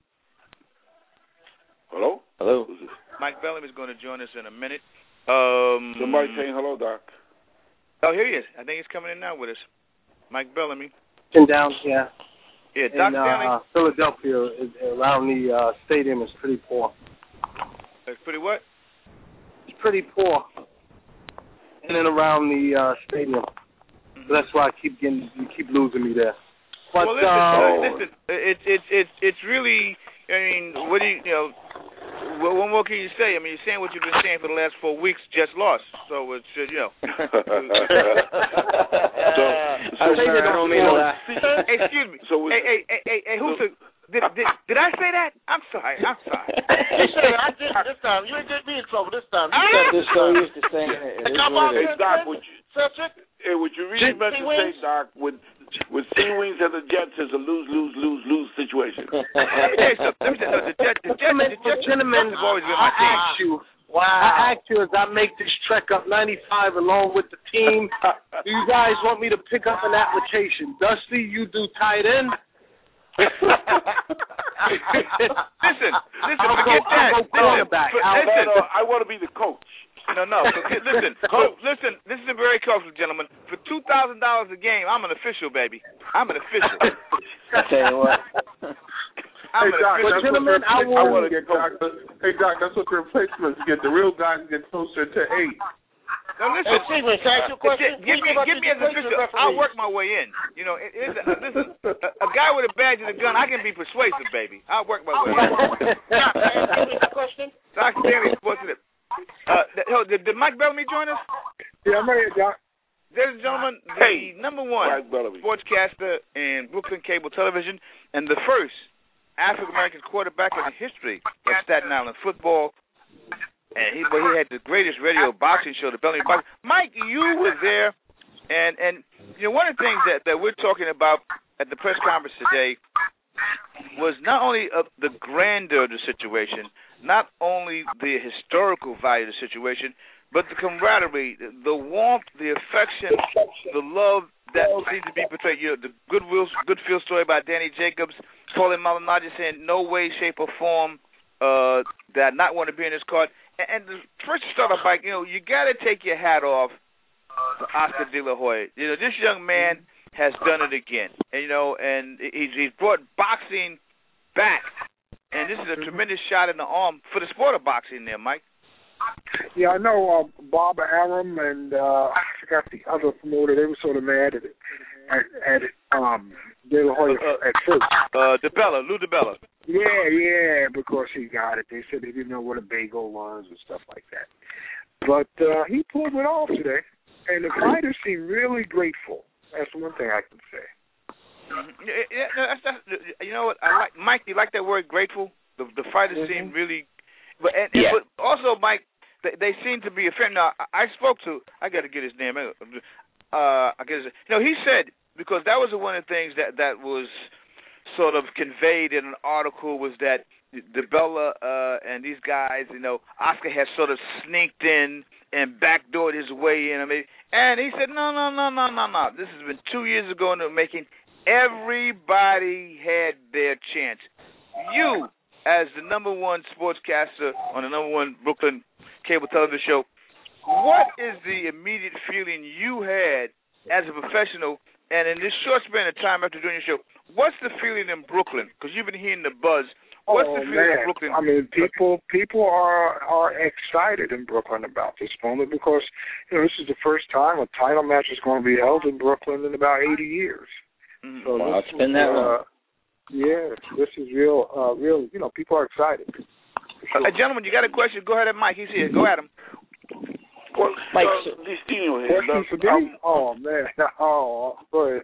Speaker 8: Hello?
Speaker 9: Hello.
Speaker 4: Mike Bellamy is going to join us in a minute. Um,
Speaker 8: Somebody saying hello, Doc.
Speaker 4: Oh, here he is. I think he's coming in now with us. Mike Bellamy.
Speaker 13: And down here.
Speaker 4: Yeah, Doc
Speaker 13: in
Speaker 4: Stanley.
Speaker 13: uh, Philadelphia, is, around the uh, stadium, is pretty poor.
Speaker 4: It's pretty what?
Speaker 13: It's pretty poor in and around the uh, stadium. Mm-hmm. So that's why I keep getting, you keep losing me there. But,
Speaker 4: well, listen,
Speaker 13: uh,
Speaker 4: listen, it's it's it's it's really. I mean, what do you you know? What, what more can you say? I mean, you're saying what you've been saying for the last four weeks. Just lost, so it's uh, you know.
Speaker 8: so, so
Speaker 13: I say that don't mean a lot.
Speaker 4: Hey, excuse me. So hey, hey, hey, hey, hey, who's so, the? Did, did, did I say that? I'm sorry. I'm sorry.
Speaker 12: You said I did this time. You didn't get me in trouble this time. You
Speaker 9: said this so used to saying it. It is what it is.
Speaker 8: Hey, Doc, would you, hey, would you really meant to say, Doc, with with Sea Wings and the Jets is a lose, lose, lose, lose situation?
Speaker 4: Let me tell you something. Let me tell you, the Jets, the Jets, the Jets,
Speaker 13: gentlemen,
Speaker 4: have always been my
Speaker 13: I
Speaker 4: team.
Speaker 13: ask you.
Speaker 12: Wow.
Speaker 13: I ask you as I make this trek up ninety-five along with the team, do you guys want me to pick up an application? Dusty, you do tight end?
Speaker 4: listen, listen,
Speaker 13: I'll
Speaker 4: forget
Speaker 13: go,
Speaker 4: that.
Speaker 13: I'll go quarterback.
Speaker 4: Listen,
Speaker 13: I'll,
Speaker 4: listen.
Speaker 8: No, I want to be the coach.
Speaker 4: No, no. So, listen, so, listen. This is a very closely, gentlemen. For two thousand dollars a game, I'm an official, baby. I'm an official.
Speaker 9: I tell you what.
Speaker 4: I'm
Speaker 5: hey,
Speaker 4: an
Speaker 5: Doc,
Speaker 4: official.
Speaker 13: Gentlemen, I
Speaker 5: I
Speaker 13: will.
Speaker 5: want to get Doc. Hey, Doc, that's what the replacements get. The real guys get closer to eight.
Speaker 4: Now listen,
Speaker 12: Hey, Stephen, can I ask you a question?
Speaker 4: Give me, give me as an official. I'll work my way in. You know, it, it's, uh, listen, a, a guy with a badge and a gun, I can be persuasive, baby. I'll work my way in.
Speaker 12: Doc, can I ask you a question?
Speaker 4: Doc Stanley, what's it? Uh, did, did Mike Bellamy join us?
Speaker 5: Yeah, I'm right here, Doc.
Speaker 4: Ladies and gentlemen, the
Speaker 8: Hey,
Speaker 4: number one sportscaster in Brooklyn Cable Television and the first African-American quarterback in the history of Staten Island football. And he, but he had the greatest radio boxing show, the Bellamy Boxing. Mike, you were there, and and you know one of the things that, that we're talking about at the press conference today was not only of the grandeur of the situation, not only the historical value of the situation, but the camaraderie, the warmth, the affection, the love that seems to be portrayed. You know, the goodwill, good feel story about Danny Jacobs, Paulie Malignaggi saying no way, shape, or form uh, that I not want to be in this card. And the first to start off, Mike, you know, you got to take your hat off to Oscar De La Hoya. You know, this young man has done it again. And, you know, and he's, he's brought boxing back. And this is a tremendous shot in the arm for the sport of boxing there, Mike.
Speaker 14: Yeah, I know uh, Bob Arum and uh, I forgot the other promoter. They were sort of mad at it. at, at um De La Hoya
Speaker 4: uh,
Speaker 14: at first.
Speaker 4: Uh, DeBella, Lou DeBella.
Speaker 14: Yeah, yeah, because he got it. They said they didn't know what a bagel was and stuff like that. But uh, he pulled it off today, and the fighters seem really grateful. That's one thing I can say.
Speaker 4: Mm-hmm. Yeah, yeah, that's, that's, you know what? I like Mike. You like that word, grateful? The the fighters
Speaker 14: mm-hmm.
Speaker 4: seem really, but and, and
Speaker 9: yeah.
Speaker 4: but also Mike, they, they seem to be a fan. Now I, I spoke to. I got to get his name. Uh, I guess you know he said because that was one of the things that that was sort of conveyed in an article was that DeBella uh, and these guys, you know, Oscar had sort of sneaked in and backdoored his way in. I mean, and he said, no, no, no, no, no, no. This has been two years ago in the making. Everybody had their chance. You, as the number one sportscaster on the number one Brooklyn cable television show, what is the immediate feeling you had as a professional? And in this short span of time after doing your show, what's the feeling in Brooklyn? Because you've been hearing the buzz. What's
Speaker 14: oh,
Speaker 4: the feeling
Speaker 14: man.
Speaker 4: in Brooklyn?
Speaker 14: I mean, people people are are excited in Brooklyn about this moment because you know this is the first time a title match is going to be held in Brooklyn in about eighty years.
Speaker 4: Mm-hmm.
Speaker 14: So
Speaker 9: wow, it's been that
Speaker 14: uh,
Speaker 9: long.
Speaker 14: Yeah, this is real. Uh, real. You know, people are excited.
Speaker 4: Sure. Uh, gentlemen, you got a question? Go ahead at Mike. He's here. Go at him.
Speaker 8: Well,
Speaker 9: Mike,
Speaker 8: uh, Destino here.
Speaker 14: Question for me? Oh man. Oh, go ahead.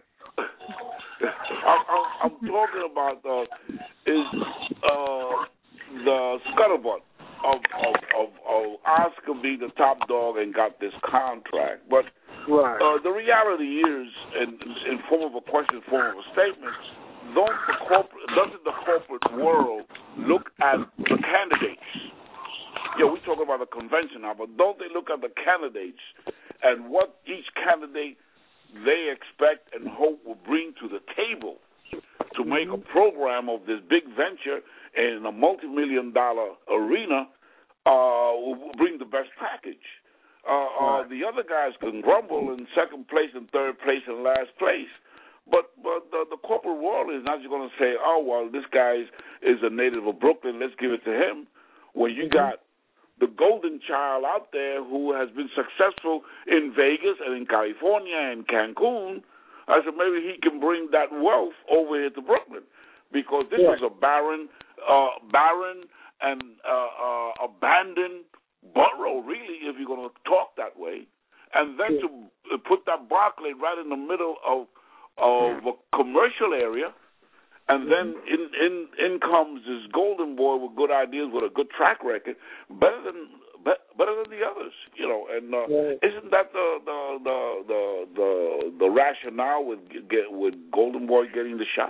Speaker 8: I'm, I'm, I'm talking about uh, is uh, the scuttlebutt of, of, of, of Oscar being the top dog and got this contract. But
Speaker 14: right.
Speaker 8: uh, the reality is, in, in form of a question, form of a statement, don't the corporate, doesn't the corporate world look at the candidates? Yeah, we're talking about a convention now, but don't they look at the candidates and what each candidate they expect and hope will bring to the table to make a program of this big venture in a multi-million dollar arena uh, will bring the best package. Uh, uh, the other guys can grumble in second place and third place and last place. But but the, the corporate world is not just going to say, oh, well, this guy is, is a native of Brooklyn, let's give it to him. When you got the golden child out there who has been successful in Vegas and in California and Cancun, I said maybe he can bring that wealth over here to Brooklyn because this
Speaker 14: yeah.
Speaker 8: is a barren, uh, barren and uh, uh, abandoned borough, really, if you're going to talk that way. And then yeah. to put that Barclay right in the middle of of a commercial area, and then in, in in comes this golden boy with good ideas, with a good track record, better than better than the others, you know. And uh, yeah. isn't that the the the the the, the rationale with get, with Golden Boy getting the shot?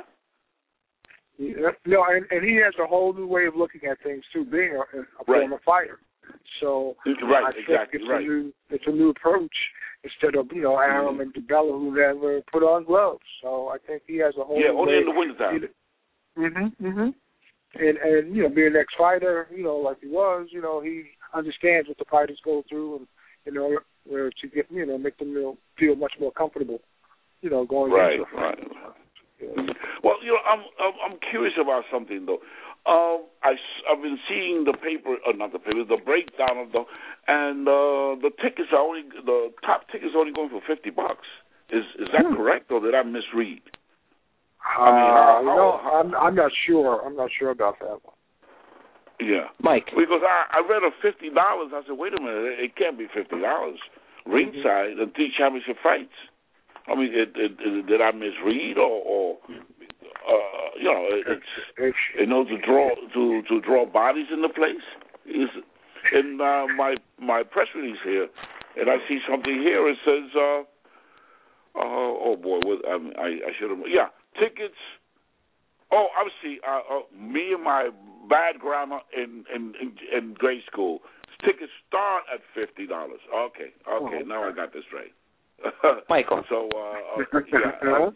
Speaker 14: Yeah, no, and, and he has a whole new way of looking at things too, being a, a
Speaker 8: right.
Speaker 14: former fighter. So
Speaker 8: right,
Speaker 14: I think
Speaker 8: exactly,
Speaker 14: it's
Speaker 8: right.
Speaker 14: a new it's a new approach instead of you know Arum mm-hmm. and DeBella who never put on gloves. So I think he has a whole
Speaker 8: yeah
Speaker 14: new
Speaker 8: only
Speaker 14: way
Speaker 8: in the wintertime.
Speaker 14: Mhm, mhm. And and you know being an ex-fighter, you know like he was, you know he understands what the fighters go through, and you know where to get you know make them you know, feel much more comfortable, you know going
Speaker 8: right,
Speaker 14: into the fight.
Speaker 8: Right, right. Well, you know, I'm I'm, I'm curious about something though. Um, I I've been seeing the paper, uh, not the paper, the breakdown of the, and uh, the tickets are only the top tickets are only going for fifty bucks. Is is that hmm. correct, or did I misread?
Speaker 14: Uh,
Speaker 8: I mean, how,
Speaker 14: you
Speaker 8: how,
Speaker 14: know,
Speaker 8: how,
Speaker 14: I'm I'm not sure. I'm not sure about that one.
Speaker 8: Yeah,
Speaker 9: Mike.
Speaker 8: Because I I read a fifty dollars. I said, wait a minute, it can't be fifty dollars ringside mm-hmm. and three championship fights. I mean, it, it, it, did I misread or? or Uh, you know, it's you know to draw to, to draw bodies in the place. Is in uh, my my press release here, and I see something here. It says, uh, uh, "Oh boy, what, I, I, I should have." Yeah, tickets. Oh, obviously, uh, uh, me and my bad grammar in in, in, in grade school. Tickets start at fifty dollars. Okay, okay, oh, now I got this right.
Speaker 9: Michael.
Speaker 8: So uh, uh, yeah. Uh,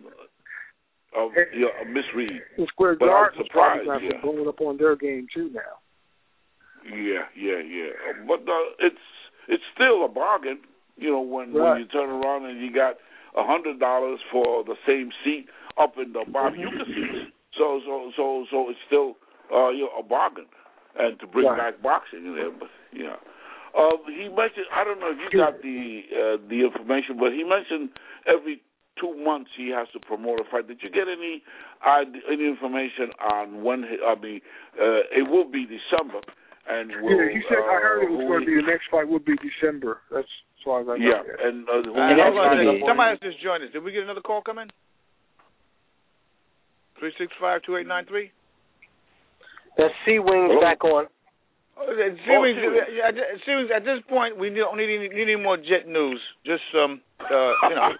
Speaker 8: Of yeah, a misread.
Speaker 14: The Square Garden is probably got yeah. going up on their game too now.
Speaker 8: Yeah, yeah, yeah. But uh, it's it's still a bargain, you know, when, right. when you turn around and you got a hundred dollars for the same seat up in the Bob Uecker seats. So so so so it's still uh, you know, a bargain, and to bring right. back boxing in there. But yeah, uh, he mentioned. I don't know if you got the uh, the information, but he mentioned every two months he has to promote a fight. Did you get any uh, any information on when? He, I mean, uh, it will be December, and will,
Speaker 14: yeah, he said.
Speaker 8: Uh,
Speaker 14: I heard it was going to be the next fight would be December. That's as far as I know.
Speaker 8: Yeah, yeah. and uh, who
Speaker 4: uh,
Speaker 8: somebody,
Speaker 4: somebody else just joined us. Did we get another call come in? Three six five two eight nine three.
Speaker 13: That's C Wings back on.
Speaker 4: Series, oh, series, at this point, we don't need any, need any more Jet news. Just, um, uh, you know.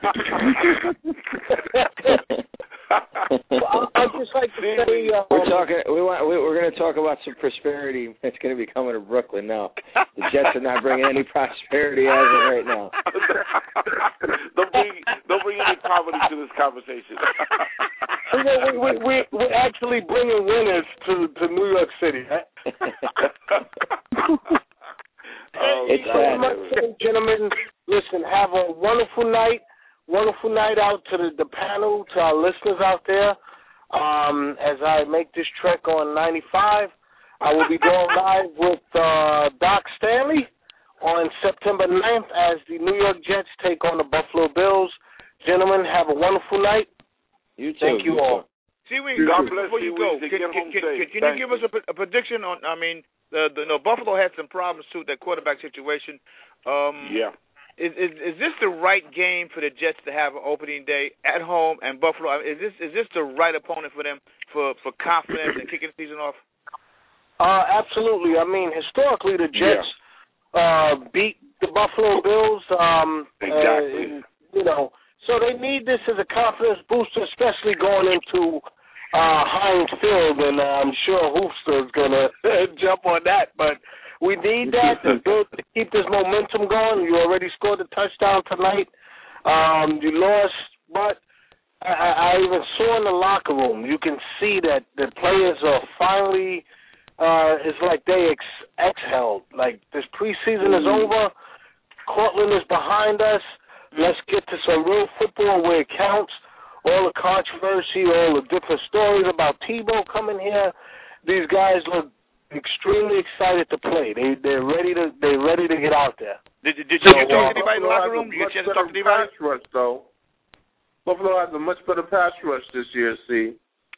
Speaker 13: well, I'd just like to say, uh,
Speaker 9: we're talking. We want. We, we're going to talk about some prosperity that's going to be coming to Brooklyn now. The Jets are not bringing any prosperity as of right now.
Speaker 8: don't bring. Don't bring any poverty to this conversation.
Speaker 13: we, we, we, we're actually bringing winners to to New York City. Right?
Speaker 8: oh,
Speaker 13: it's so much, gentlemen. Listen, have a wonderful night. Wonderful night out to the, the panel, to our listeners out there. Um, as I make this trek on ninety-five, I will be going live with uh, Doc Stanley on September ninth as the New York Jets take on the Buffalo Bills. Gentlemen, have a wonderful night.
Speaker 9: You too.
Speaker 13: Thank you, you all.
Speaker 4: Seaweed, God bless before you go, can, can, can, can, can you give us a, a prediction on, I mean, the, the no, Buffalo had some problems, too, that quarterback situation. Um,
Speaker 8: yeah.
Speaker 4: Is, is is this the right game for the Jets to have an opening day at home and Buffalo? Is this is this the right opponent for them for, for confidence and kicking the season off?
Speaker 13: Uh, absolutely. I mean, historically, the Jets yeah. uh, beat the Buffalo Bills. Um,
Speaker 8: exactly.
Speaker 13: Uh, you know, so they need this as a confidence booster, especially going into uh, Heinz Field, and I'm sure Hoopster is going to jump on that, but. We need that to build to keep this momentum going. You already scored a touchdown tonight. Um, you lost, but I, I even saw in the locker room. You can see that the players are finally. Uh, it's like they ex- exhaled. Like this preseason mm. is over. Cortland is behind us. Let's get to some real football where it counts. All the controversy, all the different stories about Tebow coming here. These guys look extremely excited to play. They they're ready to they're ready to get out there.
Speaker 4: Did, did you so, talk to anybody in the locker room? Did you get a chance to talk to anybody?
Speaker 5: Pass rush, though. Buffalo has a much better pass rush this year. See,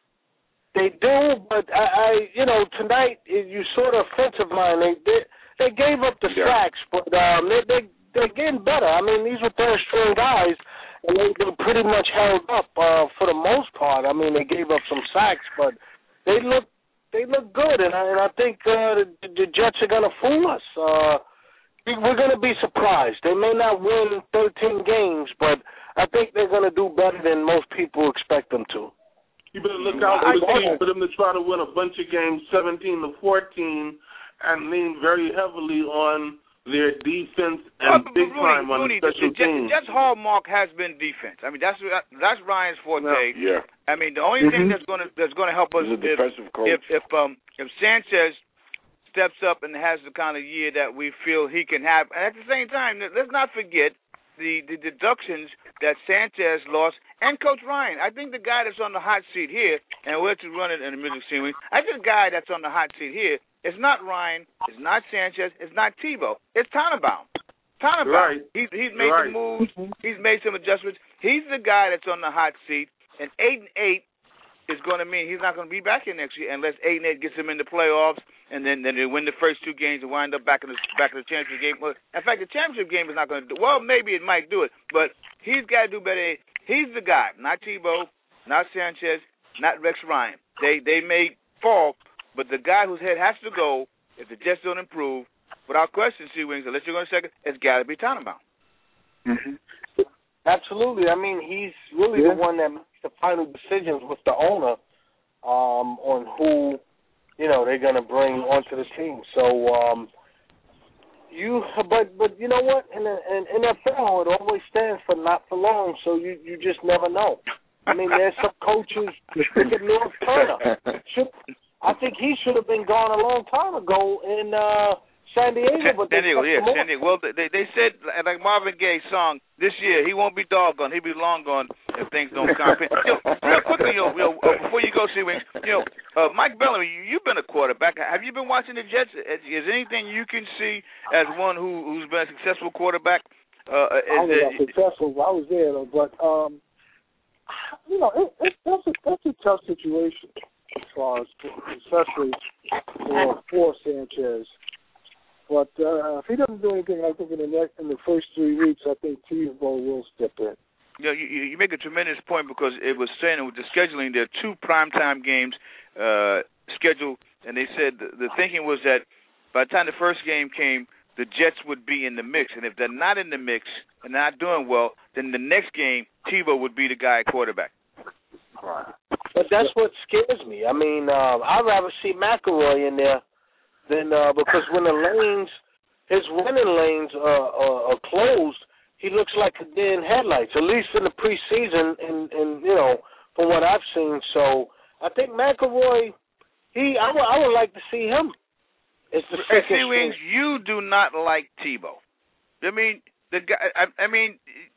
Speaker 13: they do, but I, I you know tonight you saw the offensive line. They they, they gave up the yeah. sacks, but um, they they they're getting better. I mean, these were third string guys, and they they pretty much held up uh, for the most part. I mean, they gave up some sacks, but they look. They look good, and I, and I think uh, the, the Jets are going to fool us. Uh, we're going to be surprised. They may not win thirteen games, but I think they're going to do better than most people expect them to.
Speaker 5: You better look out for the team for them to try to win a bunch of games, seventeen to fourteen, and lean very heavily on their defense and
Speaker 4: uh,
Speaker 5: big
Speaker 4: Rudy,
Speaker 5: time on
Speaker 4: Rudy,
Speaker 5: the special
Speaker 4: the,
Speaker 5: teams.
Speaker 4: The Jets' hallmark has been defense. I mean, that's that's Ryan's forte.
Speaker 8: Yeah.
Speaker 4: I mean, the only
Speaker 8: mm-hmm.
Speaker 4: thing that's going to that's going to help us
Speaker 8: is
Speaker 4: if if if, um, if Sanchez steps up and has the kind of year that we feel he can have. And at the same time, let's not forget the, the deductions that Sanchez lost and Coach Ryan. I think the guy that's on the hot seat here, and we're to run it in the music scene, I think the guy that's on the hot seat here. It's not Ryan. It's not Sanchez. It's not Tebow. It's Tannenbaum. Tannenbaum.
Speaker 5: Right.
Speaker 4: He's he's made
Speaker 5: right.
Speaker 4: the moves. He's made some adjustments. He's the guy that's on the hot seat. And eight and eight is going to mean he's not going to be back here next year unless eight and eight gets him in the playoffs, and then then they win the first two games and wind up back in the back in the championship game. Well, in fact, the championship game is not going to do. Well, maybe it might do it, but he's got to do better. He's the guy, not Tebow, not Sanchez, not Rex Ryan. They they may fall. But the guy whose head has to go, if the Jets don't improve, without question, Sea Wings, unless you're going to second, it's got to be Tannenbaum.
Speaker 13: Mm-hmm. Absolutely. I mean, he's really yeah. the one that makes the final decisions with the owner um, on who, you know, they're going to bring onto the team. So, um, you, but but you know what? In the in N F L, it always stands for not for long. So you you just never know. I mean, there's some coaches. Look at North Turner. Should, I think he should have been gone a long time ago in uh, San Diego. But
Speaker 4: San Diego, yeah, San Diego. Well, they they said, like Marvin Gaye's song, this year he won't be doggone, he'll be long gone if things don't compensate. You know, real quickly, you know, you know, uh, before you go, Sea Wings, you know, uh, Mike Bellamy, you, you've been a quarterback. Have you been watching the Jets? Is, is anything you can see as one who who's been a successful quarterback? Uh, is
Speaker 14: I was not successful. I was there though, but um, you know, it, it, that's a that's a tough situation as far as, especially for for Sanchez. But uh, if he doesn't do anything, I think in the next, in the first three weeks, I think Tebow will step in.
Speaker 4: You know, you, you make a tremendous point because it was saying with the scheduling, there are two primetime games uh, scheduled, and they said the, the thinking was that by the time the first game came, the Jets would be in the mix, and if they're not in the mix and not doing well, then the next game, Tebow would be the guy at quarterback.
Speaker 13: Right. But that's what scares me. I mean, uh, I'd rather see McElroy in there than uh, because when the lanes, his running lanes are, are, are closed, he looks like a deer in headlights, at least in the preseason, and, and you know, from what I've seen. So I think McElroy, he, I would, I would like to see him. It's the second
Speaker 4: see, Wings, you do not like Tebow. I mean, the guy. I, I mean,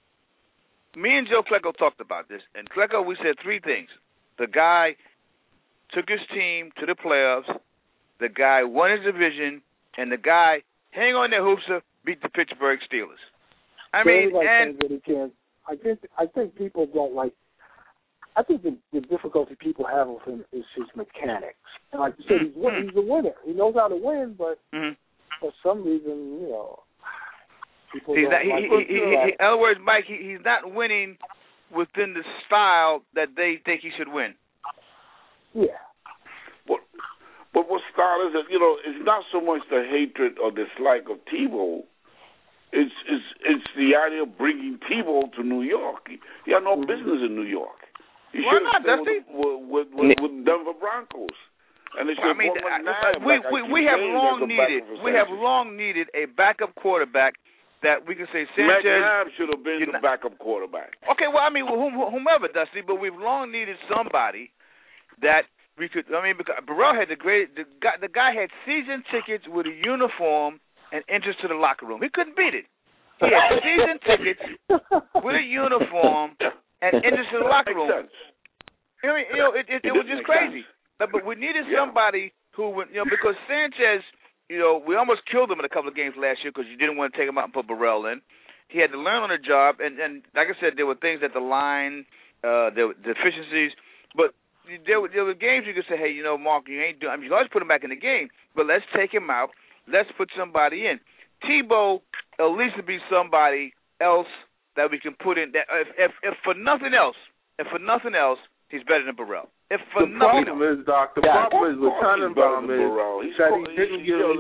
Speaker 4: me and Joe Klecko talked about this, and Klecko, we said three things. The guy took his team to the playoffs. The guy won his division, and the guy, hang on there, Hoopster, beat the Pittsburgh Steelers. I mean, and
Speaker 14: that he can. I think I think people don't like. I think the, the difficulty people have with him is his mechanics. And like you said, he's mm-hmm. he's a winner. He knows how to win, but
Speaker 4: mm-hmm.
Speaker 14: for some reason, you know, people
Speaker 4: he's
Speaker 14: don't
Speaker 4: not, he,
Speaker 14: like
Speaker 4: he, he, he, In other words, Mike, he, he's not winning within the style that they think he should win.
Speaker 14: Yeah.
Speaker 8: But, but what style is it? You know, it's not so much the hatred or dislike of Tebow. It's it's it's the idea of bringing Tebow to New York. He, he had no business in New York. He
Speaker 4: Why not, Dusty?
Speaker 8: With, with, with, with Denver Broncos. And they
Speaker 4: well, I mean, I, we
Speaker 8: like
Speaker 4: we,
Speaker 8: I
Speaker 4: we have long
Speaker 8: needed
Speaker 4: we have long needed a backup quarterback that we can say Sanchez
Speaker 8: McNabb should have been the backup quarterback.
Speaker 4: Okay, well, I mean, whom, whomever, Dusty, but we've long needed somebody that we could. I mean, because Burrell had the great the guy. The guy had season tickets with a uniform and entrance to the locker room. He couldn't beat it. He had season tickets with a uniform and entrance to the locker room. You know, you know it, it, it was just crazy. But, but we needed yeah. somebody who would, you know, because Sanchez, you know, we almost killed him in a couple of games last year because you didn't want to take him out and put Burrell in. He had to learn on the job, and, and like I said, there were things at the line, uh, there were deficiencies, but there were, there were games you could say, hey, you know, Mark, you ain't doing. I mean, you always put him back in the game, but let's take him out. Let's put somebody in. Tebow at least would be somebody else that we can put in. That if, if, if for nothing else, if for nothing else, he's better than Burrell. If for
Speaker 15: the
Speaker 4: nothing
Speaker 15: problem
Speaker 4: else.
Speaker 15: is, Doc, the
Speaker 8: yeah,
Speaker 15: problem is with Tannenbaum is
Speaker 8: he's
Speaker 15: that
Speaker 8: he
Speaker 15: didn't give him.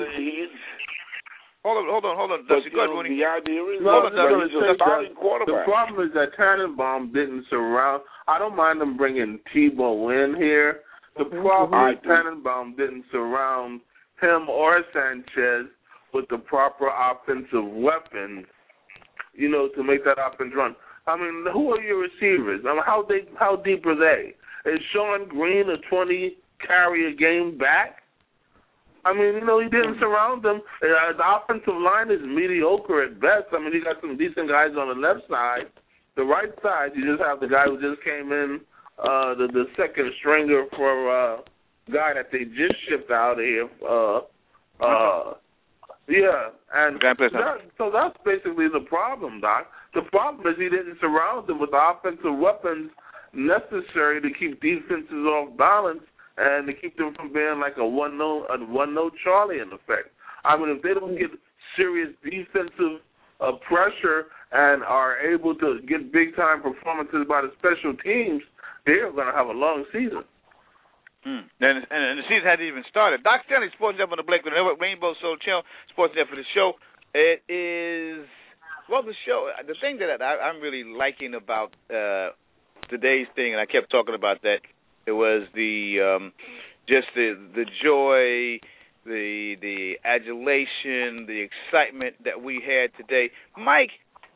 Speaker 4: Hold on, hold on, hold on. Dusty, go ahead, Mooney.
Speaker 8: The idea is
Speaker 15: no,
Speaker 8: hold on, he's a starting quarterback.
Speaker 15: The problem is that Tannenbaum didn't surround. I don't mind them bringing Tebow in here. The problem
Speaker 8: I
Speaker 15: is Tannenbaum didn't surround him or Sanchez with the proper offensive weapons, you know, to make that offense run. I mean, who are your receivers? I mean, how they, how deep are they? Is Sean Green a twenty carry a game back? I mean, you know, he didn't surround them. Uh, the offensive line is mediocre at best. I mean, you got some decent guys on the left side. The right side, you just have the guy who just came in, uh, the the second stringer for a uh, guy that they just shipped out of here. Uh, uh, yeah, and that, so that's basically the problem, Doc. The problem is he didn't surround them with the offensive weapons necessary to keep defenses off balance and to keep them from being like a one note a one note Charlie in effect. I mean, if they don't get serious defensive uh, pressure and are able to get big time performances by the special teams, they're going to have a long season.
Speaker 4: Mm. And, and, and the season hadn't even started. Doc Stanley, Sports Network on the Blake Network, Rainbow Soul Channel, Sports Network for the show. It is, well, the show, the thing that I, I'm really liking about uh, today's thing, and I kept talking about that, it was the um, just the the joy, the the adulation, the excitement that we had today. Mike,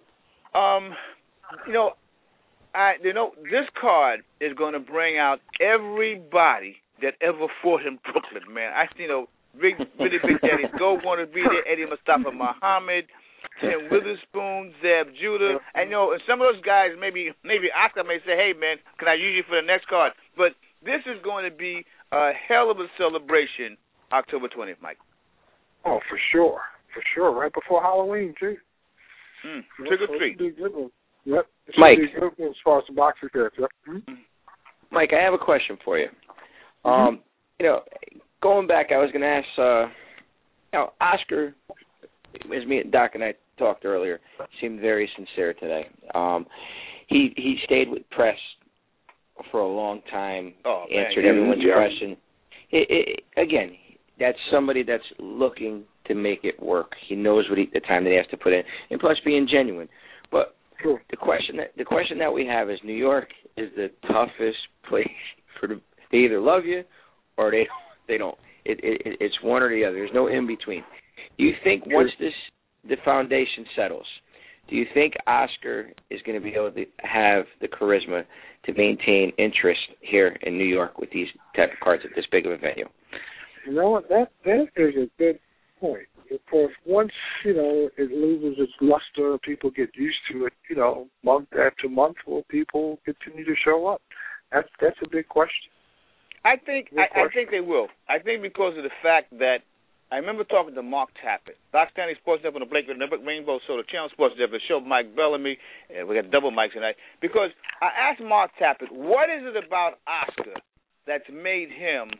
Speaker 4: um, you know, I you know this card is going to bring out everybody that ever fought in Brooklyn, man. I you know, big really big daddies go want to be there. Eddie Mustafa Muhammad, Tim Witherspoon, Zeb Judah, and you know, and some of those guys maybe maybe Oscar may say, hey man, can I use you for the next card? But this is going to be a hell of a celebration, October twentieth, Mike.
Speaker 14: Oh, for sure, for sure, right before Halloween too.
Speaker 4: Mm, trick or treat.
Speaker 14: Yep.
Speaker 9: Mike.
Speaker 14: As far as the boxing goes, yep. Mm-hmm.
Speaker 9: Mike, I have a question for you.
Speaker 14: Mm-hmm.
Speaker 9: Um, you know, going back, I was going to ask, uh, you know, Oscar, as me and Doc and I talked earlier, seemed very sincere today. Um, he he stayed with press for a long time,
Speaker 4: oh,
Speaker 9: answered
Speaker 4: man,
Speaker 9: everyone's
Speaker 4: yeah.
Speaker 9: question. It, it, again, that's somebody that's looking to make it work. He knows what he, the time that he has to put in, and plus being genuine. But
Speaker 14: sure.
Speaker 9: the question that the question that we have is, New York is the toughest place for the, they either love you or they they don't. It, it, it's one or the other. There's no in between. Do you think once this the foundation settles, do you think Oscar is going to be able to have the charisma to maintain interest here in New York with these type of cards at this big of a venue?
Speaker 14: You know what? That that is a good point. Because once, you know, it loses its luster, people get used to it, you know, month after month, will people continue to show up? That's that's a big question.
Speaker 4: I think I, I think they will. I think because of the fact that I remember talking to Mark Tappert, Doc Stanley Sports Network on the Blake Network, Rainbow Soda Channel Sports Network, show Mike Bellamy, and we got double mics tonight. Because I asked Mark Tappert, what is it about Oscar that's made him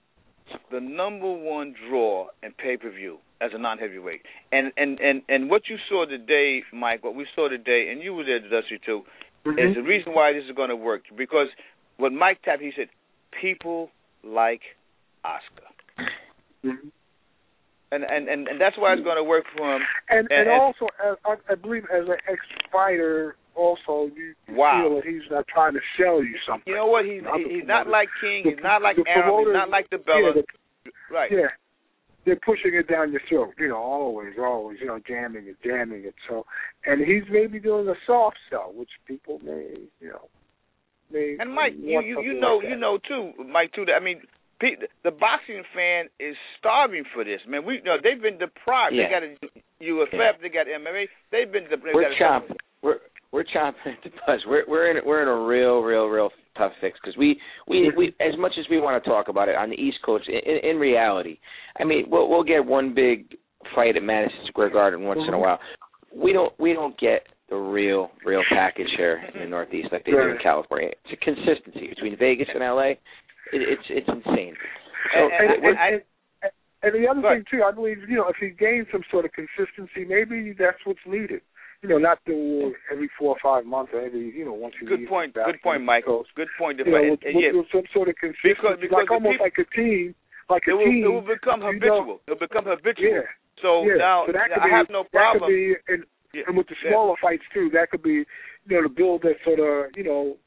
Speaker 4: the number one draw in pay-per-view as a non-heavyweight? And and, and, and what you saw today, Mike, what we saw today, and you were there, Dusty, too, mm-hmm. is the reason why this is going to work. Because what Mike Tappert, he said, people like Oscar.
Speaker 14: Mm-hmm.
Speaker 4: And, and, and, and that's why it's going to work for him.
Speaker 14: And, and,
Speaker 4: and
Speaker 14: also, as, I, I believe as an ex-fighter, also, you
Speaker 4: wow.
Speaker 14: feel that he's not trying to sell you something.
Speaker 4: You know what? He's he, he's not like King.
Speaker 14: The,
Speaker 4: he's not like Aaron. He's not like the Bella.
Speaker 14: Yeah, the,
Speaker 4: right.
Speaker 14: Yeah. They're pushing it down your throat, you know, always, always, you know, jamming it, jamming it. So, and he's maybe doing a soft sell, which people may, you know, may.
Speaker 4: And Mike, you you, you know,
Speaker 14: like
Speaker 4: you know too, Mike too. That I mean, the boxing fan is starving for this, man. We you know they've been deprived.
Speaker 9: Yeah.
Speaker 4: They got a U F F, yeah. they got M M A. They've been deprived.
Speaker 9: We're chomping. We're we're chomping at the buzz. We're we're in we're in a real real real tough fix because we, we we as much as we want to talk about it on the East Coast, in, in reality, I mean we'll we'll get one big fight at Madison Square Garden once mm-hmm. in a while. We don't we don't get the real real package here in the Northeast like they do in California. It's a consistency between Vegas and L A. It, it's it's insane. So,
Speaker 14: and, and, and, and, and the other
Speaker 4: but,
Speaker 14: thing too, I believe, you know, if he gains some sort of consistency, maybe that's what's needed. You know, not do every four or five months or every, you know, once a
Speaker 4: Good point. Good point, Mike. Good point.
Speaker 14: You know, with, with,
Speaker 4: yeah.
Speaker 14: with some sort of consistency,
Speaker 4: because, because
Speaker 14: like almost
Speaker 4: people,
Speaker 14: like a team, like a
Speaker 4: it will,
Speaker 14: team.
Speaker 4: It will become habitual.
Speaker 14: You know,
Speaker 4: It'll become habitual.
Speaker 14: Yeah.
Speaker 4: So
Speaker 14: yeah.
Speaker 4: now
Speaker 14: so that could
Speaker 4: I
Speaker 14: be,
Speaker 4: have no problem.
Speaker 14: That could be, and,
Speaker 4: yeah.
Speaker 14: and with the smaller yeah. fights too, that could be, you know, to build that sort of, you know,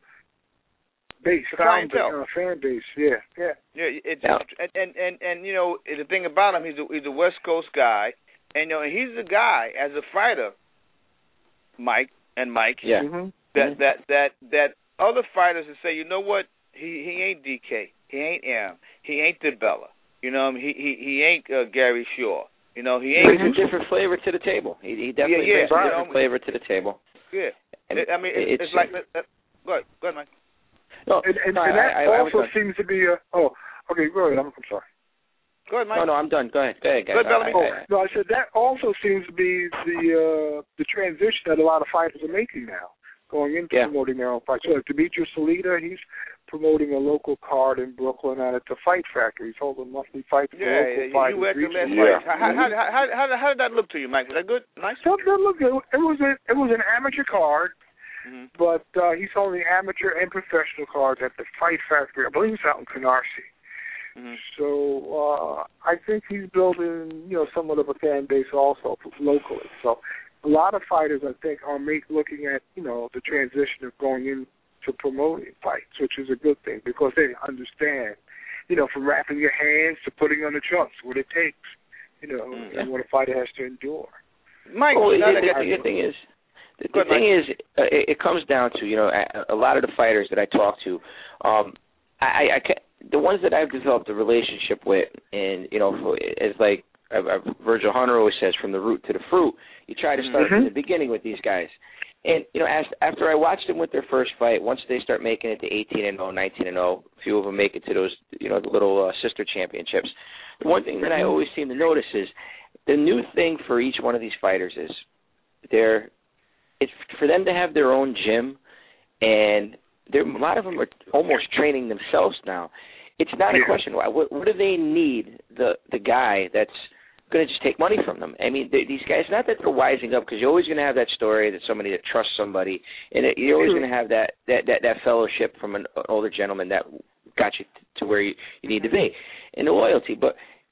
Speaker 14: base, fan, uh, fan base, yeah, yeah,
Speaker 4: yeah. It's yeah. And, and and and you know the thing about him, he's a he's a West Coast guy, and you know he's the guy as a fighter, Mike and Mike,
Speaker 9: yeah,
Speaker 14: mm-hmm.
Speaker 4: that
Speaker 14: mm-hmm.
Speaker 4: that that that other fighters that say, you know what, he he ain't D K, he ain't Aaron, he ain't DeBella, you know, he he he ain't uh, Gary Shaw, you know, he ain't.
Speaker 9: Brings a different flavor to the table. He, he definitely
Speaker 4: yeah, yeah,
Speaker 9: brings a
Speaker 4: you
Speaker 9: different
Speaker 4: know,
Speaker 9: flavor to the table.
Speaker 4: Yeah,
Speaker 9: and
Speaker 4: I mean, it's,
Speaker 9: it's,
Speaker 4: it's like. Uh, go ahead, go ahead, Mike.
Speaker 9: No,
Speaker 14: and, and,
Speaker 9: no,
Speaker 14: and that
Speaker 9: I, I,
Speaker 14: also
Speaker 9: I
Speaker 14: seems to be a. Oh, okay, go ahead. I'm, I'm sorry.
Speaker 4: Go ahead, Mike.
Speaker 9: No, no, I'm done. Go ahead. Go ahead, guys.
Speaker 4: Go ahead, Bellamy.
Speaker 14: Oh, no, I said that also seems to be the uh, the transition that a lot of fighters are making now, going into
Speaker 9: yeah.
Speaker 14: promoting their own fights. So Demetrius Salita, he's promoting a local card in Brooklyn at the Fight Factory. He's holding monthly fights for
Speaker 4: yeah,
Speaker 14: local
Speaker 4: yeah,
Speaker 14: fighters.
Speaker 4: You at the last
Speaker 14: yeah.
Speaker 4: fight. How, how, how, how, how did that look to you, Mike? Is that good? Nice?
Speaker 14: So that looked good. It was a, it was an amateur card.
Speaker 4: Mm-hmm.
Speaker 14: But uh, he's holding amateur and professional cards at the Fight Factory. I believe it's out in Canarsie.
Speaker 4: Mm-hmm.
Speaker 14: So uh, I think he's building, you know, somewhat of a fan base also locally. So a lot of fighters, I think, are make, looking at, you know, the transition of going into promoting fights, which is a good thing because they understand, you know, from wrapping your hands to putting on the trunks, what it takes, you know, mm-hmm. and what a fighter has to endure.
Speaker 4: Mike,
Speaker 9: well,
Speaker 4: it,
Speaker 9: it, the, the thing is, The, the thing is, uh, it, it comes down to, you know, a, a lot of the fighters that I talk to, um, I, I can, the ones that I've developed a relationship with, and, you know, for, it's like I've, I've, Virgil Hunter always says, from the root to the fruit, you try to start
Speaker 14: mm-hmm.
Speaker 9: from the beginning with these guys. And, you know, as, after I watched them with their first fight, once they start making it to eighteen and oh, nineteen and oh, a few of them make it to those, you know, the little uh, sister championships, the one thing that I always seem to notice is the new thing for each one of these fighters is they're it's for them to have their own gym, and there a lot of them are almost training themselves now. It's not a question. What, what do they need the the guy that's going to just take money from them? I mean, they, these guys, not that they're wising up, because you're always going to have that story that somebody that trusts somebody, and it, you're always going to have that, that, that, that fellowship from an older gentleman that got you to where you, you need to be, and the loyalty. But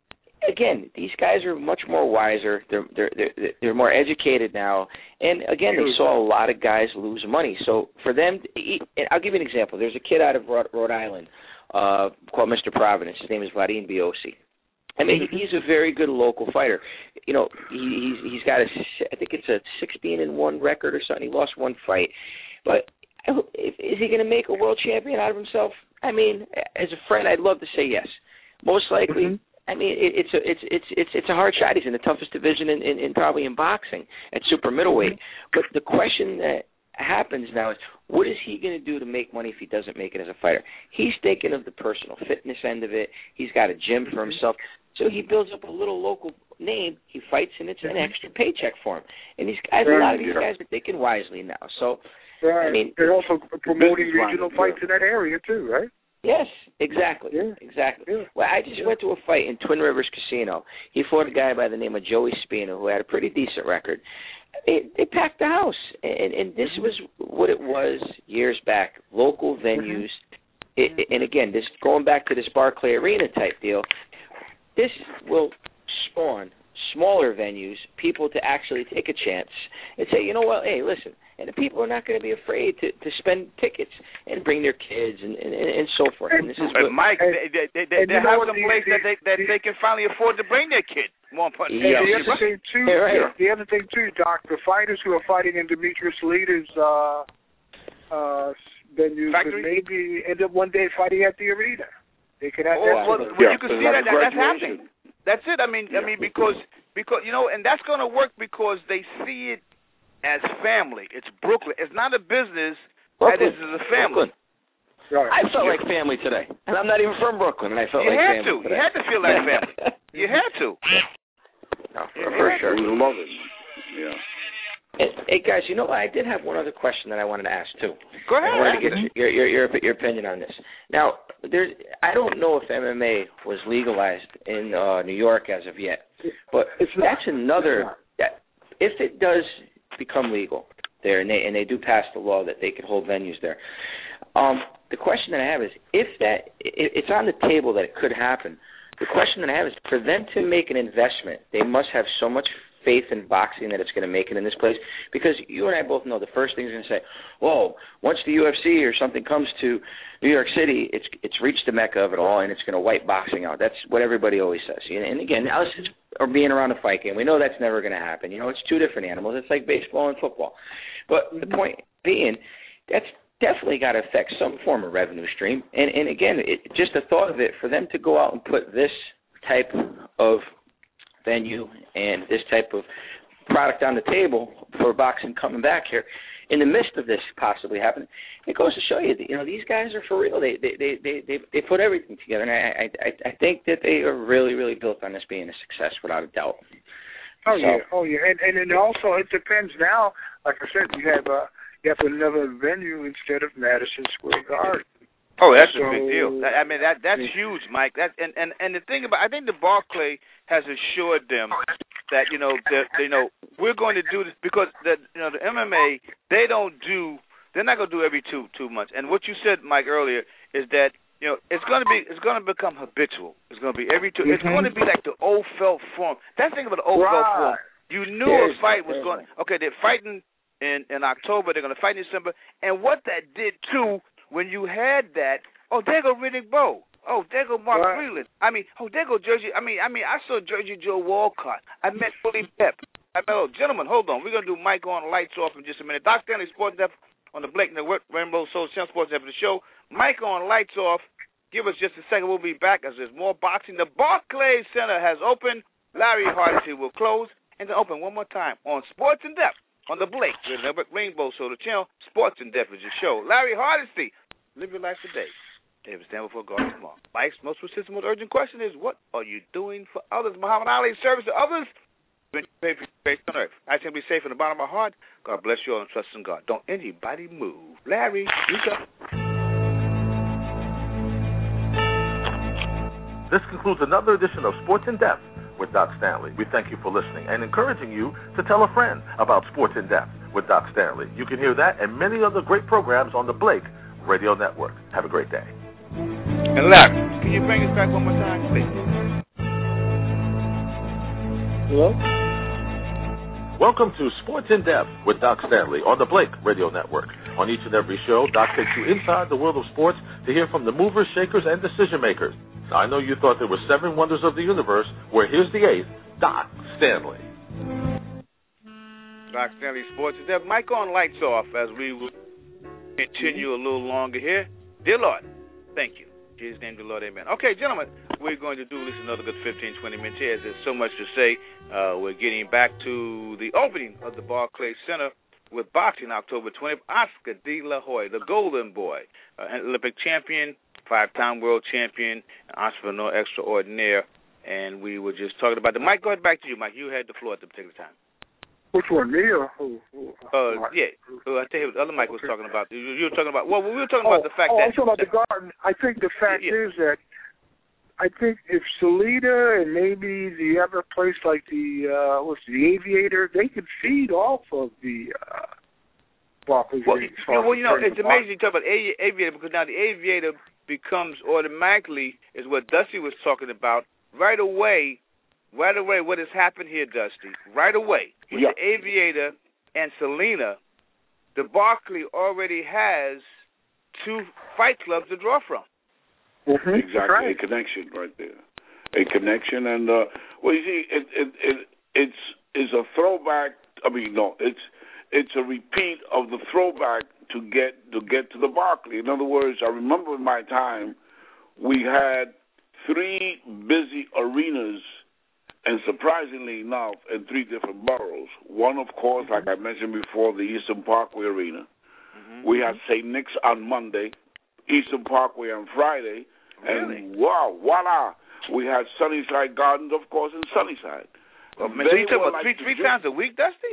Speaker 9: again, these guys are much more wiser. They're they're they're, they're more educated now, and again, they saw a lot of guys lose money. So for them, to eat, and I'll give you an example. There's a kid out of Rhode, Rhode Island uh, called Mister Providence. His name is Vadim Biosi. I mean, he's a very good local fighter. You know, he, he's he's got a, I think it's a sixteen and one record or something. He lost one fight, but is he going to make a world champion out of himself? I mean, as a friend, I'd love to say yes. Most likely. Mm-hmm. I mean, it, it's a it's it's it's it's a hard shot. He's in the toughest division in, in, in probably in boxing at super middleweight. Mm-hmm. But the question that happens now is, what is he going to do to make money if he doesn't make it as a fighter? He's thinking of the personal fitness end of it. He's got a gym for himself. So he builds up a little local name. He fights, and it's an extra paycheck for him. And these guys, a lot of these guys are thinking wisely now. So,
Speaker 14: right.
Speaker 9: I mean,
Speaker 14: they're also promoting regional fights in that area too, right?
Speaker 9: Yes, exactly, yeah. exactly. Yeah. Well, I just yeah. went to a fight in Twin Rivers Casino. He fought a guy by the name of Joey Spina, who had a pretty decent record. They, they packed the house, and, and this mm-hmm. was what it was years back. Local venues, mm-hmm. it, and again, this going back to this Barclay Arena type deal. This will spawn smaller venues, people to actually take a chance and say, you know what, hey, listen, and the people are not going to be afraid to, to spend tickets and bring their kids and, and, and so forth. And this is what,
Speaker 4: Mike, and, they, they, they, they have some place that they that they can finally afford to bring their kid. More important.
Speaker 14: Yeah. The other thing too, yeah, right. the other thing too, Doc, the fighters who are fighting in Demetrius Leader's uh, uh, venues could maybe end up one day fighting at the arena. They could have.
Speaker 4: Oh, well, well, yeah, you can see that, that that's happening. That's it. I mean, yeah. I mean, because because you know, and that's going to work because they see it as family. It's Brooklyn. It's not a business. That is a family.
Speaker 9: Right. I felt yeah. like family today, and I'm not even from Brooklyn, and I felt
Speaker 4: you
Speaker 9: like
Speaker 4: had
Speaker 9: family
Speaker 4: to.
Speaker 9: today.
Speaker 4: You had to feel like family. You had to.
Speaker 9: No, for, for sure.
Speaker 8: We love it. Yeah.
Speaker 9: Hey, hey, guys, you know what? I did have one other question that I wanted to ask, too.
Speaker 4: Go ahead.
Speaker 9: I wanted to get your, your, your, your opinion on this. Now, there's, I don't know if M M A was legalized in uh, New York as of yet, but that's another, that, if it does become legal there, and they, and they do pass the law that they could hold venues there, um, the question that I have is, if that, it, it's on the table that it could happen, the question that I have is, for them to make an investment, they must have so much faith in boxing that it's going to make it in this place, because you and I both know the first thing is going to say, whoa, once the U F C or something comes to New York City, it's it's reached the mecca of it all, and it's going to wipe boxing out. That's what everybody always says. And again, us or being around a fight game, we know that's never going to happen. You know, it's two different animals. It's like baseball and football. But the point being, that's definitely got to affect some form of revenue stream. And, and again, it, just the thought of it, for them to go out and put this type of venue and this type of product on the table for boxing coming back here, in the midst of this possibly happening, it goes to show you that, you know, these guys are for real. They they they they they, they put everything together, and I, I I think that they are really really built on this being a success without a doubt.
Speaker 14: Oh
Speaker 9: so,
Speaker 14: yeah, oh yeah, and and then also it depends now. Like I said, you have uh you have another venue instead of Madison Square Garden.
Speaker 4: Oh, that's
Speaker 14: so,
Speaker 4: a big deal. I mean, that that's yeah. huge, Mike. That and, and and the thing about, I think the Barclay has assured them that, you know, that, you know, we're going to do this because the you know the M M A, they don't do they're not going to do every two two months. And what you said, Mike, earlier is that, you know, it's going to be it's going to become habitual. It's going to be every two. Mm-hmm. It's going to be like the old felt form. That thing about the old
Speaker 14: right.
Speaker 4: felt form. You knew yes. a fight was going. Okay, they're fighting in in October. They're going to fight in December. And what that did too. When you had that, oh, there go Riddick Bowe. Oh, there go Mark right. Freeland. I mean, oh, there go Jersey. I mean, I mean, I saw Jersey Joe Walcott. I met Willie Pep. I met, oh, gentlemen, hold on. We're going to do Mike on Lights Off in just a minute. Doc Stanley, Sports Depth on the Blake Network, Rainbow Soul Channel Sports Depth of the show. Mike on Lights Off. Give us just a second. We'll be back as there's more boxing. The Barclays Center has opened. Larry Hardesty will close and then open one more time on Sports in Depth on the Blake Network, Rainbow Soul Channel Sports in Depth is your show. Larry Hardesty. Live your life today. David stand before God tomorrow. Life's most persistent, most urgent question is, what are you doing for others? Muhammad Ali, service to others Faith on earth. I simply say from the bottom of my heart, God bless you all and trust in God. Don't anybody move. Larry, you go.
Speaker 3: This concludes another edition of Sports in Depth with Doc Stanley. We thank you for listening and encouraging you to tell a friend about Sports in Depth with Doc Stanley. You can hear that and many other great programs on the Blake Radio Network. Have a great day.
Speaker 4: And Larry, can you bring us back one more time, please?
Speaker 14: Hello?
Speaker 3: Welcome to Sports in Depth with Doc Stanley on the Blake Radio Network. On each and every show, Doc takes you inside the world of sports to hear from the movers, shakers, and decision makers. Now, I know you thought there were seven wonders of the universe. Well, here's the eighth, Doc Stanley.
Speaker 4: Doc Stanley, Sports in Depth. Mic on, lights off as we will continue a little longer here. Dear Lord, thank you. In Jesus' name, dear Lord, amen. Okay, gentlemen, we're going to do this another good fifteen, twenty minutes here. There's so much to say. Uh, we're getting back to the opening of the Barclays Center with boxing October twentieth. Oscar De La Hoya, the Golden Boy, uh, an Olympic champion, five-time world champion, entrepreneur extraordinaire. And we were just talking about the Mike. Go ahead, back to you, Mike. You had the floor at the particular time.
Speaker 14: Which one, me or who? who?
Speaker 4: Uh, yeah, uh, I tell you what the other Mike was talking about. You, you were talking about, well, we were talking
Speaker 14: oh,
Speaker 4: about the fact
Speaker 14: oh,
Speaker 4: that...
Speaker 14: I'm talking about the garden. I think the fact
Speaker 4: yeah.
Speaker 14: is that I think if Salida and maybe the other place like the, uh, what's the Aviator, they could feed off of the uh, Barclays.
Speaker 4: Well, you, well, you know, it's amazing you talk about Aviator because now the Aviator becomes automatically, is what Dusty was talking about, right away. Right away, what has happened here, Dusty, right away, with yeah. the Aviator and Selena, the Barclay already has two fight clubs to draw from.
Speaker 8: Mm-hmm. Exactly, right. A connection right there. A connection, and, uh, well, you see, it, it, it, it's, it's a throwback, I mean, no, it's it's a repeat of the throwback to get to get to the Barclay. In other words, I remember in my time, we had three busy arenas. And surprisingly enough, in three different boroughs. One, of course, mm-hmm. like I mentioned before, the Eastern Parkway Arena. Mm-hmm. We had Saint Nick's on Monday, Eastern Parkway on Friday, really? And wow, voila, we had Sunnyside Gardens, of course, in Sunnyside.
Speaker 4: Well, man, so you talking about like three three times a week, Dusty?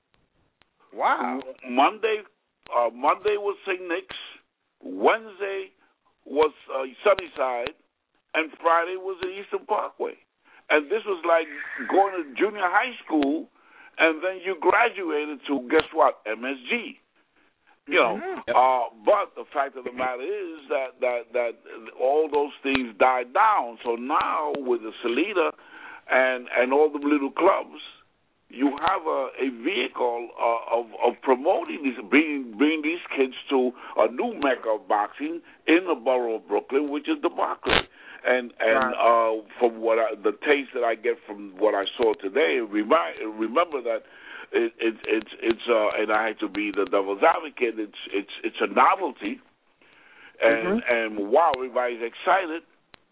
Speaker 4: Wow.
Speaker 8: Monday, uh, Monday was Saint Nick's. Wednesday was uh, Sunnyside, and Friday was the Eastern Parkway. And this was like going to junior high school, and then you graduated to, guess what, M S G. You know, mm-hmm. uh, but the fact of the matter is that, that, that all those things died down. So now with the Salida and, and all the little clubs, you have a, a vehicle uh, of, of promoting this, bringing, bringing these kids to a new mecca of boxing in the borough of Brooklyn, which is the Barclay. And and uh, from what I, the taste that I get from what I saw today, remind, remember that it, it, it's it's uh, and I hate to be the devil's advocate. It's it's it's a novelty, and mm-hmm. and wow, everybody's excited,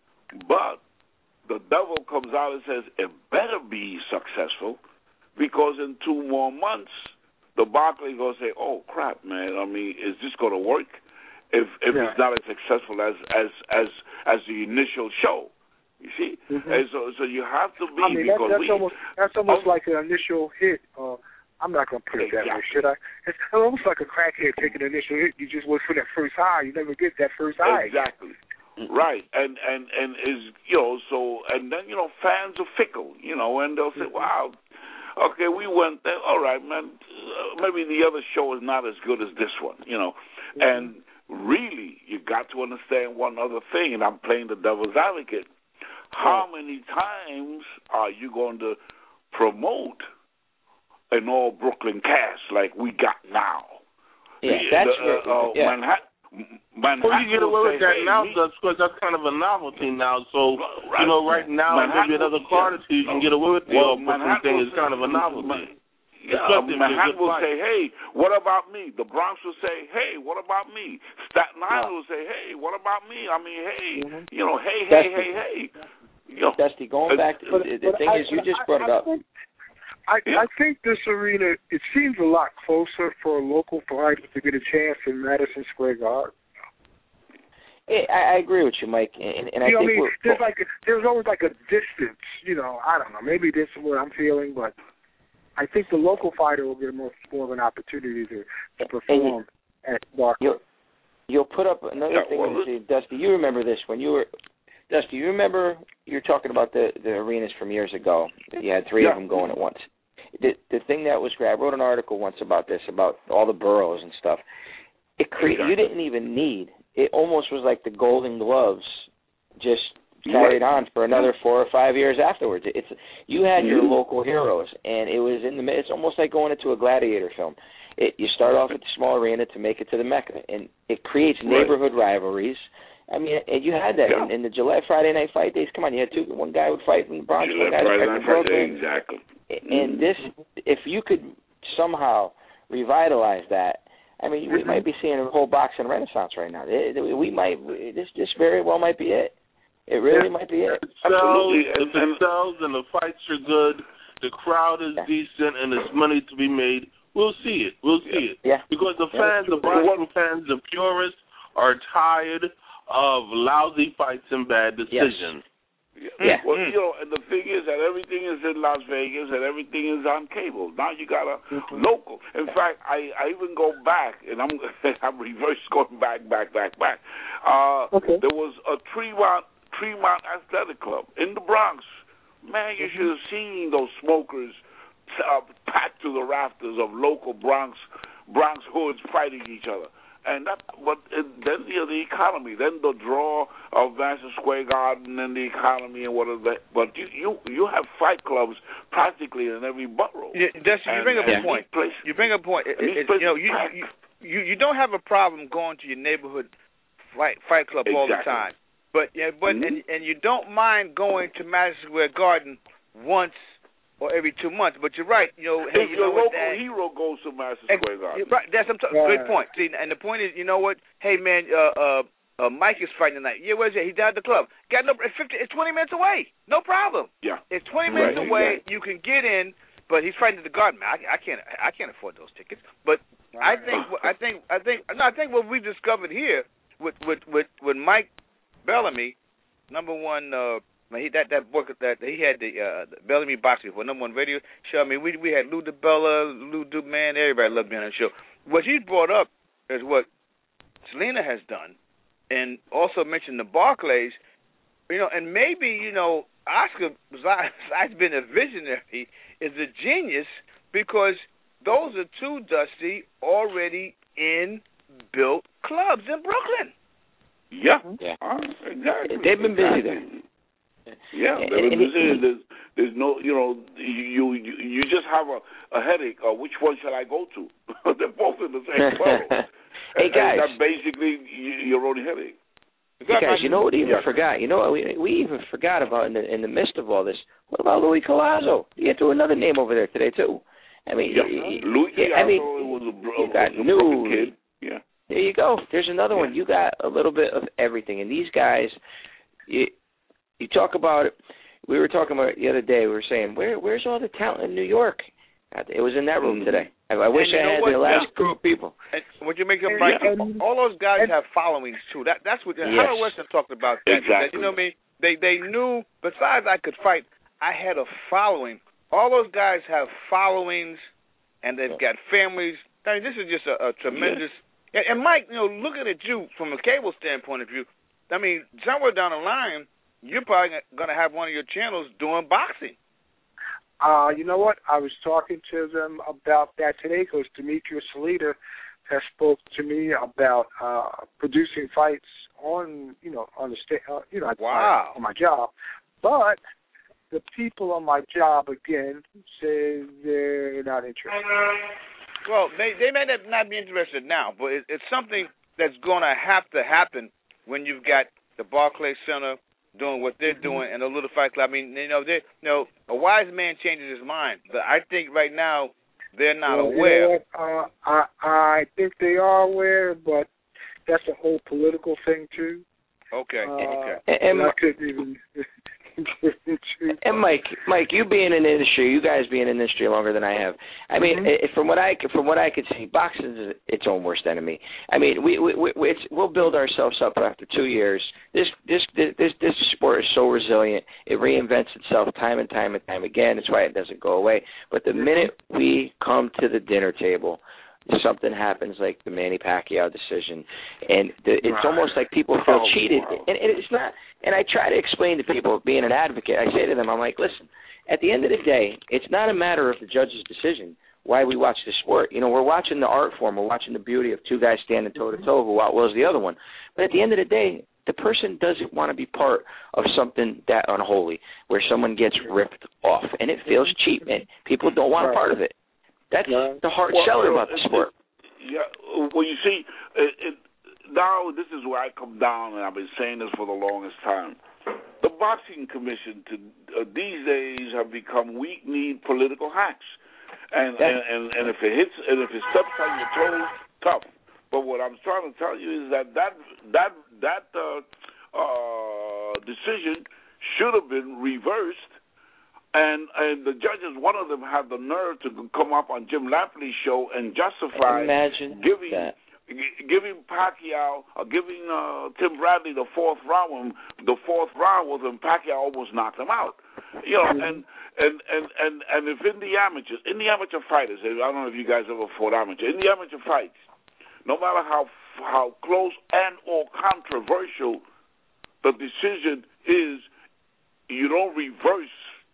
Speaker 8: but the devil comes out and says it better be successful, because in two more months the Barclay gonna say, oh crap, man, I mean, is this gonna work? If if yeah. it's not as successful as as as as the initial show, you see, mm-hmm. and so so you have to be.
Speaker 14: I mean,
Speaker 8: because
Speaker 14: that's, that's
Speaker 8: we,
Speaker 14: almost that's almost
Speaker 8: oh,
Speaker 14: like an initial hit. Uh, I'm not gonna put it
Speaker 8: exactly.
Speaker 14: that way, should I? It's almost like a crackhead taking an initial hit. You just wait for that first high. You never get that first high.
Speaker 8: Exactly. Mm-hmm. Right, and and and is you know so and then you know fans are fickle, you know, and they'll say, mm-hmm. wow. Okay, we went there. All right, man. Uh, maybe the other show is not as good as this one, you know, mm-hmm. and. Really, you got to understand one other thing, and I'm playing the devil's advocate. How many times are you going to promote an all Brooklyn cast like we got now?
Speaker 9: Yeah, that's
Speaker 8: the, uh, uh, yeah. Manhattan. Manhattan
Speaker 15: well, you get away with that
Speaker 8: hey,
Speaker 15: now,
Speaker 8: me,
Speaker 15: because that's kind of a novelty now. So,
Speaker 8: right,
Speaker 15: you know, right now,
Speaker 8: Manhattan
Speaker 15: maybe another card or two, you can get away with the
Speaker 8: well,
Speaker 15: all Brooklyn thing. It's kind of a novelty.
Speaker 8: Yeah, Manhattan will say, hey, what about me? The Bronx will say, hey, what about me? Staten Island will say, hey, what about me? I mean, hey, mm-hmm. you know, hey, hey, hey, hey. You know,
Speaker 9: Dusty, going back to
Speaker 14: but,
Speaker 9: the,
Speaker 14: the
Speaker 9: thing
Speaker 14: I,
Speaker 9: is, you just
Speaker 14: I,
Speaker 9: brought it
Speaker 14: I
Speaker 9: up.
Speaker 14: Think, I, yeah. I think this arena, it seems a lot closer for a local fighter to get a chance in Madison Square Garden.
Speaker 9: I, I agree with you, Mike, and, and I
Speaker 14: you know
Speaker 9: think
Speaker 14: I mean?
Speaker 9: we're,
Speaker 14: there's like a, there's always like a distance. You know, I don't know. Maybe this is what I'm feeling, but I think the local fighter will get more more of an opportunity to, to perform you, at Barclays.
Speaker 9: You'll, you'll put up another
Speaker 14: yeah,
Speaker 9: thing.
Speaker 14: well,
Speaker 9: See, Dusty, you remember this when you were Dusty. You remember you're talking about the the arenas from years ago. You had three
Speaker 14: yeah.
Speaker 9: of them going at once. The the thing that was great. I wrote an article once about this, about all the boroughs and stuff. It cre- exactly. You didn't even need. It almost was like the Golden Gloves, just carried right. on for another four or five years afterwards. It's you had mm-hmm. your local heroes, and it was in the. It's almost like going into a gladiator film. It, you start off at the small arena to make it to the Mecca, and it creates neighborhood right. rivalries. I mean, and you had that yeah. in, in the Gillette Friday Night Fight days. Come on, you had two. One guy would fight from the Bronx, one guy would fight from Brooklyn.
Speaker 8: Exactly.
Speaker 9: And this, if you could somehow revitalize that. I mean, we might be seeing a whole boxing renaissance right now. We might, this, this very well might be it. It really yeah. might be it.
Speaker 15: It sells, if it sells and the fights are good, the crowd is yeah. decent, and there's money to be made, we'll see it. We'll see it.
Speaker 9: Yeah.
Speaker 15: Because the fans, yeah. the boxing fans, the purists, are tired of lousy fights and bad decisions.
Speaker 8: Yes. Yeah. Well, you know, and the thing is that everything is in Las Vegas and everything is on cable. Now you got a mm-hmm. local. In fact, I, I even go back, and I'm I'm reverse going back, back, back, back. Uh, okay. There was a Tremont Tremont Athletic Club in the Bronx. Man, you mm-hmm. should have seen those smokers uh, packed to the rafters of local Bronx Bronx hoods fighting each other. And that, but it, then you know, the economy, then the draw of Madison Square Garden and the economy and what is that. But you, you, you have fight clubs practically in every borough.
Speaker 4: Yeah, Dusty, you bring up a point. Place, you bring up a point. It, it, you know, you, you you you don't have a problem going to your neighborhood fight fight club
Speaker 8: exactly.
Speaker 4: all the time. But yeah, but mm-hmm. and and you don't mind going to Madison Square Garden once or every two months. But you're right. You know, hey,
Speaker 8: if
Speaker 4: you
Speaker 8: your
Speaker 4: know
Speaker 8: local
Speaker 4: what, that,
Speaker 8: hero goes to Madison Square Garden.
Speaker 4: Right, that's a t-
Speaker 14: right.
Speaker 4: good point. See, and the point is, you know what? Hey, man, uh, uh, uh, Mike is fighting tonight. Yeah, where's he? He's down at the club. Got no. It's fifty. It's twenty minutes away. No problem.
Speaker 8: Yeah.
Speaker 4: It's twenty minutes
Speaker 8: right.
Speaker 4: away.
Speaker 8: Exactly.
Speaker 4: You can get in, but he's fighting at the Garden. Man, I, I can't. I can't afford those tickets. But I think. I think. I think. No, I think what we discovered here with with with, with Mike Bellamy, number one. Uh, He, that that book that he had the, uh, the Bellamy boxing for number one radio show. I mean, we we had Lou DiBella, Lou Duke, man, everybody loved being on the show. What he brought up is what Selena has done, and also mentioned the Barclays. You know, and maybe you know Oscar, besides being a visionary, is a genius because those are two Dusty already in built clubs in Brooklyn.
Speaker 8: Yeah, yeah. Uh, exactly.
Speaker 9: They've been busy
Speaker 8: exactly.
Speaker 9: there.
Speaker 8: Yeah,
Speaker 9: and, and, and,
Speaker 8: there's, there's no, you know, you you, you just have a, a headache. Uh, which one shall I go to? They're both in the same borough.
Speaker 9: Hey guys,
Speaker 8: and that's basically your own headache.
Speaker 9: Hey guys, you know what? We even yeah. forgot. You know what? We we even forgot about in the in the midst of all this. What about Louis Collazo? You threw another name over there today too. I mean,
Speaker 8: yeah.
Speaker 9: you,
Speaker 8: Louis
Speaker 9: yeah,
Speaker 8: Collazo
Speaker 9: I mean,
Speaker 8: was a,
Speaker 9: you
Speaker 8: a,
Speaker 9: got
Speaker 8: a
Speaker 9: new
Speaker 8: kid. Yeah.
Speaker 9: There you go. There's another
Speaker 8: yeah.
Speaker 9: one. You got a little bit of everything, and these guys. You, You talk about it. We were talking about it the other day. We were saying, where, where's all the talent in New York? It was in that room today. I, I wish I had what? the last yeah. group of people.
Speaker 4: And what you make up right, yeah, and, all those guys and, have followings too. That that's what yes. Howard Weston talked about. That,
Speaker 8: exactly.
Speaker 4: That, you know what I mean? They they knew. Besides, I could fight. I had a following. All those guys have followings, and they've got families. I mean, this is just a, a tremendous. Yes. And, and Mike, you know, looking at you from a cable standpoint of view, I mean, somewhere down the line, you're probably going to have one of your channels doing boxing.
Speaker 14: Uh, you know what? I was talking to them about that today because Demetrius Salita has spoke to me about uh, producing fights on, you know, on the sta- uh, you know,
Speaker 4: wow.
Speaker 14: on my job. But the people on my job again say they're not interested.
Speaker 4: Well, they they may not be interested now, but it, it's something that's going to have to happen when you've got the Barclays Center doing what they're doing and a little fight club. I mean, you know, they, you know, a wise man changes his mind. But I think right now they're not
Speaker 14: well,
Speaker 4: aware.
Speaker 14: You know uh, I I think they are aware, but that's a whole political thing too.
Speaker 4: Okay.
Speaker 14: Uh,
Speaker 4: okay.
Speaker 14: And, and I couldn't even.
Speaker 9: And Mike, Mike, you being in the industry, you guys being in the industry longer than I have. I mean, mm-hmm. from what I from what I could see, boxing is its own worst enemy. I mean, we we, we it's, we'll build ourselves up after two years. This this this this sport is so resilient; it reinvents itself time and time and time again. That's why it doesn't go away. But the minute we come to the dinner table, something happens like the Manny Pacquiao decision, and the, it's right. almost like people feel oh, cheated. Wow. And, and it's not. And I try to explain to people, being an advocate, I say to them, I'm like, listen, at the end of the day, it's not a matter of the judge's decision why we watch the sport. You know, we're watching the art form. We're watching the beauty of two guys standing toe-to-toe who outwills the other one. But at the end of the day, the person doesn't want to be part of something that unholy, where someone gets ripped off, and it feels cheap, and people don't want a part of it. That's the hard
Speaker 8: well,
Speaker 9: seller
Speaker 8: well,
Speaker 9: about the sport.
Speaker 8: Yeah, well, you see, it, it, now this is where I come down, and I've been saying this for the longest time. The Boxing Commission to, uh, these days have become weak-kneed political hacks, and, and and and if it hits and if it steps on your toes, tough. But what I'm trying to tell you is that that that that uh, uh, decision should have been reversed. And and the judges, one of them had the nerve to come up on Jim Lampley's show and justify
Speaker 9: Imagine
Speaker 8: giving
Speaker 9: that.
Speaker 8: g- giving Pacquiao, uh, giving uh, Tim Bradley the fourth round. The fourth round was when Pacquiao almost knocked him out. You know, and and, and, and and if in the amateurs, in the amateur fighters, I don't know if you guys ever fought amateur. In the amateur fights, no matter how how close and or controversial the decision is, you don't reverse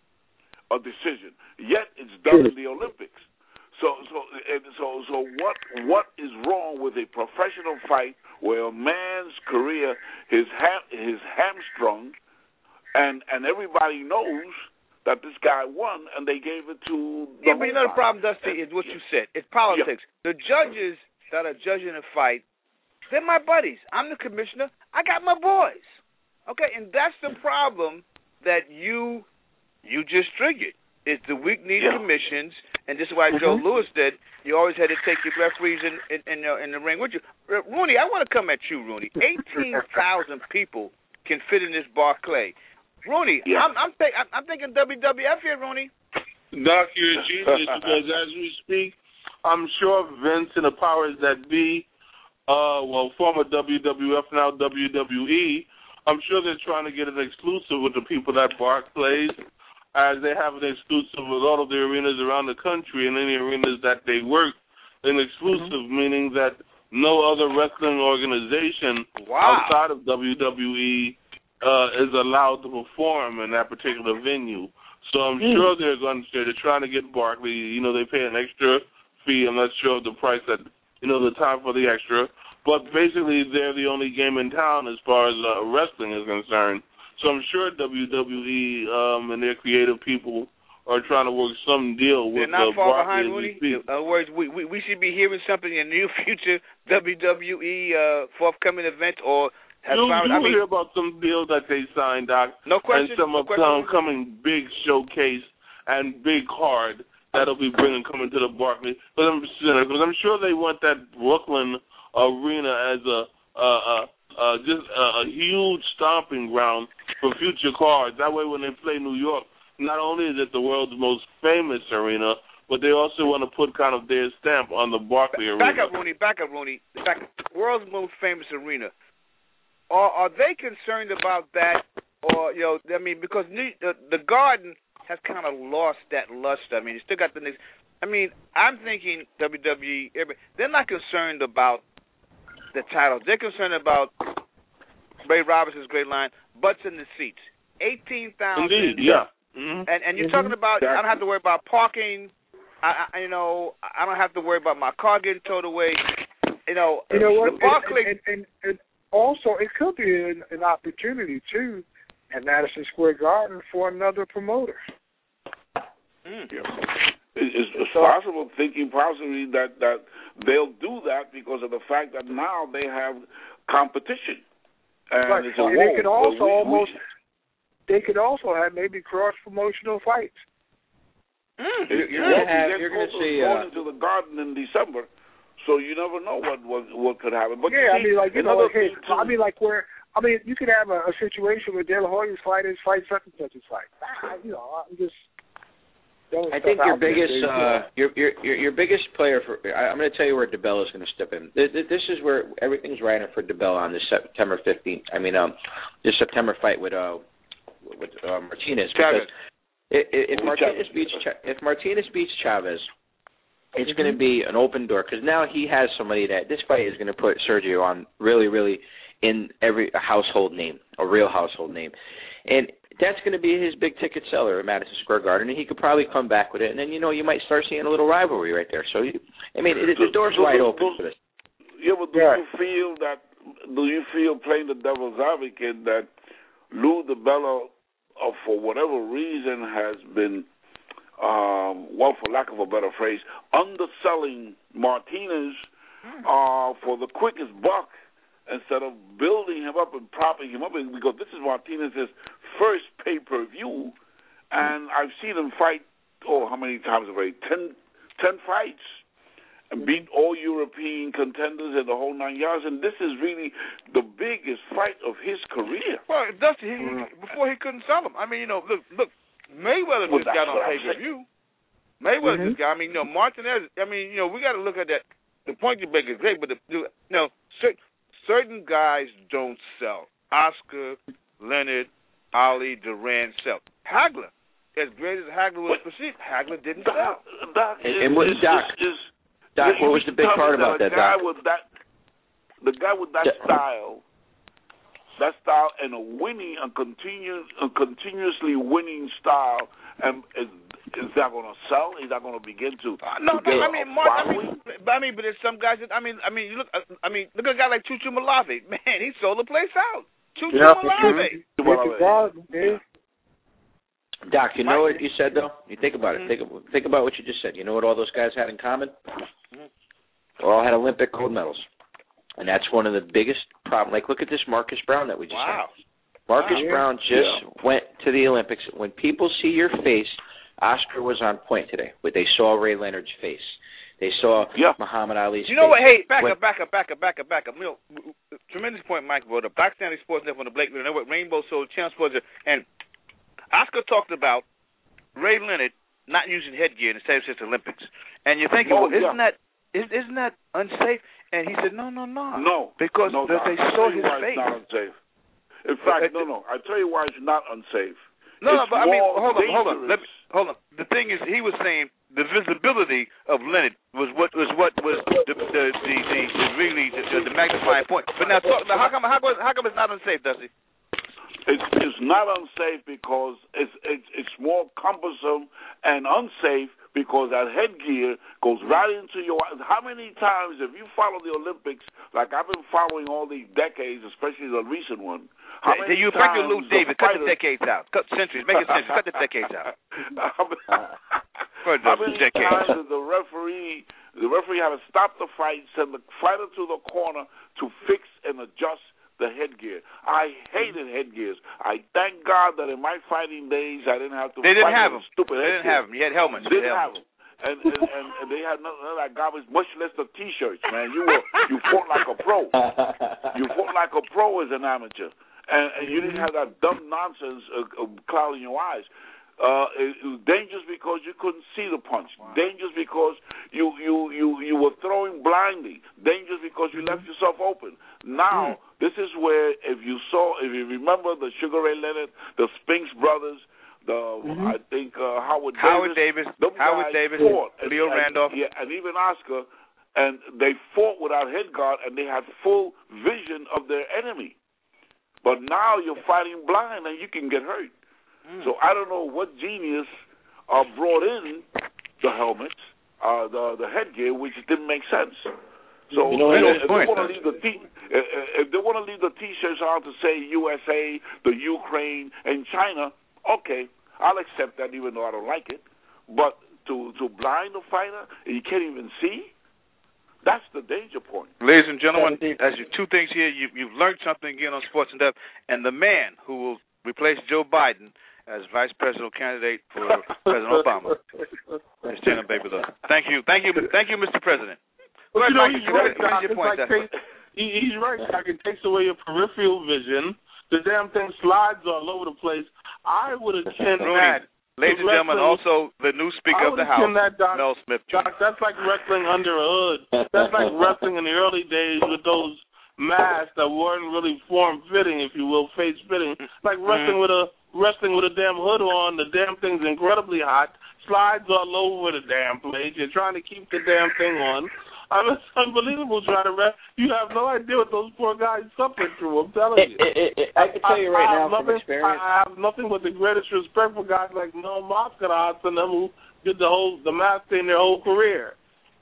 Speaker 8: a decision. Yet it's done in the Olympics. So so and so so what what is wrong with a professional fight where a man's career is ha- is hamstrung, and and everybody knows that this guy won, and they gave it to the
Speaker 4: yeah, but you know the problem, Dusty, is what you said. It's politics. Yeah. The judges that are judging a fight, they're my buddies. I'm the commissioner. I got my boys. Okay, and that's the problem that you. You just triggered. It's the weak-kneed yeah. commissions, and this is why mm-hmm. Joe Louis did. You always had to take your referees in in, in, the, in the ring with you. Rooney, I want to come at you, Rooney. eighteen thousand people can fit in this Barclay. Rooney, yeah. I'm I'm, th- I'm thinking W W F here, Rooney.
Speaker 5: Doc, you're a genius because as we speak, I'm sure Vince and the powers that be, uh, well, former W W F, now W W E, I'm sure they're trying to get an exclusive with the people at Barclays, as they have an exclusive with all of the arenas around the country and any arenas that they work, an exclusive, mm-hmm. meaning that no other wrestling organization wow. outside of W W E uh, is allowed to perform in that particular venue. So I'm mm. sure they're going to say they're trying to get Barkley. You know, they pay an extra fee. I'm not sure of the price that, you know, the time for the extra. But basically, they're the only game in town as far as uh, wrestling is concerned. So I'm sure W W E um, and their creative people are trying to work some deal with.
Speaker 4: They're not
Speaker 5: uh,
Speaker 4: far behind, Rudy. In other words, we, we we should be hearing something in the near future W W E uh, forthcoming event or. Has
Speaker 5: you
Speaker 4: found,
Speaker 5: you
Speaker 4: I mean,
Speaker 5: hear about some deal that they signed, Doc.
Speaker 4: No question.
Speaker 5: And some
Speaker 4: no
Speaker 5: upcoming big showcase and big card that'll be bringing coming to the Barclays. But I'm, because I'm sure they want that Brooklyn arena as a. Uh, uh, Uh, just uh, a huge stomping ground for future cards. That way when they play New York, not only is it the world's most famous arena, but they also want to put kind of their stamp on the Barclay Arena.
Speaker 4: Back up, Rooney. Back up, Rooney. Back up. World's most famous arena. Are, are they concerned about that? Or, you know, I mean, because New, the, the Garden has kind of lost that luster. I mean, you still got the next. I mean, I'm thinking W W E, they're not concerned about the title. They're concerned about Ray Robinson's great line, butts in the seats. eighteen thousand.
Speaker 5: Indeed, yeah. Mm-hmm.
Speaker 4: And and you're
Speaker 5: mm-hmm.
Speaker 4: talking about, I don't have to worry about parking. I, I you know, I don't have to worry about my car getting towed away. You know,
Speaker 14: you know what?
Speaker 4: The Barclay,
Speaker 14: and, and, and, and also, it could be an, an opportunity, too, at Madison Square Garden for another promoter.
Speaker 8: Mm. Yeah. It's, it's possible, thinking possibly that, that they'll do that because of the fact that now they have competition. And,
Speaker 14: right.
Speaker 8: it's a
Speaker 14: and they could also
Speaker 8: we,
Speaker 14: almost,
Speaker 8: we,
Speaker 14: they could also have maybe cross-promotional fights.
Speaker 8: Mm.
Speaker 9: You're, you're going to have, you're going to see,
Speaker 8: going uh, into the Garden in December, so you never know what what, what could happen. But
Speaker 14: yeah,
Speaker 8: see,
Speaker 14: I mean, like you know, like, hey, I mean, like where I mean, you could have a, a situation where De La Hoya's fighters fight such and such a fight. I, you know, I'm just.
Speaker 9: I think your biggest, uh, your, your your your biggest player for. I, I'm going to tell you where DeBella is going to step in. This, this is where everything's riding for DeBella on this September fifteenth. I mean, um, this September fight with uh with uh, Martinez. Because if, if Martinez beats if Martinez beats Chavez, it's mm-hmm. going to be an open door because now he has somebody that this fight is going to put Sergio on really, really in every a household name, a real household name, and. That's going to be his big ticket seller at Madison Square Garden, and he could probably come back with it. And then, you know, you might start seeing a little rivalry right there. So, you, I mean, it, the door's wide open for this.
Speaker 8: Yeah, but do you feel that, do you feel playing the devil's advocate that Lou DiBella, uh, for whatever reason, has been, um, well, for lack of a better phrase, underselling Martinez uh, for the quickest buck? Instead of building him up and propping him up, and because this is Martinez's first pay-per-view, and I've seen him fight, oh, how many times already? Ten, ten fights, and beat all European contenders in the whole nine yards, and this is really the biggest fight of his career.
Speaker 4: Well, Dusty, he, he, before he couldn't sell him. I mean, you know, look, look, Mayweather
Speaker 8: well,
Speaker 4: just got on pay-per-view. Mayweather mm-hmm. just got, I mean, you know, Martinez, I mean, you know, we got to look at that. The point you make is great, but, the, you know, certain, certain guys don't sell. Oscar, Leonard, Ali, Duran sell. Hagler, as great as Hagler was perceived, Hagler didn't
Speaker 8: Doc,
Speaker 4: sell.
Speaker 8: Doc,
Speaker 9: and, and what,
Speaker 8: is,
Speaker 9: Doc,
Speaker 8: is, is,
Speaker 9: Doc, what was the big part about that,
Speaker 8: guy
Speaker 9: Doc?
Speaker 8: With that? The guy with that yeah. style, that style, and a winning, a continuous, a continuously winning style, and is, is that going to sell? Is that going to begin to?
Speaker 4: Uh, no,
Speaker 8: to
Speaker 4: no. I mean, Mark, I mean, but I mean, but there's some guys that I mean, I mean, you look. I mean, look at a guy like Chuchu Malave. Man, he sold the place out. Chuchu yeah, Malave.
Speaker 14: Yeah.
Speaker 9: Doc, you know what you said though? You think about it. Mm-hmm. Think think about what you just said. You know what all those guys had in common? Mm-hmm. They all had Olympic gold medals, and that's one of the biggest problems. Like, look at this Marcus Brown that we just
Speaker 4: wow.
Speaker 9: had. Marcus
Speaker 4: wow.
Speaker 9: Brown just
Speaker 8: yeah.
Speaker 9: went to the Olympics. When people see your face, Oscar was on point today. But they saw Ray Leonard's face. They saw
Speaker 8: yeah.
Speaker 9: Muhammad Ali's
Speaker 4: You know
Speaker 9: face.
Speaker 4: what? Hey, back
Speaker 9: when,
Speaker 4: up, back up, back up, back up, back up. You know, tremendous point, Mike brought up. Black Stanley Sports Network on the Blake Network, Rainbow Soul, Champ Sports, and Oscar talked about Ray Leonard not using headgear in the same since Olympics. And you're thinking,
Speaker 8: oh,
Speaker 4: well, isn't
Speaker 8: yeah.
Speaker 4: that is, isn't that unsafe? And he said, no, no, no.
Speaker 8: No.
Speaker 4: Because
Speaker 8: no,
Speaker 4: they,
Speaker 8: no.
Speaker 4: they saw his
Speaker 8: why
Speaker 4: face.
Speaker 8: It's not unsafe. In fact, no, no. I tell you why it's not unsafe.
Speaker 4: No,
Speaker 8: it's
Speaker 4: no, but I mean, hold on,
Speaker 8: dangerous.
Speaker 4: hold on. Let me, hold on. The thing is, he was saying the visibility of Leonard was what was what was the the the, the, the really the, the, the magnifying point. But now, talk, now how come how come how come it's not unsafe, Dusty?
Speaker 8: It's, it's not unsafe because it's, it's it's more cumbersome and unsafe because that headgear goes right into your eyes. How many times, if you follow the Olympics, like I've been following all these decades, especially the recent one, how many
Speaker 4: you
Speaker 8: times
Speaker 4: you Lou David, cut the decades out. Cut centuries, make it centuries, cut the decades out.
Speaker 8: How many times did the referee, the referee had to stop the fight, send the fighter to the corner to fix and adjust the headgear? I hated headgears. I thank God that in my fighting days I didn't have to.
Speaker 4: They didn't
Speaker 8: fight
Speaker 4: have them.
Speaker 8: Stupid
Speaker 4: they didn't have them. You had helmets.
Speaker 8: Didn't
Speaker 4: had
Speaker 8: have them. And, and, and, and they had none of that garbage, much less the T-shirts. Man, you were you fought like a pro. You fought like a pro as an amateur, and, and you didn't have that dumb nonsense of, of clouding your eyes. Uh, it, it was dangerous because you couldn't see the punch. Wow. Dangerous because you, you, you, you were throwing blindly. Dangerous because you left yourself open. Now, mm. this is where, if you saw, if you remember the Sugar Ray Leonard, the Spinks brothers, the mm-hmm. I think uh, Howard Davis,
Speaker 4: Howard Davis, Howard Davis,
Speaker 8: fought,
Speaker 4: Leo
Speaker 8: and,
Speaker 4: Randolph,
Speaker 8: and, yeah, and even Oscar, and they fought without head guard, and they had full vision of their enemy. But now you're fighting blind, and you can get hurt. Mm. So I don't know what genius uh, brought in the helmets, uh, the the headgear, which didn't make sense. So
Speaker 9: you know,
Speaker 8: you know,
Speaker 9: if,
Speaker 8: if they want to leave the t- if they want to leave the T-shirts on to say U S A, the Ukraine, and China, okay, I'll accept that, even though I don't like it. But to to blind the fighter and you can't even see, that's the danger point.
Speaker 4: Ladies and gentlemen, as you two things here, you, you've learned something again on Sports in Depth, and the man who will replace Joe Biden as vice presidential candidate for President Obama is Taylor Baby Love. Thank you, thank you, thank you, Mister President.
Speaker 14: Well,
Speaker 4: Go ahead,
Speaker 14: you know,
Speaker 4: Mike, you
Speaker 14: right,
Speaker 4: your point,
Speaker 14: like Taylor,
Speaker 15: he, he's right. Like, it takes away your peripheral vision. The damn thing slides all over the place. I would have akin that.
Speaker 4: Ladies and gentlemen, also the new Speaker of the House,
Speaker 15: that, Doc,
Speaker 4: Mel Smith.
Speaker 15: Doc, that's like wrestling under a hood. That's like wrestling in the early days with those masks that weren't really form-fitting, if you will, face-fitting. Like wrestling mm-hmm. with a wrestling with a damn hood on. The damn thing's incredibly hot. Slides all over the damn place. You're trying to keep the damn thing on. I mean, it's unbelievable trying to rest. You have no idea what those poor guys suffered through. I'm telling you.
Speaker 9: It, it, it, I can tell you right
Speaker 15: I,
Speaker 9: now
Speaker 15: I
Speaker 9: from
Speaker 15: nothing,
Speaker 9: experience.
Speaker 15: I have nothing but the greatest respect for guys like Mel Mascaras and them who did the whole the mask thing their whole career.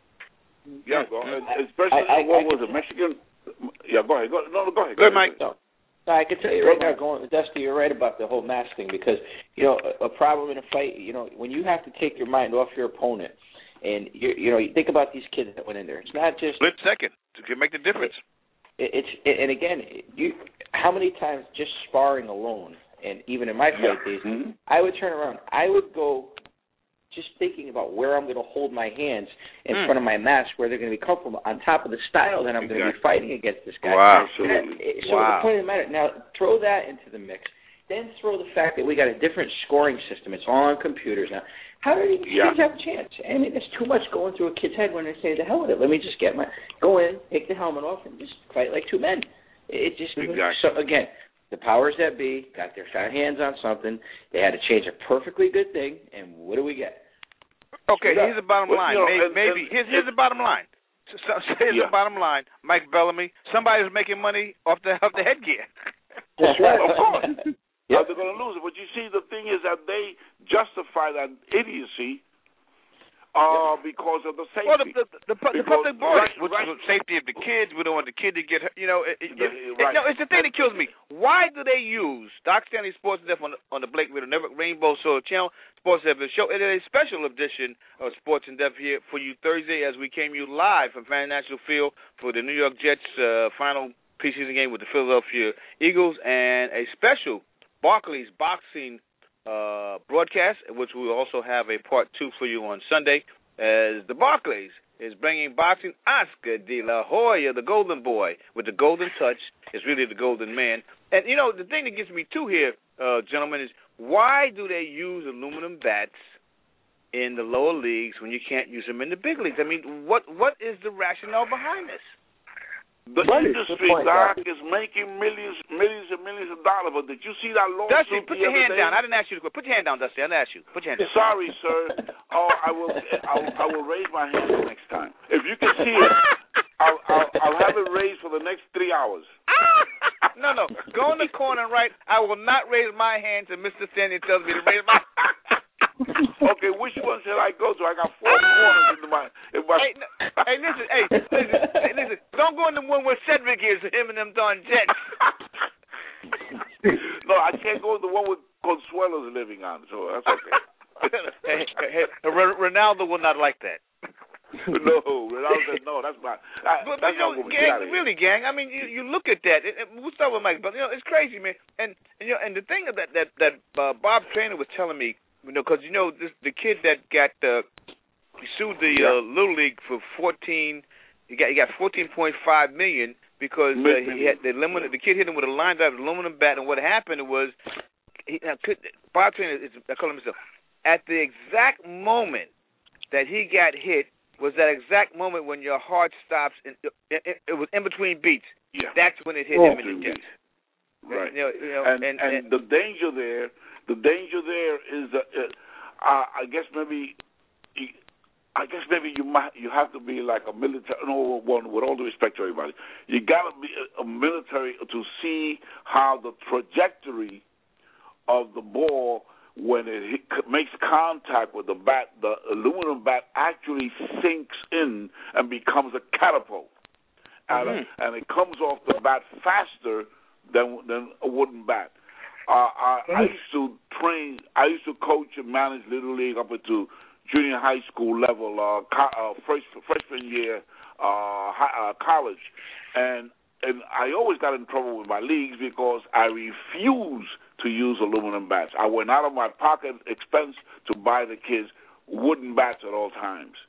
Speaker 8: Yeah, go ahead. Especially
Speaker 9: I, I,
Speaker 8: what
Speaker 9: I,
Speaker 8: was it, Michigan? Yeah, go ahead. Go, no, go ahead.
Speaker 4: Go ahead, Mike.
Speaker 9: No. No, I can tell you right now, going Dusty, you're right about the whole mask thing because you know a, a problem in a fight. You know when you have to take your mind off your opponent. And, you, you know, you think about these kids that went in there. It's not just...
Speaker 4: Split second to make the difference.
Speaker 9: It, it's it, And, again, you how many times just sparring alone, and even in my fight
Speaker 8: yeah.
Speaker 9: days,
Speaker 8: mm-hmm.
Speaker 9: I would turn around. I would go just thinking about where I'm going to hold my hands in mm. front of my mask, where they're going to be comfortable, on top of the style that I'm
Speaker 8: exactly.
Speaker 9: going to be fighting against this guy.
Speaker 4: Wow.
Speaker 8: Absolutely.
Speaker 9: So
Speaker 4: wow.
Speaker 9: the point of the matter, now throw that into the mix. Then throw the fact that we got a different scoring system. It's all on computers now. How do these
Speaker 8: yeah.
Speaker 9: kids have a chance? I mean, there's too much going through a kid's head when they say, the hell with it. Let me just get my, go in, take the helmet off, and just fight like two men. It just,
Speaker 8: exactly.
Speaker 9: so again, the powers that be got their fat hands on something. They had to change a perfectly good thing, and what do we get?
Speaker 4: Okay, here's the bottom
Speaker 8: well,
Speaker 4: line.
Speaker 8: You know,
Speaker 4: maybe,
Speaker 8: and,
Speaker 4: maybe.
Speaker 8: And,
Speaker 4: here's, here's the bottom line. So, so here's
Speaker 8: yeah.
Speaker 4: the bottom line. Mike Bellamy, somebody's making money off the, off the headgear.
Speaker 8: That's right, of course.
Speaker 9: Yep.
Speaker 8: Uh, they're going to lose it. But you see, the thing is that they justify that idiocy uh, yep. because of the safety.
Speaker 4: Well, the, the, the, the, the public voice,
Speaker 8: right,
Speaker 4: which
Speaker 8: right.
Speaker 4: is the safety of the kids. We don't want the kid to get hurt. You know, it, it,
Speaker 8: the,
Speaker 4: it,
Speaker 8: right.
Speaker 4: it, no, it's the thing that kills me. Why do they use Doc Stanley Sports and Depth on the, on the Blake Radio Network, Rainbow Soul Channel, Sports and Depth Show? It is a special edition of Sports and Depth here for you Thursday as we came you live from Fan National Field for the New York Jets' uh, final preseason game with the Philadelphia Eagles, and a special Barclays boxing uh, broadcast, which we will also have a part two for you on Sunday, as the Barclays is bringing boxing Oscar De La Hoya, the Golden Boy, with the golden touch. Is really the golden man. And, you know, the thing that gets me to here, uh, gentlemen, is why do they use aluminum bats in the lower leagues when you can't use them in the big leagues? I mean, what what is the rationale behind this?
Speaker 8: The what industry, Doc, is making millions, millions and millions of dollars. But did you see that lawsuit?
Speaker 4: Dusty, put your hand
Speaker 8: day?
Speaker 4: down. I didn't ask you to put your hand down, Dusty. I didn't ask you. Put your hand down.
Speaker 8: Sorry, sir. Oh, I will. I will, I will raise my hand next time. If you can see it, I'll, I'll, I'll have it raised for the next three hours.
Speaker 4: No, no. Go in the corner and write, I will not raise my hand till Mister Stanley tells me to raise my.
Speaker 8: Okay, which one should I go to? I got four corners in my. In my...
Speaker 4: Hey, no, hey, listen, hey, listen, hey, listen. Don't go in the one where Cedric is, him and them darn Jets.
Speaker 8: No, I can't go in the one with Consuelo's living on, so that's okay.
Speaker 4: hey, hey, Ronaldo will not like that.
Speaker 8: No, Ronaldo said no. That's not. I,
Speaker 4: but,
Speaker 8: that's
Speaker 4: you know,
Speaker 8: not
Speaker 4: gang, really, gang. I mean, you, you look at that. It, it, we'll start with Mike, but you know, it's crazy, man. And, and you know, and the thing that that that uh, Bob Traynor was telling me. You know, because you know this, the kid that got uh, he sued the uh, Little League for fourteen. He got he got fourteen point five million because uh, he had the aluminum. The kid hit him with a lined out aluminum bat, and what happened was, he, uh, could, Bob Traynor, I call him himself. At the exact moment that he got hit was that exact moment when your heart stops. And it, it, it was in between beats.
Speaker 8: Yeah.
Speaker 4: That's when it hit
Speaker 8: oh,
Speaker 4: him in the chest.
Speaker 8: Right.
Speaker 4: You know, you know,
Speaker 8: and,
Speaker 4: and,
Speaker 8: and, and the danger there. The danger there is that uh, uh, I guess maybe, I guess maybe you might you have to be like a military. No one, with all due respect to everybody, you got to be a, a military to see how the trajectory of the ball when it hit, makes contact with the bat, the aluminum bat actually sinks in and becomes a catapult, mm-hmm. and, and it comes off the bat faster than than a wooden bat. Uh, I, I used to train. I used to coach and manage Little League up into junior high school level, uh, co- uh, first freshman year, uh, high, uh, college, and and I always got in trouble with my leagues because I refused to use aluminum bats. I went out of my pocket expense to buy the kids wooden bats at all times,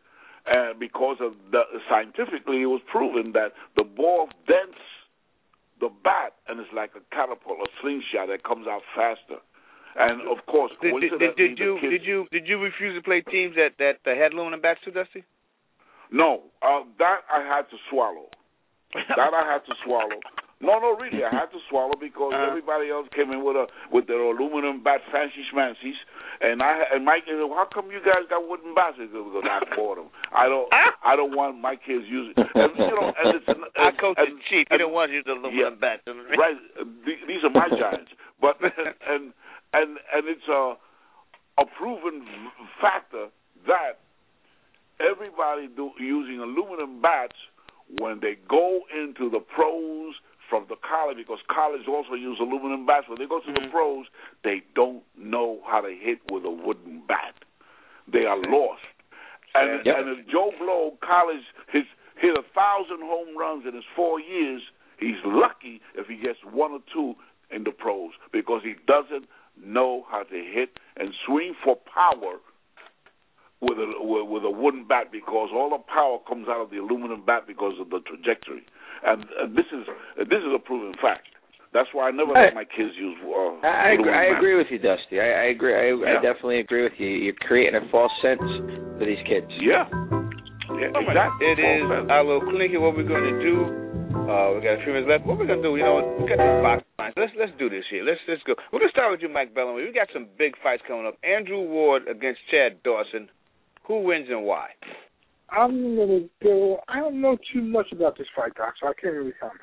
Speaker 8: and because of the scientifically, it was proven that the ball dents the bat and it's like a catapult, a slingshot that comes out faster. And of course,
Speaker 4: did, did, did, did you
Speaker 8: kids,
Speaker 4: did you did you refuse to play teams that that uh, had aluminum bats too, Dusty?
Speaker 8: No, uh, that I had to swallow. That I had to swallow. No, no, really, I had to swallow because uh, everybody else came in with a with their aluminum bat, fancy schmancies, and I and Mike said, "How come you guys got wooden bats?" Because I bought them. I don't, I don't want my kids using. And, you know, and it's and,
Speaker 4: I coach
Speaker 8: and,
Speaker 4: is cheap. You don't want to use the aluminum
Speaker 8: yeah,
Speaker 4: bats,
Speaker 8: right? These are my giants, but and and and it's a a proven factor that everybody do, using aluminum bats when they go into the pros from the college, because college also use aluminum bats. When they go to mm-hmm. the pros, they don't know how to hit with a wooden bat. They are lost. And, yep. and if Joe Blow, college, his, hit a thousand home runs in his four years, he's lucky if he gets one or two in the pros because he doesn't know how to hit and swing for power with a with, with a wooden bat, because all the power comes out of the aluminum bat because of the trajectory, and, and this is this is a proven fact. That's why I never I, let my kids use. Uh,
Speaker 9: I agree, I agree with you, Dusty. I, I agree. I, yeah. I definitely agree with you. You're creating a false sense for these kids.
Speaker 8: Yeah. Yeah, exactly.
Speaker 4: It is our little clinic. What we're going to do? Uh, we got a few minutes left. What we're going to do? You know, we got this box line. Let's let's do this here. Let's let's go. We're going to start with you, Mike Bellamy. We got some big fights coming up. Andrew Ward against Chad Dawson. Who wins and why?
Speaker 14: I'm gonna go. I don't know too much about this fight, Doc, so I can't really comment.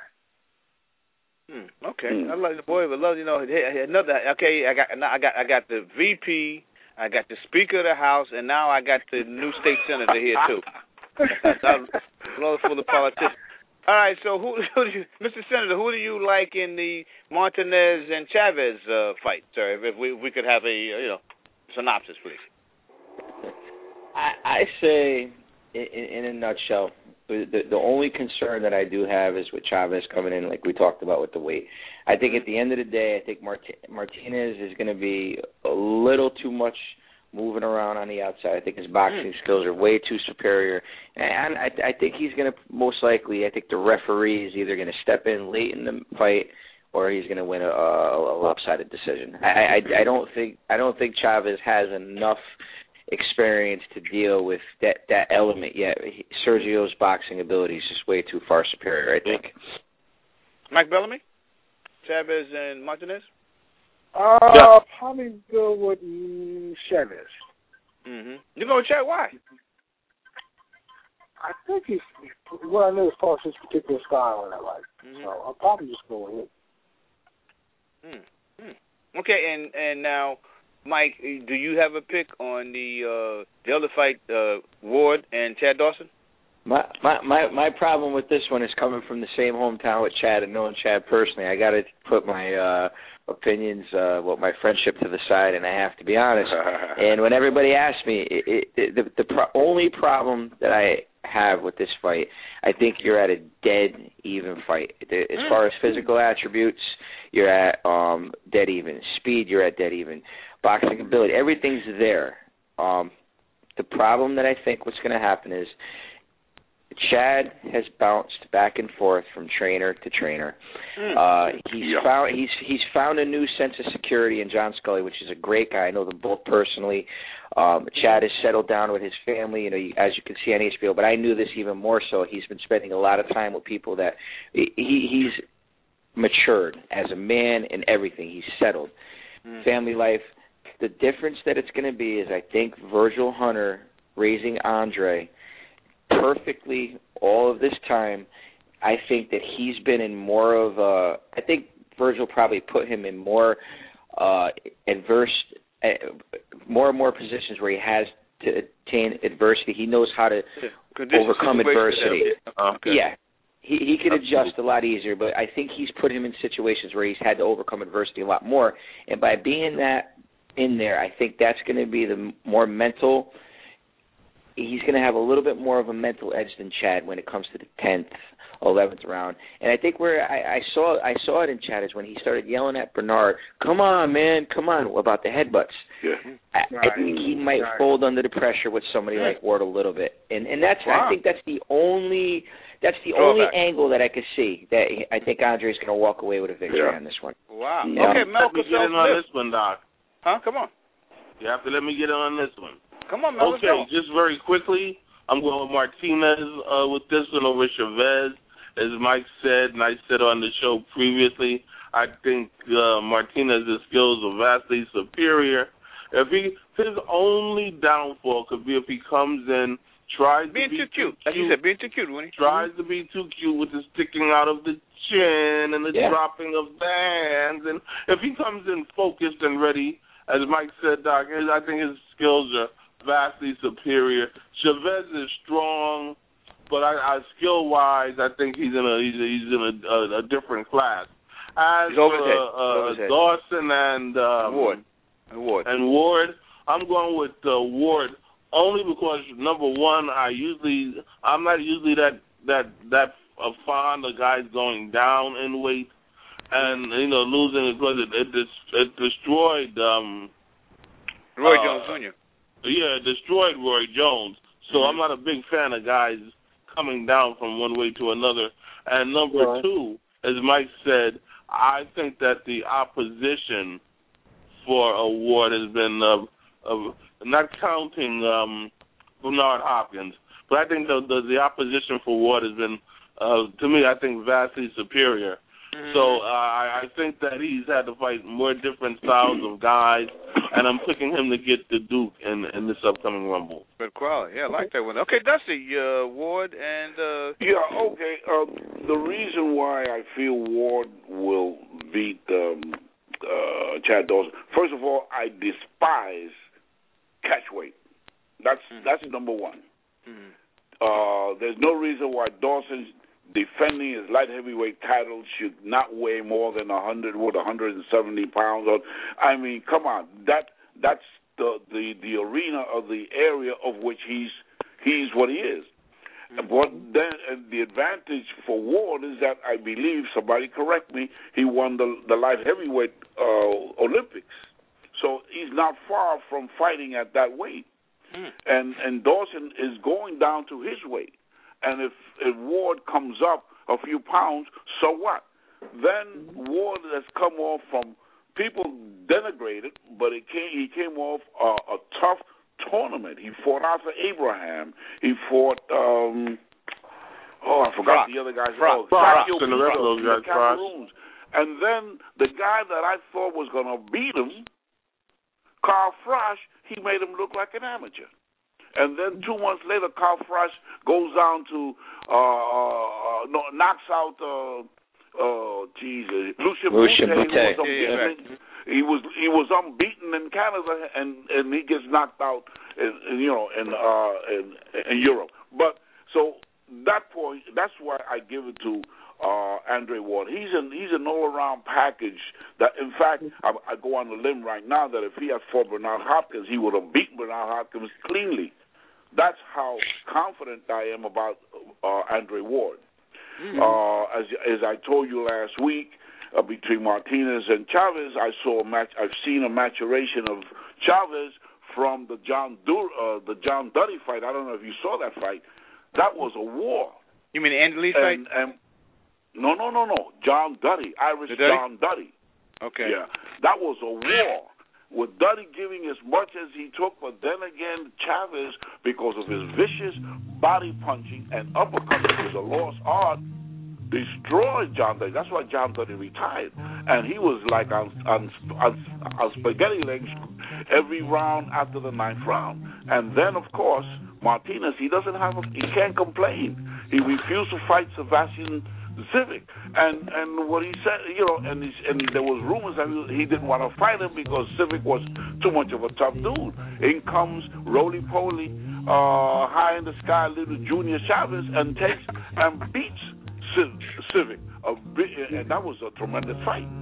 Speaker 4: Hmm, okay, mm. I like the boy, but love you know another. Okay, I got I got I got the V P, I got the Speaker of the House, and now I got the new state senator here too. I'm love for the politicians. All right, so who, who do you, Mister Senator, who do you like in the Martinez and Chavez uh, fight, sir? If we if we could have a you know synopsis, please.
Speaker 9: I, I say, in, in a nutshell, the, the only concern that I do have is with Chavez coming in, like we talked about with the weight. I think at the end of the day, I think Mart- Martinez is going to be a little too much moving around on the outside. I think his boxing mm. skills are way too superior. And I, I think he's going to, most likely, I think the referee is either going to step in late in the fight or he's going to win a, a, a lopsided decision. I, I, I don't think I don't think Chavez has enough experience to deal with that, that element yet. He, Sergio's boxing ability is just way too far superior, I think.
Speaker 4: Mike Bellamy? Chavez and Martinez?
Speaker 14: Uh, yeah. Probably go with Chavez.
Speaker 4: Mm-hmm. You go with Chavez? Why?
Speaker 14: I think he's, what I know is part of his particular style in that life. Mm-hmm. So I'll probably just go with him.
Speaker 4: Mm-hmm. Okay, and, and now, Mike, do you have a pick on the uh, the other fight, uh, Ward and Chad Dawson?
Speaker 9: My, my my my problem with this one is coming from the same hometown with Chad and knowing Chad personally. I got to put my uh, opinions, uh, well, my friendship to the side, and I have to be honest. And when everybody asks me, it, it, the the pro- only problem that I have with this fight, I think you're at a dead even fight. As far as physical attributes, you're at um, dead even. Speed, you're at dead even. Boxing ability, everything's there. Um, the problem that I think what's going to happen is Chad has bounced back and forth from trainer to trainer. Uh, he's yeah. found he's he's found a new sense of security in John Scully, which is a great guy. I know them both personally. Um, Chad has settled down with his family, you know, as you can see on H B O. But I knew this even more so. He's been spending a lot of time with people that he, he's matured as a man and everything. He's settled. Mm. Family life. The difference that it's going to be is I think Virgil Hunter raising Andre perfectly all of this time. I think that he's been in more of a – I think Virgil probably put him in more uh, adverse uh, – more and more positions where he has to attain adversity. He knows how to overcome adversity.
Speaker 4: Okay.
Speaker 9: Yeah. He he could adjust a lot easier, but I think he's put him in situations where he's had to overcome adversity a lot more. And by being that – in there, I think that's going to be the more mental he's going to have a little bit more of a mental edge than Chad when it comes to the tenth, eleventh round. And I think where I, I saw I saw it in Chad is when he started yelling at Bernard, "Come on, man, come on," about the headbutts.
Speaker 8: Yeah.
Speaker 9: I,
Speaker 8: Right.
Speaker 9: I think he might
Speaker 8: Right.
Speaker 9: fold under the pressure with somebody
Speaker 8: Yeah.
Speaker 9: like Ward a little bit, and and that's
Speaker 4: Wow.
Speaker 9: I think that's the only that's the
Speaker 4: Drawback.
Speaker 9: only angle that I could see that he, I think Andre's going to walk away with a victory
Speaker 8: Yeah.
Speaker 9: on this one.
Speaker 4: Wow.
Speaker 9: Yeah.
Speaker 4: Okay, Mel
Speaker 5: Let me get in on
Speaker 4: Cassell-Smith.
Speaker 5: this one, Doc.
Speaker 4: Huh? Come on.
Speaker 5: You have to let me get in on this one.
Speaker 4: Come on, Mel. let's
Speaker 5: Okay,
Speaker 4: go.
Speaker 5: just very quickly, I'm going with Martinez uh, with this one over Chavez. As Mike said, and I said on the show previously, I think uh, Martinez's skills are vastly superior. If he, his only downfall could be if he comes in, tries
Speaker 4: Being
Speaker 5: to be
Speaker 4: too cute. Like you said, being too cute, Winnie.
Speaker 5: tries to be too cute with the sticking out of the chin and the
Speaker 4: Yeah.
Speaker 5: dropping of the hands. And if he comes in focused and ready, as Mike said, Doc, I think his skills are vastly superior. Chavez is strong, but I, I skill-wise, I think he's in a he's, he's in a, a, a different class. As
Speaker 4: He's over
Speaker 5: for
Speaker 4: his head.
Speaker 5: uh,
Speaker 4: Over his head.
Speaker 5: Dawson and um,
Speaker 4: Ward. And Ward.
Speaker 5: and Ward, I'm going with uh, Ward only because number one, I usually I'm not usually that that that uh, fond of guys going down in weight, and you know losing because it it, dis- it destroyed um,
Speaker 4: Roy
Speaker 5: uh,
Speaker 4: Jones Junior
Speaker 5: Yeah, it destroyed Roy Jones. So
Speaker 4: Mhm.
Speaker 5: I'm not a big fan of guys coming down from one way to another. And number
Speaker 4: Right.
Speaker 5: two, as Mike said, I think that the opposition for a Ward has been uh, uh, not counting um, Bernard Hopkins, but I think the, the the opposition for Ward has been, uh, to me, I think vastly superior.
Speaker 4: Mm-hmm.
Speaker 5: So uh, I I think that he's had to fight more different styles of guys, and I'm picking him to get the Duke in in this upcoming Rumble.
Speaker 4: Good quality. Yeah, I like that one. Okay, Dusty, uh, Ward and uh,
Speaker 8: Yeah, okay. Uh, the reason why I feel Ward will beat um, uh, Chad Dawson, first of all, I despise catch weight. That's
Speaker 4: Mm-hmm.
Speaker 8: that's number one. Uh, there's no reason why Dawson's defending his light heavyweight title should not weigh more than a hundred, what, one hundred seventy pounds. Or, I mean, come on, that that's the the the arena of the area of which he's he's what he is. But then uh, the advantage for Ward is that I believe, somebody correct me, he won the the light heavyweight uh, Olympics, so he's not far from fighting at that weight. And and Dawson is going down to his weight. And if, if Ward comes up a few pounds, so what? Then Ward has come off from people denigrated, but it came, he came off a, a tough tournament. He fought Arthur Abraham. He fought, um, oh, I forgot
Speaker 5: Brock.
Speaker 8: the other guy's
Speaker 5: Brock.
Speaker 8: oh,
Speaker 5: Brock.
Speaker 8: Sakio
Speaker 5: And the rest of those
Speaker 8: Brock,
Speaker 5: guys,
Speaker 8: the Cameroons. And then the guy that I thought was going to beat him, Carl Frosch, he made him look like an amateur. And then two months later, Carl Frosch goes down to, uh, uh, no, knocks out, uh, uh, Jesus, Lucien
Speaker 9: Lucien
Speaker 8: Boutte, who
Speaker 9: Boutte.
Speaker 8: was unbeaten. He was he was unbeaten in Canada, and, and he gets knocked out, in, in, you know, in uh in, in Europe. But so that point, that's why I give it to uh, Andre Ward. He's an he's an all around package. That in fact, I, I go on the limb right now that if he had fought Bernard Hopkins, he would have beaten Bernard Hopkins cleanly. That's how confident I am about uh, Andre Ward. Mm-hmm. Uh, as as I told you last week, uh, between Martinez and Chavez, I saw a match. I've seen a maturation of Chavez from the John Dur, uh, the John Duddy fight. I don't know if you saw that fight. That was a war.
Speaker 4: You mean the Andy Lee
Speaker 8: and,
Speaker 4: fight?
Speaker 8: And, no, no, no, no. John Duddy, Irish
Speaker 4: Duddy?
Speaker 8: John Duddy.
Speaker 4: Okay.
Speaker 8: Yeah, that was a war. With Duddy giving as much as he took, but then again, Chavez, because of his vicious body punching and uppercut, which was a lost art, destroyed John Duddy. That's why John Duddy retired. And he was like on, on, on, on spaghetti legs every round after the ninth round. And then, of course, Martinez, he doesn't have, a, he can't complain. He refused to fight Sebastian Civic, and and what he said, you know, and he's, and there was rumors that he didn't want to fight him because Civic was too much of a tough dude. In comes roly poly, uh, high in the sky, little Junior Chavez, and takes and beats Civic, a, and that was a tremendous fight.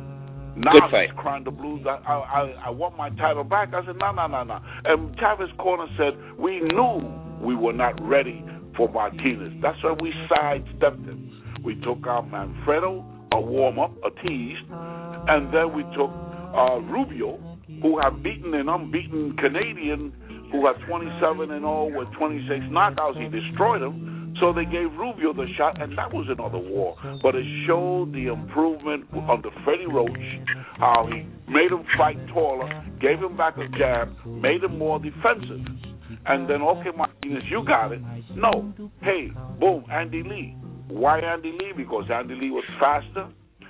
Speaker 8: Now
Speaker 9: Good fight.
Speaker 8: he's crying the blues. I, I, I, I want my title back. I said, no, no, no, no. And Chavez Corner said, we knew we were not ready for Martinez. That's why we sidestepped him. We took out Manfredo, a warm-up, a tease, and then we took uh, Rubio, who had beaten an unbeaten Canadian who had twenty-seven and oh with twenty-six knockouts. He destroyed him. So they gave Rubio the shot, and that was another war. But it showed the improvement under Freddie Roach, how he made him fight taller, gave him back a jab, made him more defensive. And then, okay, Martinez, you got it. No. Hey, boom, Andy Lee. Why Andy Lee? Because Andy Lee was faster.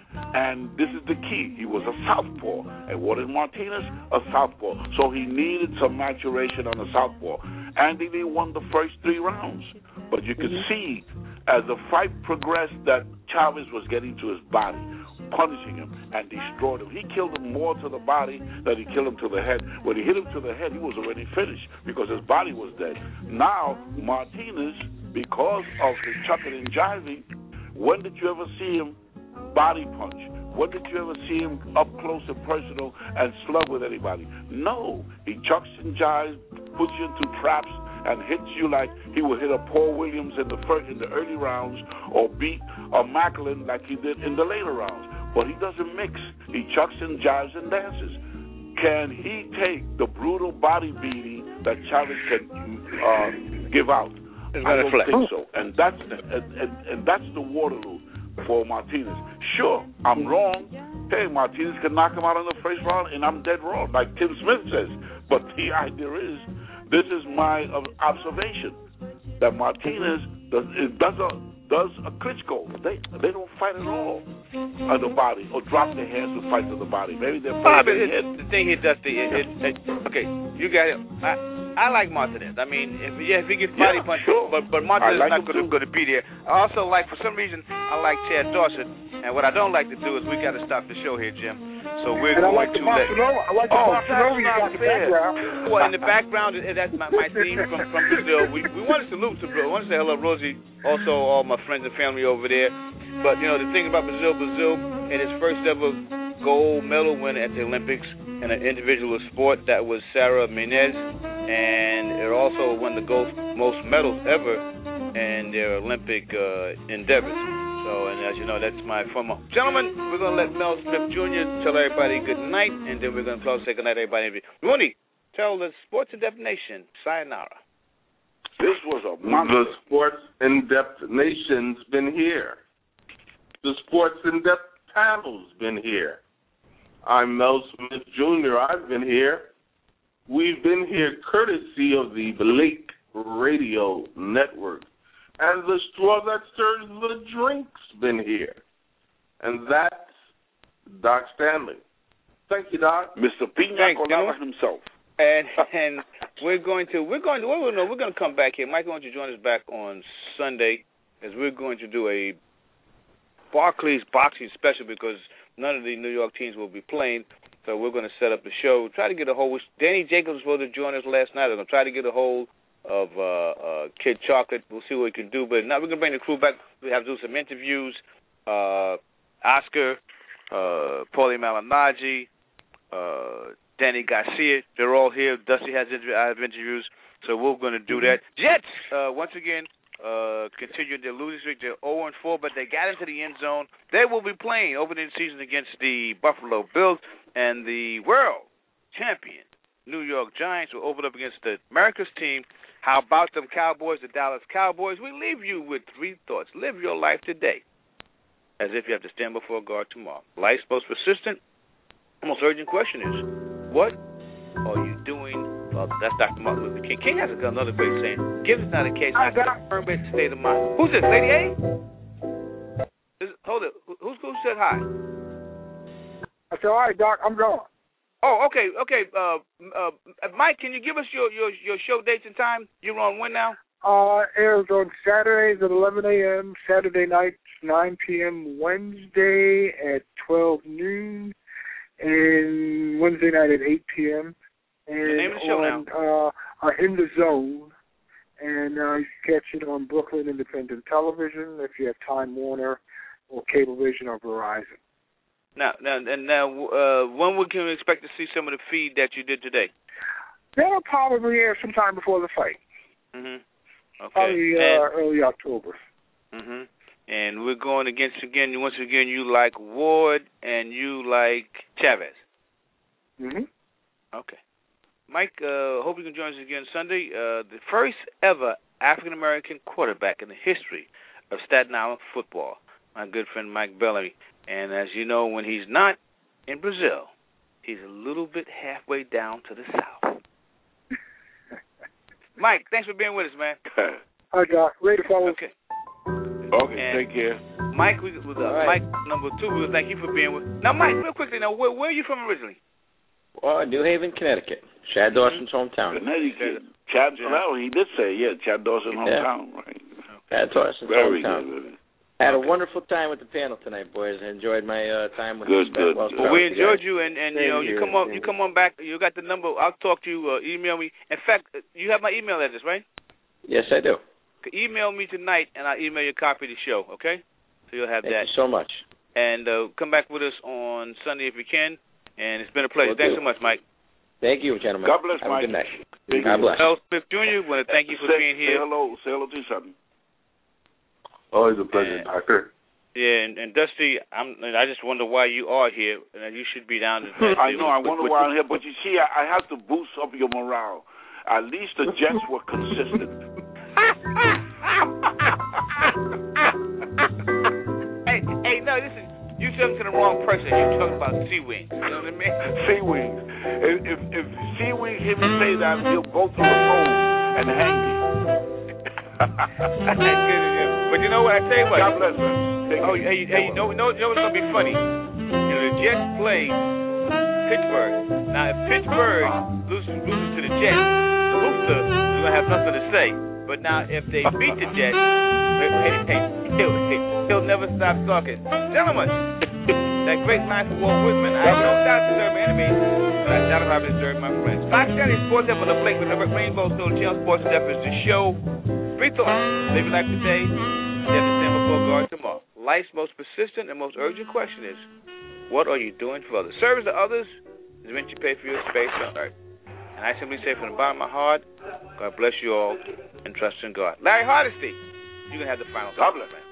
Speaker 8: And this is the key. He was a southpaw. And what is Martinez? A southpaw. So he needed some maturation on the southpaw. Andy Lee won the first three rounds. But you could see as the fight progressed that Chavez was getting to his body, punishing him and destroyed him. He killed him more to the body than he killed him to the head. When he hit him to the head, he was already finished because his body was dead. Now, Martinez, because of the chucking and jiving, when did you ever see him body punch? When did you ever see him up close and personal and slug with anybody? No. He chucks and jives, puts you into traps, and hits you like he would hit a Paul Williams in the first, in the early rounds, or beat a Macklin like he did in the later rounds. But he doesn't mix. He chucks and jives and dances. Can he take the brutal body beating that Chavez can uh, give out?
Speaker 9: It's
Speaker 8: I don't
Speaker 9: flex.
Speaker 8: think so. And that's and, and, and that's the Waterloo for Martinez. Sure, I'm wrong. Hey, Martinez can knock him out in the first round, and I'm dead wrong, like Tim Smith says. But the idea is, this is my uh, observation, that Martinez does, it does a does a Klitschko. They they don't fight at all on the body or drop their hands to fight to the body. Maybe they're
Speaker 4: Bob,
Speaker 8: their
Speaker 4: it,
Speaker 8: head.
Speaker 4: the thing here, Dusty, it, it, it, okay, you got it. I, I like Martinez. I mean, if, yeah, if he gets body
Speaker 8: Yeah,
Speaker 4: punched,
Speaker 8: sure.
Speaker 4: but but Martinez
Speaker 8: I like
Speaker 4: is not going to be there. I also like, for some reason, I like Chad Dawson, and what I don't like to do is we got to stop the show here, Jim. So we're
Speaker 14: and I
Speaker 4: going
Speaker 14: like the
Speaker 4: to let.
Speaker 14: Barcelona. I like the
Speaker 4: Oh,
Speaker 14: Barcelona you got in the background.
Speaker 4: Well, in the background, eh, that's my, my theme from, from Brazil. We we want to salute to Brazil. I want to say hello, Rosie. Also, all my friends and family over there. But you know, the thing about Brazil, Brazil, in its first ever gold medal win at the Olympics in an individual sport, that was Sarah Menez, and it also won the gold most medals ever in their Olympic uh, endeavors. So, and as you know, that's my former gentleman. We're going to let Mel Smith Junior tell everybody good night, and then we're going to close, say good night, everybody. Mooney, tell the Sports in Depth Nation, sayonara.
Speaker 8: This was a
Speaker 5: The
Speaker 8: monster.
Speaker 5: Sports in Depth Nation's been here. The Sports in Depth panel's been here. I'm Mel Smith Junior I've been here. We've been here courtesy of the Blake Radio Network. And the straw that stirs the drink's been here. And that's Doc Stanley. Thank you, Doc.
Speaker 8: Mister Pina
Speaker 4: Thanks,
Speaker 8: Colada
Speaker 4: gentlemen.
Speaker 8: himself.
Speaker 4: And and we're going to we're going to well, no, we're going to come back here. Mike, why don't you join us back on Sunday, as we're going to do a Barclays boxing special because none of the New York teams will be playing. So we're going to set up the show. Try to get a hold. Danny Jacobs was supposed to join us last night. I'm going to try to get a hold of uh, uh, Kid Chocolate. We'll see what we can do. But now we're going to bring the crew back. We have to do some interviews. Uh, Oscar, uh, Paulie Malignaggi, uh, Danny Garcia, they're all here. Dusty has inter- I have interviews. So we're going to do that. Jets, uh, once again, uh, continuing their losing streak. They're oh and four, but they got into the end zone. They will be playing opening season against the Buffalo Bills, and the world champion New York Giants will open up against the America's team. How about them Cowboys, the Dallas Cowboys? We leave you with three thoughts. Live your life today as if you have to stand before God tomorrow. Life's most persistent, most urgent question is, what are you doing? Well, that's Doctor Martin Luther King. King has another great saying, give us not a case, not a firm base state of mind. Who's this, Lady A? Is, hold it. Who's, who said hi?
Speaker 14: I said, all right, Doc, I'm gone.
Speaker 4: Oh, okay, okay. Uh, uh, Mike, can you give us your, your, your show dates and time? You're on when now?
Speaker 14: Uh, airs on Saturdays at eleven a.m., Saturday nights nine p.m., Wednesday at twelve noon, and Wednesday night at eight p.m. And
Speaker 4: the name of the show
Speaker 14: on,
Speaker 4: now?
Speaker 14: Uh, uh, In the Zone, and uh, you can catch it on Brooklyn Independent Television if you have Time Warner or Cablevision or Verizon.
Speaker 4: Now, now, and now, uh, when we can we expect to see some of the feed that you did today?
Speaker 14: That'll probably air sometime before the fight.
Speaker 4: Mhm. Okay.
Speaker 14: Probably uh,
Speaker 4: and,
Speaker 14: early October.
Speaker 4: Mhm. And we're going against again. Once again, you like Ward and you like Chavez.
Speaker 14: Mhm.
Speaker 4: Okay. Mike, uh, hope you can join us again Sunday. Uh, the first ever African American quarterback in the history of Staten Island football. My good friend Mike Bellamy. And as you know, when he's not in Brazil, he's a little bit halfway down to the south. Mike, thanks for being with us, man.
Speaker 14: All right, Doc. Ready, fellas?
Speaker 4: Okay.
Speaker 8: Okay,
Speaker 4: and
Speaker 8: take care.
Speaker 4: Mike, we, with, uh,
Speaker 9: right.
Speaker 4: Mike number two, we thank you for being with us. Now, Mike, real quickly, now, where, where are you from originally?
Speaker 9: Uh, New Haven, Connecticut. Chad Dawson's hometown.
Speaker 8: Connecticut. Chad, well, he did say, yeah, Chad Dawson's
Speaker 9: Yeah.
Speaker 8: hometown, right?
Speaker 9: Chad Dawson's
Speaker 8: Very
Speaker 9: hometown.
Speaker 8: good.
Speaker 9: Had
Speaker 4: Okay.
Speaker 9: a wonderful time with the panel tonight, boys. I enjoyed my uh, time with
Speaker 8: Good,
Speaker 9: the
Speaker 8: good,
Speaker 9: Wells
Speaker 8: good.
Speaker 4: Well, we
Speaker 9: Fargo
Speaker 4: enjoyed
Speaker 9: guys.
Speaker 4: you, and, and
Speaker 9: Same
Speaker 4: you know, you
Speaker 9: here,
Speaker 4: come on,
Speaker 9: same
Speaker 4: you
Speaker 9: here.
Speaker 4: come on back. You got the number. I'll talk to you. Uh, email me. In fact, you have my email address, right?
Speaker 9: Yes, I do.
Speaker 4: Email me tonight, and I'll email you a copy of the show. Okay? So you'll have
Speaker 9: Thank
Speaker 4: that.
Speaker 9: you so much.
Speaker 4: And uh, come back with us on Sunday if you can. And it's been a pleasure.
Speaker 9: Will
Speaker 4: Thanks
Speaker 9: do.
Speaker 4: so much, Mike.
Speaker 9: Thank you, gentlemen.
Speaker 8: God bless,
Speaker 9: Have
Speaker 8: Mike.
Speaker 9: a good night.
Speaker 8: Thank
Speaker 9: God
Speaker 8: you.
Speaker 9: bless.
Speaker 4: Earl Smith Junior, want to thank you for
Speaker 8: say,
Speaker 4: being
Speaker 8: Say
Speaker 4: here.
Speaker 8: hello. Say hello to something.
Speaker 16: Always a pleasure,
Speaker 4: And-
Speaker 16: Doctor.
Speaker 4: Yeah, and, and Dusty, I'm, I just wonder why you are here, and you should be down. To
Speaker 8: I know. I wonder why I'm here, but you see, I, I have to boost up your morale. At least the Jets were consistent.
Speaker 4: hey, hey, no, listen. You talking to the wrong person. You talking about Sea Wings. You know what I mean?
Speaker 8: Sea Wings. If if, if Sea Wings hear me say that, he'll bolt on the phone and hang me.
Speaker 4: good, good. But you know what? I tell you what.
Speaker 8: God bless man. Thank
Speaker 4: Oh,
Speaker 8: you.
Speaker 4: hey, hey, you know, you know, you know what's gonna be funny? You know, the Jets play Pittsburgh. Now, if Pittsburgh loses, loses to the Jets, the Rooster is gonna have nothing to say. But now, if they beat the Jets, hey, hey, hey, he'll, he'll never stop talking. Gentlemen, that great line from Walt Whitman. I know not to serve my enemies, but I doubt if I deserve my friends. Fox County Sports Up on the Blake with the Rainbow Soul Channel Sports and Deference, the show. Three thoughts. Live your life today. Then the same before God tomorrow. Life's most persistent and most urgent question is, what are you doing for others? Service to others is meant you pay for your space on earth. And I simply say from the bottom of my heart, God bless you all and trust in God. Larry Hardesty, you can have the final
Speaker 8: God bless,
Speaker 4: man.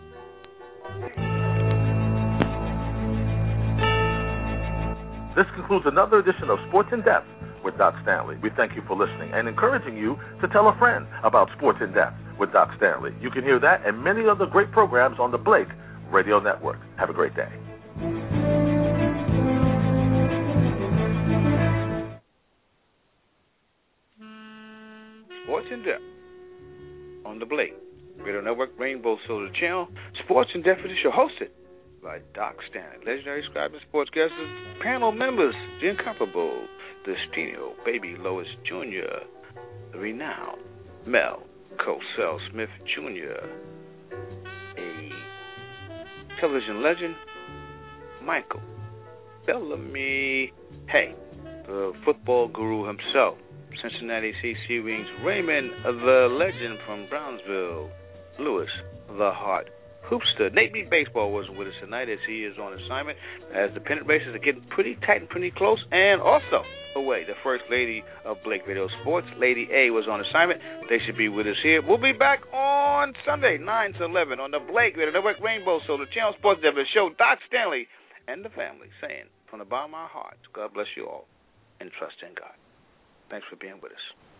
Speaker 3: This concludes another edition of Sports in Depth with Doc Stanley. We thank you for listening and encouraging you to tell a friend about Sports in Depth with Doc Stanley. You can hear that and many other great programs on the Blake Radio Network. Have a great day.
Speaker 4: Sports in Depth on the Blake Radio Network, Rainbow Solar Channel. Sports in Depth for the show, hosted by Doc Stanley. Legendary scribe and sports guests, panel members, the incomparable Destino, Baby Lois Junior, the renowned Mel Cosell Smith Junior, a television legend, Michael Bellamy, hey, the football guru himself, Cincinnati C C Wings, Raymond the legend from Brownsville, Lewis the Heart Hoopster. Nate B. Baseball wasn't with us tonight as he is on assignment, as the pennant races are getting pretty tight and pretty close, and also away, the first lady of Blake Radio Sports, Lady A, was on assignment. They should be with us here. We'll be back on Sunday, nine to eleven, on the Blake Radio Network, Rainbow Solar Channel Sports Devil Show. Doc Stanley and the family saying, from the bottom of our hearts, God bless you all and trust in God. Thanks for being with us.